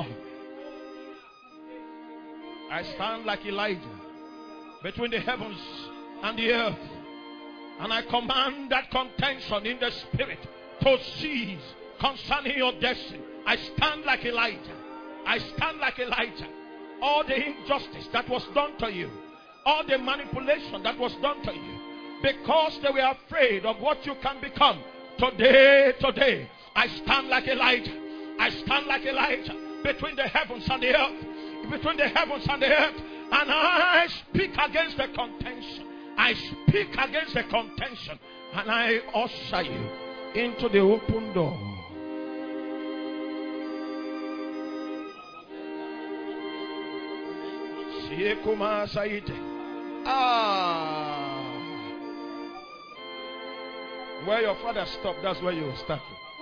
I stand like Elijah between the heavens and the earth, and I command that contention in the spirit to cease concerning your destiny. I stand like Elijah. I stand like Elijah. All the injustice that was done to you, all the manipulation that was done to you, because they were afraid of what you can become. Today, today, I stand like Elijah. I stand like Elijah between the heavens and the earth. Between the heavens and the earth. And I speak against the contention. I speak against the contention. And I usher you into the open door. Ah. Where your father stopped, that's where you will start.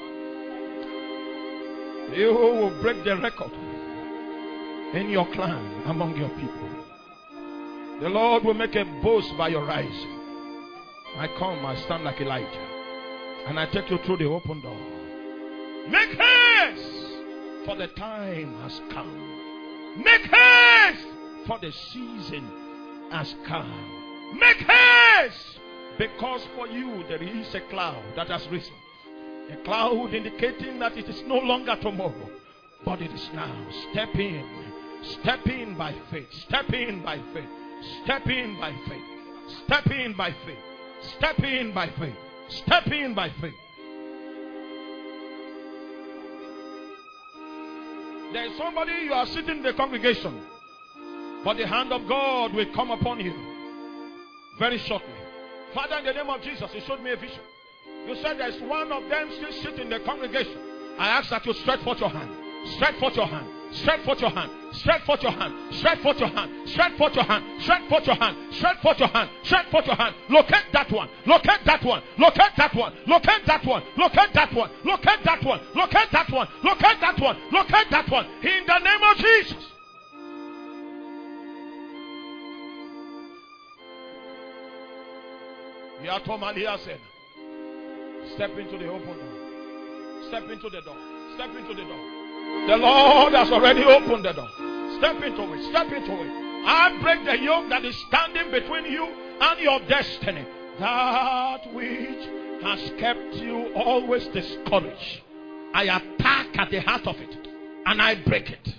You will break the record in your clan, among your people. The Lord will make a boast by your rise. I come, I stand like Elijah, and I take you through the open door. Make haste, for the time has come. Make haste, for the season has come. Make haste, because for you there is a cloud that has risen. A cloud indicating that it is no longer tomorrow, but it is now. Step in. Step in by faith. Step in by faith. Step in by faith. Step in by faith. Step in by faith. Step in by faith. There is somebody, you are sitting in the congregation, but the hand of God will come upon you very shortly. Father, in the name of Jesus, you showed me a vision. You said there is one of them still sitting in the congregation. I ask that you stretch forth your hand. Stretch forth your hand. Stretch forth your hand. Stretch forth your hand. Stretch forth your hand. Stretch forth your hand. Stretch forth your hand. Stretch forth your hand. Stretch forth your hand. Locate that one. Locate that one. Locate that one. Locate that one. Locate that one. Locate that one. Locate that one. Locate that one. Locate that one. In the name of Jesus. Yatomalia said, step into the open door. Step into the door. Step into the door. The Lord has already opened the door. Step into it. Step into it. I break the yoke that is standing between you and your destiny. That which has kept you always discouraged. I attack at the heart of it. And I break it.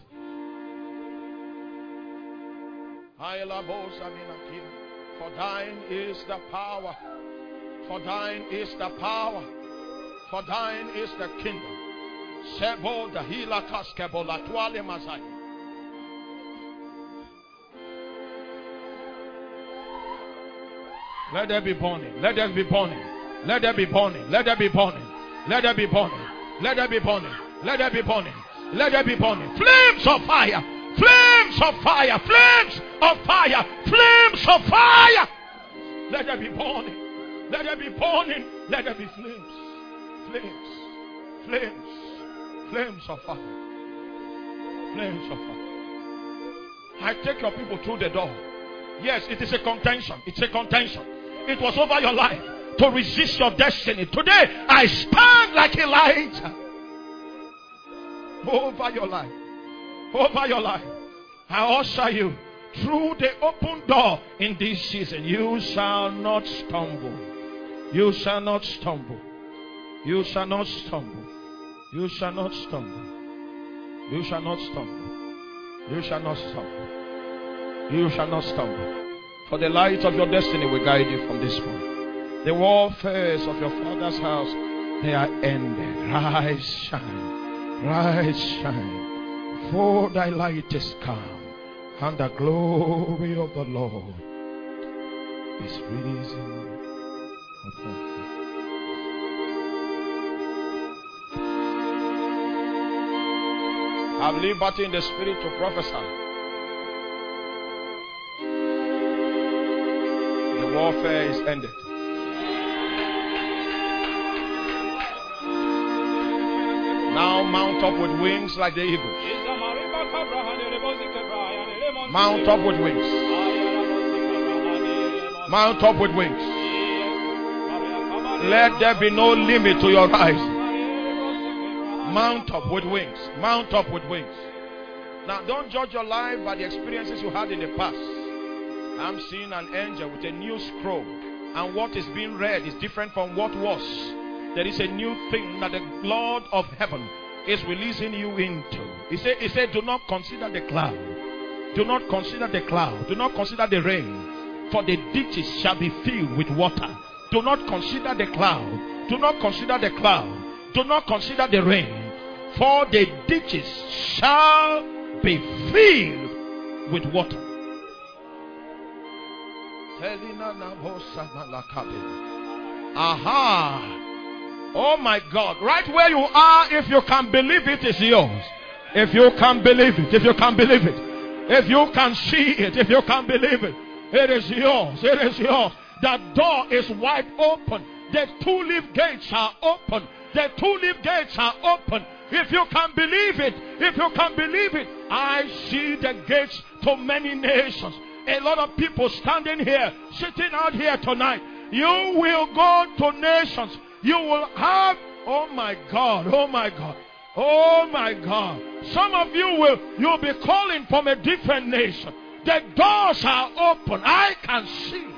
For thine is the power. For thine is the power. For thine is the kingdom. Sebo the hila kaskebo la tuale mazai. Let there be burning. Let there be burning. Let there be burning. Let there be burning. Let there be burning. Let there be burning. Let there be burning. Let there be burning. Flames of fire. Flames of fire. Flames of fire. Flames of fire. Let there be burning. Let there be burning. Let there be flames. Flames. Flames. Flames of fire. Flames of fire. I take your people through the door. Yes, it is a contention. It's a contention. It was over your life to resist your destiny. Today, I stand like Elijah. Over your life. Over your life. I usher you through the open door in this season. You shall not stumble. You shall not stumble. You shall not stumble. You shall not stumble. You shall not stumble. You shall not stumble. You shall not stumble. For the light of your destiny will guide you from this point. The warfares of your father's house, they are ended. Rise, shine. Rise, shine. For thy light is come, and the glory of the Lord is risen upon you. Have liberty in the spirit to prophesy. The warfare is ended. Now mount up with wings like the eagles. Mount up with wings. Mount up with wings. Let there be no limit to your rise. Mount up with wings. Mount up with wings. Now don't judge your life by the experiences you had in the past. I'm seeing an angel with a new scroll, and what is being read is different from what was. There is a new thing that the Lord of heaven is releasing you into. He said, he said, do not consider the cloud. Do not consider the cloud. Do not consider the rain. For the ditches shall be filled with water. Do not consider the cloud. Do not consider the cloud. Do not consider the rain. For the ditches shall be filled with water. Aha. Oh my God. Right where you are, if you can believe it, is yours. If you can believe it, if you can believe it, if you can see it, if you can believe it, it is yours. It is yours. The door is wide open. The two-leaf gates are open. The two-leaf gates are open. If you can believe it, if you can believe it, I see the gates to many nations. A lot of people standing here, sitting out here tonight. You will go to nations. You will have, oh my God, oh my God, oh my God. Some of you will, you'll be calling from a different nation. The doors are open. I can see.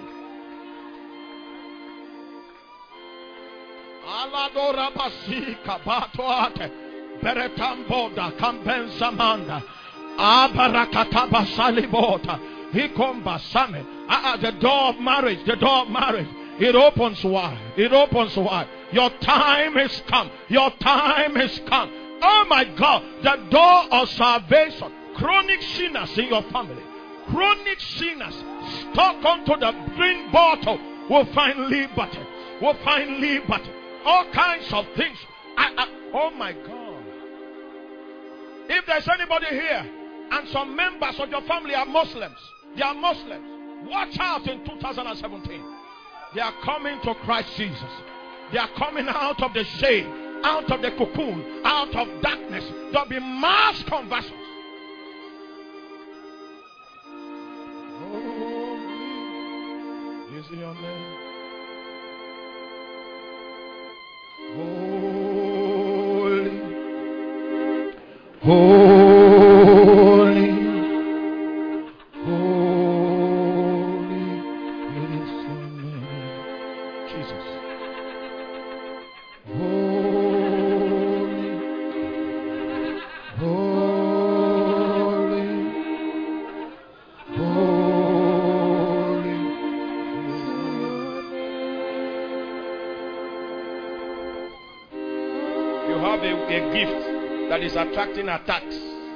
Aladora basika batoate beretamboda kambensamanda abarakataba salibota hikomba same. Ah, the door of marriage, the door of marriage. It opens wide. It opens wide. Your time is come. Your time is come. Oh my God. The door of salvation. Chronic sinners in your family. Chronic sinners stuck onto the green bottle will find liberty. Will find liberty. All kinds of things. I, I, oh my God. If there's anybody here and some members of your family are Muslims, they are Muslims, watch out in two thousand seventeen. They are coming to Christ Jesus. They are coming out of the shade, out of the cocoon, out of darkness. There will be mass conversions. Holy is your name. Holy, holy Jesus. Holy, holy, holy. You have a, a gift that is attracting attacks.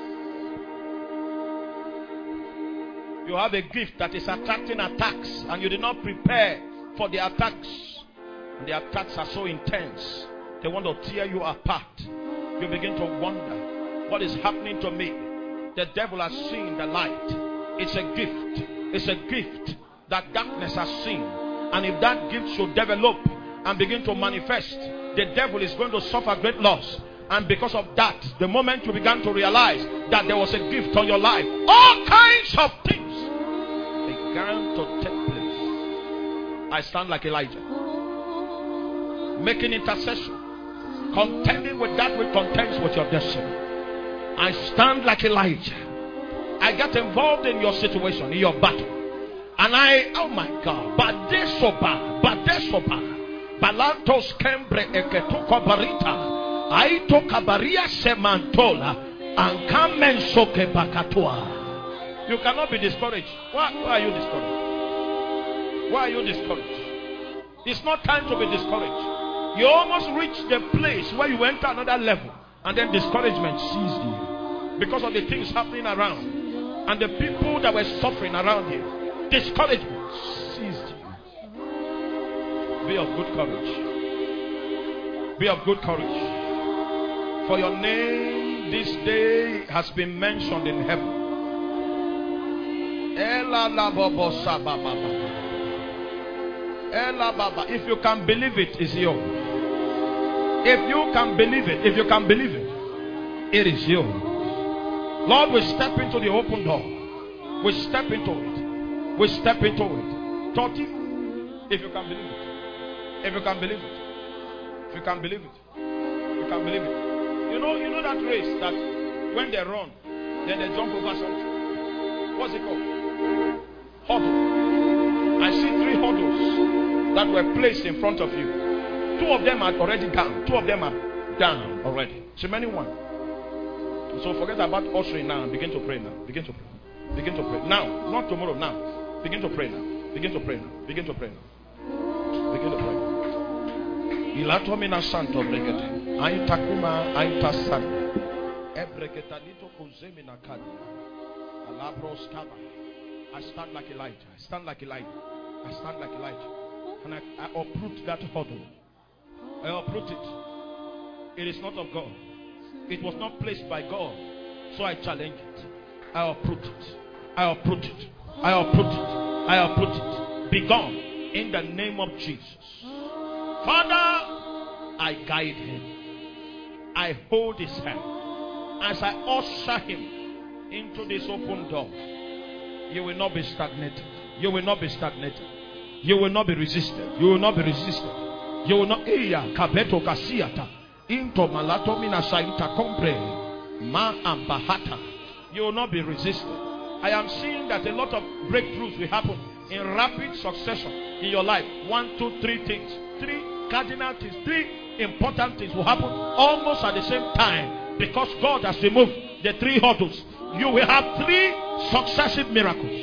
You have a gift that is attracting attacks, and you did not prepare for the attacks. And the attacks are so intense, they want to tear you apart. You begin to wonder, what is happening to me? The devil has seen the light. It's a gift. It's a gift that darkness has seen. And if that gift should develop and begin to manifest, the devil is going to suffer great loss. And because of that, the moment you began to realize that there was a gift on your life, all kinds of things began to take place. I stand like Elijah, making intercession, contending with that which contends with your destiny. I stand like Elijah. I get involved in your situation, in your battle. And I, oh my God, Badesoba, Badesoba, Balantos Kembre Eketuko Barita, Aito Kabaria Semantola, and Kamen Soke Bakatua. You cannot be discouraged. Why, why are you discouraged? Why are you discouraged? It's not time to be discouraged. You almost reached the place where you enter another level, and then discouragement seized you because of the things happening around and the people that were suffering around you. Discouragement seized you. Be of good courage. Be of good courage. For your name this day has been mentioned in heaven. If you can believe it, it's yours. If you can believe it, if you can believe it, it is yours. Lord, we step into the open door. We step into it. We step into it. Thirty, if you can believe it. If you can believe it. If you can believe it. You can believe it. You know, you know that race that when they run, then they jump over something. What's it called? Hurdle. I see three hurdles that were placed in front of you. Two of them are already down. Two of them are down already. So many one. So forget about ushering now and begin to pray now. Begin to pray. Begin to pray. Now. Not tomorrow. Now. Begin to pray now. Begin to pray now. Begin to pray now. Begin to pray. Ilatomina santo bregete. Aitakuma aitasana. Ebregetanito kuzemina kadi. Alabros kaba. I stand like Elijah. I stand like Elijah. I stand like Elijah. And I, I uproot that hurdle. I uproot it. It is not of God. It was not placed by God. So I challenge it. I uproot it. I uproot it. I uproot it. I uproot it. Be gone in the name of Jesus. Father, I guide him. I hold his hand as I usher him into this open door. You will not be stagnated. You will not be stagnated. You will not be resisted. You will not be resisted. You will not. Iya kabeto kasiata into malato mina saita compre ma ambahata. You will not be resisted. I am seeing that a lot of breakthroughs will happen in rapid succession in your life. One, two, three things. Three cardinal things. Three important things will happen almost at the same time because God has removed the three hurdles. You will have three successive miracles.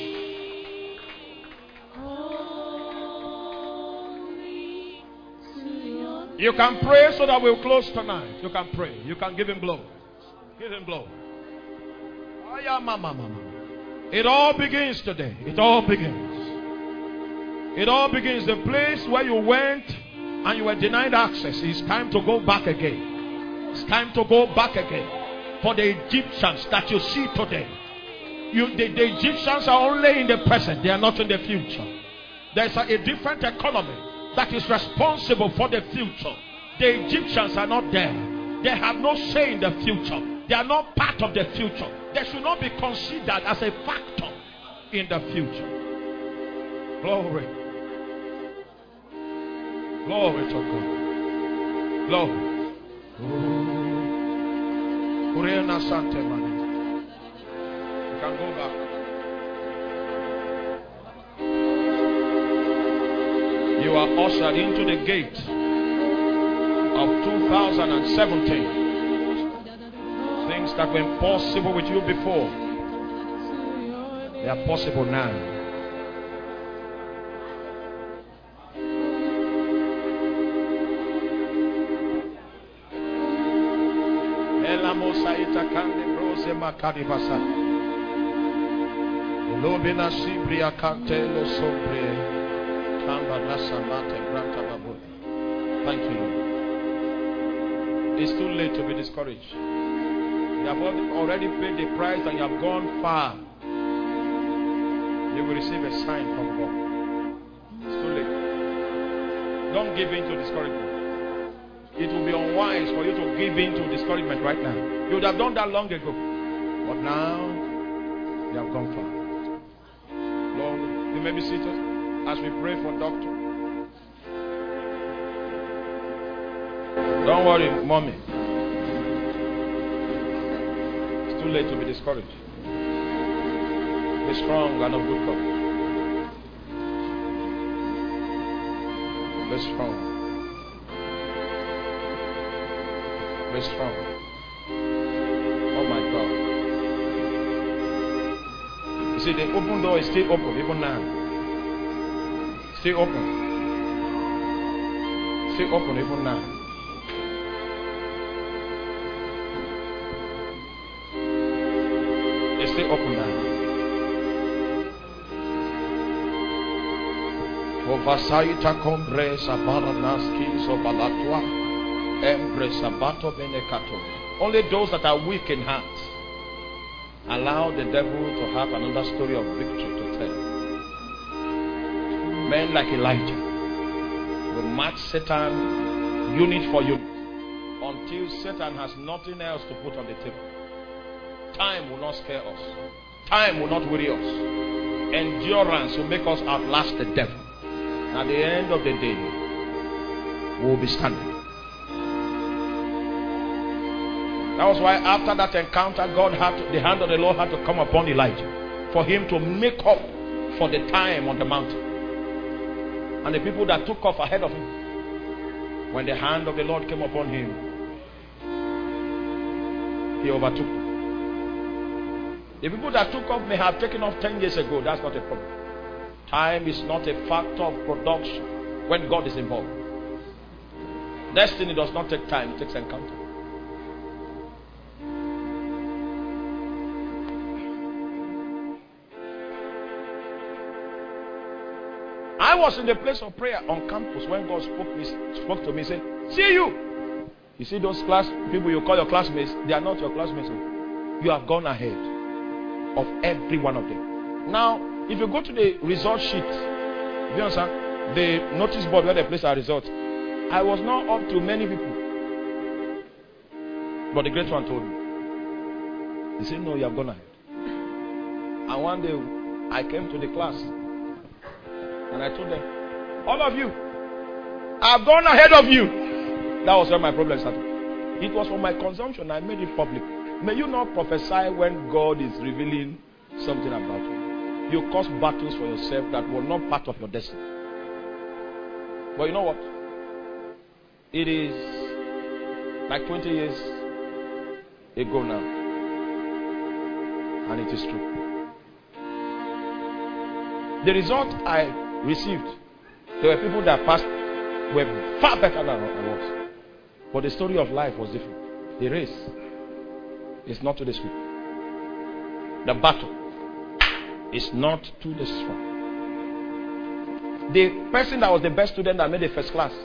You can pray so that we'll close tonight. You can pray. You can give him glory. Give him glory. It all begins today. It all begins. It all begins. The place where you went and you were denied access. It's time to go back again. It's time to go back again. For the Egyptians that you see today, you, the, the Egyptians are only in the present. They are not in the future. There's a, a different economy that is responsible for the future. The Egyptians are not there. They have no say in the future. They are not part of the future. They should not be considered as a factor in the future. Glory. Glory to God. Glory. Kurena Sante Mani. You can go back. You are ushered into the gate of two thousand seventeen. Things that were impossible with you before, they are possible now. Lobina Sibria Cantelo Sobre Cambarasa Mate Branta Babu. Thank you, Lord. It's too late to be discouraged. You have already paid the price and you have gone far. You will receive a sign from God. It's too late. Don't give in to discouragement. It will be unwise for you to give in to discouragement right now. You would have done that long ago. But now, you have gone far. Lord, you may be seated as we pray for doctor. Don't worry, mommy. It's too late to be discouraged. Be strong and of good courage. Be strong. Be strong. Oh my God. You see, the open door is still open, even now. Still open. Still open, even now. It's still open now. Ovasaita compresa baranaski sobalatua empresa bato benekato. Only those that are weak in heart allow the devil to have another story of victory to tell. Men like Elijah will match Satan unit for unit until Satan has nothing else to put on the table. Time will not scare us. Time will not worry us. Endurance will make us outlast the devil. At the end of the day, we will be standing. That was why after that encounter, God had to, the hand of the Lord had to come upon Elijah for him to make up for the time on the mountain. And the people that took off ahead of him, when the hand of the Lord came upon him, he overtook them. The people that took off may have taken off ten years ago. That's not a problem. Time is not a factor of production when God is involved. Destiny does not take time, it takes encounter. I was in the place of prayer on campus when God spoke, me, spoke to me, said, see you. You see those class people you call your classmates, they are not your classmates. You have gone ahead of every one of them. Now, if you go to the result sheet, you understand, the notice board where they place our results, I was not up to many people. But the great one told me. He said, no, you have gone ahead. And one day, I came to the class. And I told them, all of you, I've gone ahead of you. That was where my problem started. It was for my consumption. I made it public. May you not prophesy when God is revealing something about you. You cause battles for yourself that were not part of your destiny. But you know what? It is like twenty years ago now. And it is true. The result I received, there were people that passed were far better than I was. But the story of life was different. The race is not to the swift. The battle is not to the strong. The person that was the best student that made the first class,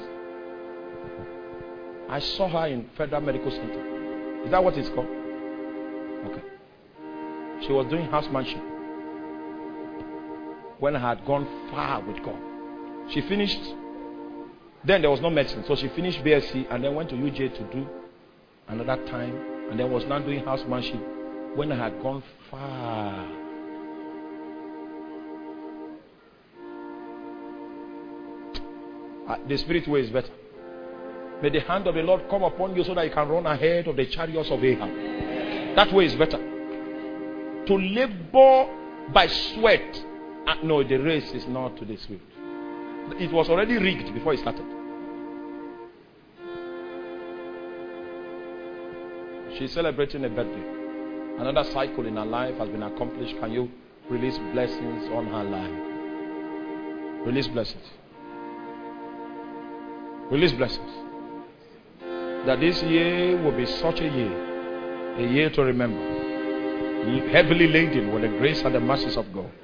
I saw her in Federal Medical Center. Is that what it's called? Okay. She was doing housemanship when I had gone far with God. She finished. Then there was no medicine, so she finished B S c and then went to U J to do another time, and then was now doing housemanship when I had gone far. Uh, the spirit way is better. May the hand of the Lord come upon you so that you can run ahead of the chariots of Ahab. That way is better. To labor by sweat. Uh, no, the race is not to the swift. It was already rigged before it started. She's celebrating a birthday. Another cycle in her life has been accomplished. Can you release blessings on her life? Release blessings. Release blessings. That this year will be such a year. A year to remember. Heavily laden with the grace and the mercies of God.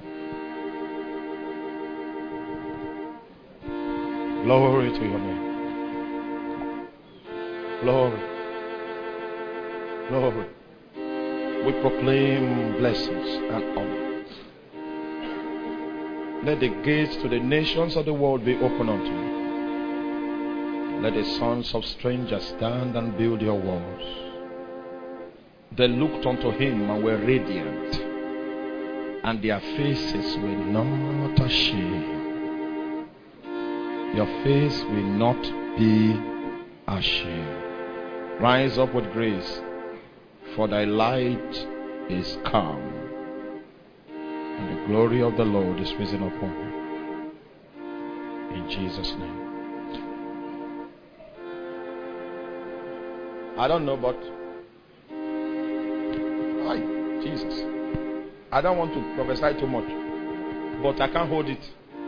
Glory to your name. Glory. Glory. We proclaim blessings and honor. Let the gates to the nations of the world be open unto you. Let the sons of strangers stand and build your walls. They looked unto him and were radiant, and their faces were not ashamed. Your face will not be ashamed. Rise up with grace, for thy light is come, and the glory of the Lord is risen upon you. In Jesus' name. I don't know, but Hi, Jesus. I don't want to prophesy too much, but I can't hold it.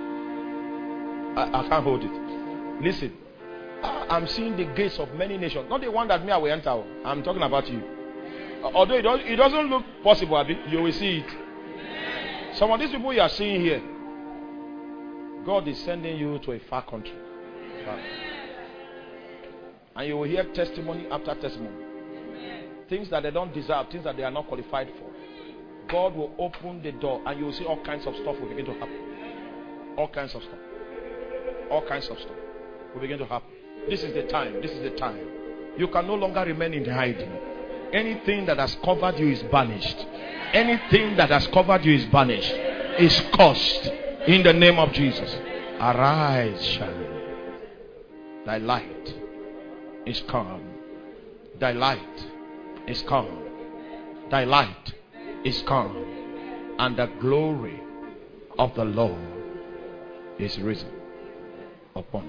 I, I can't hold it. Listen, I, I'm seeing the gates of many nations. Not the one that me I will enter. I'm talking about you. Although it, does, it doesn't look possible, Abi, you will see it. Some of these people you are seeing here, God is sending you to a far country. Far. And you will hear testimony after testimony. Things that they don't deserve, things that they are not qualified for. God will open the door and you will see all kinds of stuff will begin to happen. All kinds of stuff. All kinds of stuff will begin to happen. This is the time. This is the time. You can no longer remain in hiding. Anything that has covered you is banished. Anything that has covered you is banished. Is cursed. In the name of Jesus. Arise, shine. Thy light is come. Thy light is come. Thy light is come. And the glory of the Lord is risen upon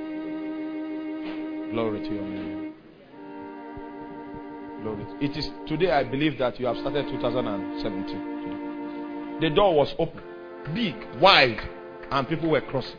you. Glory to your name. Glory. It is today I believe that you have started two thousand seventeen. The door was open, big, wide, and people were crossing.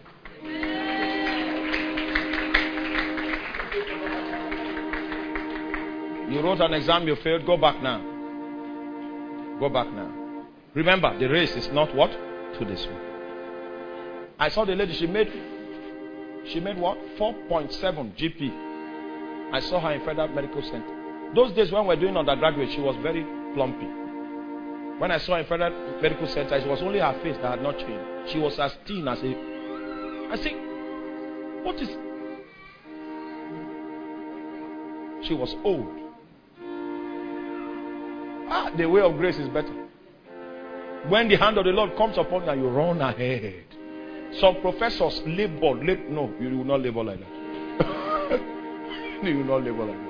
You wrote an exam, you failed. Go back now. Go back now. Remember, the race is not what? To this one. I saw the lady, she made she made what? four point seven G P. I saw her in Federal Medical Center. Those days when we were doing undergraduate, she was very plumpy. When I saw her in Federal Medical Center, it was only her face that had not changed. She was as thin as a... I said, what is... She was old. Ah, the way of grace is better. When the hand of the Lord comes upon you, you run ahead. Some professors labor, labor. No, you will not labor like that. You will not labor like that.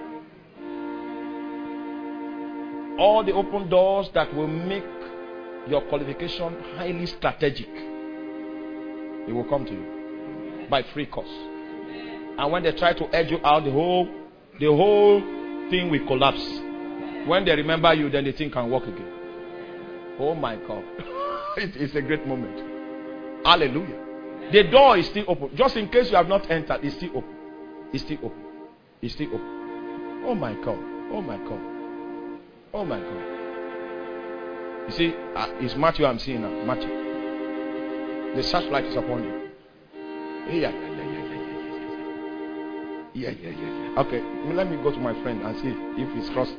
All the open doors that will make your qualification highly strategic, it will come to you by free course. And when they try to edge you out, the whole, the whole thing will collapse. When they remember you, then the thing can work again. Oh my God. it, it's a great moment. Hallelujah. The door is still open. Just in case you have not entered, it's still open. It's still open. It's still open. Oh my God. Oh my God. Oh my God. You see, uh, it's Matthew I'm seeing now. Matthew. The searchlight is upon you. Yeah, yeah, yeah, yeah, yeah, yeah, yeah, yeah, yeah. Okay, let me go to my friend and see if he's crossing.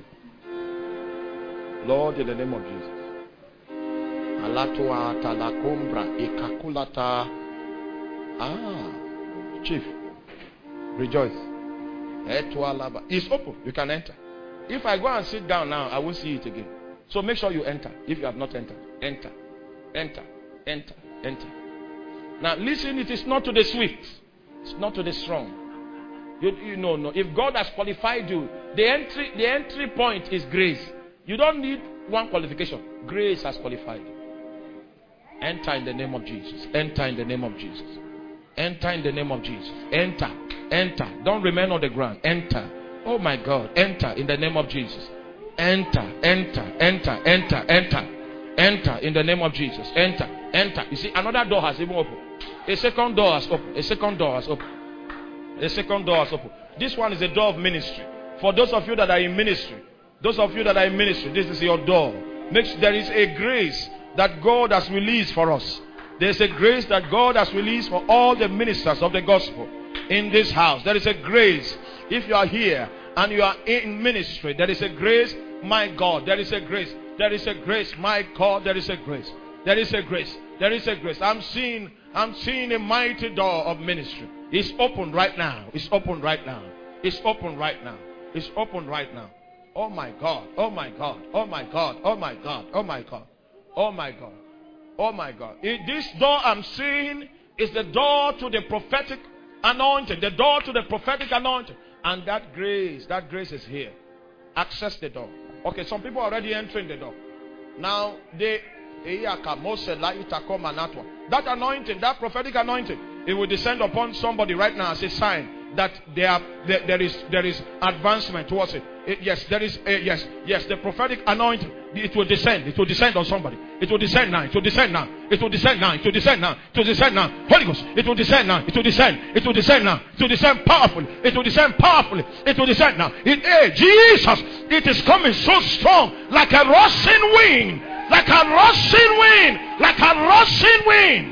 Lord, in the name of Jesus. Alatua talakombra ikakulata. Ah, Chief, rejoice. It's open. You can enter. If I go and sit down now, I won't see it again. So make sure you enter. If you have not entered, enter, enter, enter, enter. Now listen, it is not to the swift. It's not to the strong. You, you know, no. If God has qualified you, the entry, the entry point is grace. You don't need one qualification. Grace has qualified you. Enter in the name of Jesus. Enter in the name of Jesus. Enter in the name of Jesus. Enter. Enter. Don't remain on the ground. Enter. Oh my God. Enter in the name of Jesus. Enter. Enter. Enter. Enter. Enter. Enter in the name of Jesus. Enter. Enter. You see, another door has even opened. A second door has opened. A second door has opened. A second door has opened. This one is a door of ministry. For those of you that are in ministry, those of you that are in ministry, this is your door. Next, there is a grace that God has released for us. There is a grace that God has released for all the ministers of the gospel in this house. There is a grace. If you are here and you are in ministry, there is a grace. My God, there is a grace. There is a grace. My God, there is a grace. There is a grace. There is a grace. I'm seeing, I'm seeing a mighty door of ministry. It's open right now. It's open right now. It's open right now. It's open right now. Oh my God. Oh my God. Oh my God. Oh my God. Oh my God. Oh my God. Oh my God. In this door I'm seeing is the door to the prophetic anointing. The door to the prophetic anointing. And that grace, that grace is here. Access the door. Okay, some people are already entering the door. Now, they that anointing, that prophetic anointing, it will descend upon somebody right now as a sign that there, are, there, there is there is advancement towards it. It yes, there is a, yes, yes, the prophetic anointing. It will descend. It will descend on somebody. It will descend now. It will descend now. It will descend now. It will descend now. It will descend now. Holy Ghost. It will descend now. It will descend. It will descend now. It will descend powerfully. It will descend powerfully. It will descend now. It, hey, Jesus, it is coming so strong, like a rushing wind, like a rushing wind, like a rushing wind.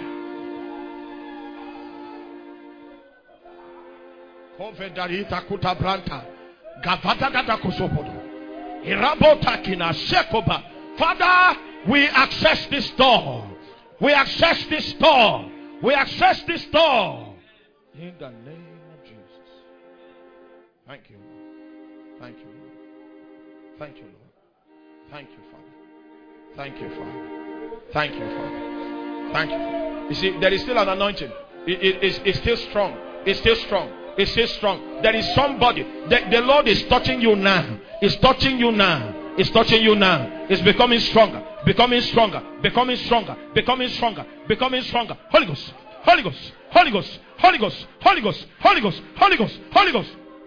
Kovedarita kutabranta, gavata gata kusopodo, irabota kina shekoba. Father, we access this door. We access this door. We access this door. In the name of Jesus. Thank you, Lord. Thank you, Lord. Thank you, Lord. Thank you, Father. Thank you, Father. Thank you, Father. Thank you. You see, there is still an anointing. It, it, it's, it's still strong. It's still strong. It's still strong. There is somebody. The, the Lord is touching you now. It's touching you now. It's touching you now. It's becoming stronger. Becoming stronger. Becoming stronger. Becoming stronger. Becoming stronger. Holy Ghost. Holy Ghost. Holy Ghost. Holy Ghost. Holy Ghost. Holy Ghost. Holy Ghost. Holy Ghost.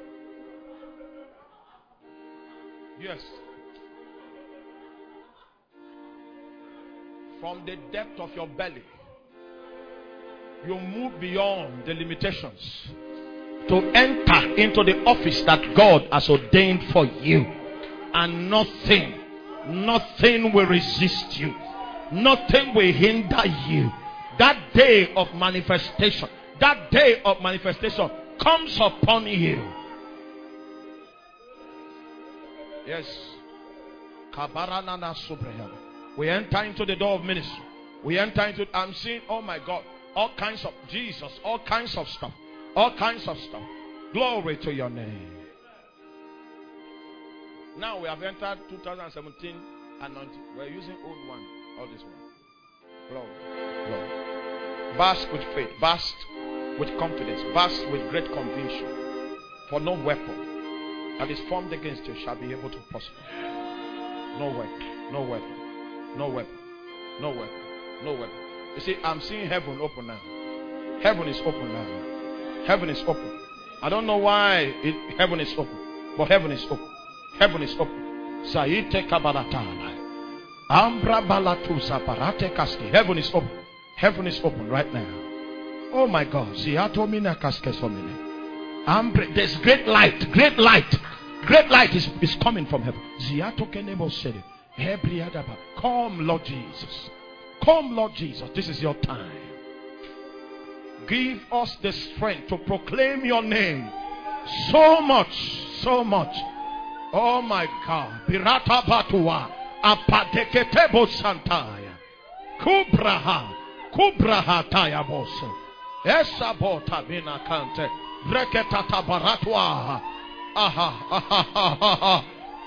Yes. From the depth of your belly, you move beyond the limitations to enter into the office that God has ordained for you. And nothing, nothing will resist you. Nothing will hinder you. That day of manifestation, that day of manifestation comes upon you. Yes. We enter into the door of ministry. We enter into, I'm seeing, oh my God, all kinds of Jesus, all kinds of stuff. All kinds of stuff. Glory to your name. Now we have entered two thousand seventeen anointing. We're using old one. All this one. Glory. Glory. Bask with faith. Bask with confidence. Bask with great conviction. For no weapon that is formed against you shall be able to prosper. No weapon. No weapon. No weapon. No weapon. No weapon. You see, I'm seeing heaven open now. Heaven is open now. Heaven is open. I don't know why it, heaven is open, but heaven is open. Heaven is open. Saite kabalatana. Ambra balatu saparate kaski. Heaven is open. Heaven is open right now. Oh my God. Ziato mina kaske somine. Ambre. There's great light. Great light. Great light is, is coming from heaven. Ziato kenebo sede. Hebriadaba. Come, Lord Jesus. Come, Lord Jesus. This is your time. Give us the strength to proclaim your name so much, so much. Oh my God. Birata batua. Apateketebo santaya. Kubraha. Kubraha taya bose. Esa bota bina kante. Breketata baratwa. Aha. Aha. Aha.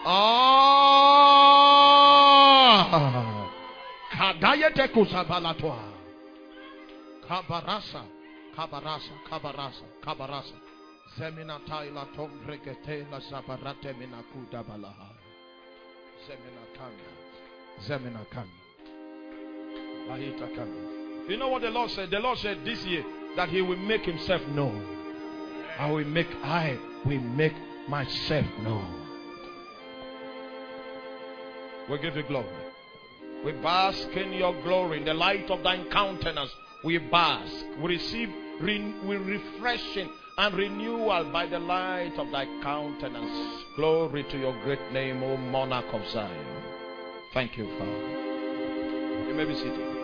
Ah. Kadayete kusabalatwa. Kabarasa. Kabarasa, kabarasa, kabarasa. Zemina taila tom brekete la sabarate minakuda balaha. Zemina kanda. Zemina kanda. Lahita kanda. You know what the Lord said? The Lord said this year, that he will make himself known. I will make, I will make myself known. We give you glory. We bask in your glory, in the light of thine countenance. We bask. We receive re- we refreshing and renewal by the light of thy countenance. Glory to your great name, O monarch of Zion. Thank you, Father. You may be seated.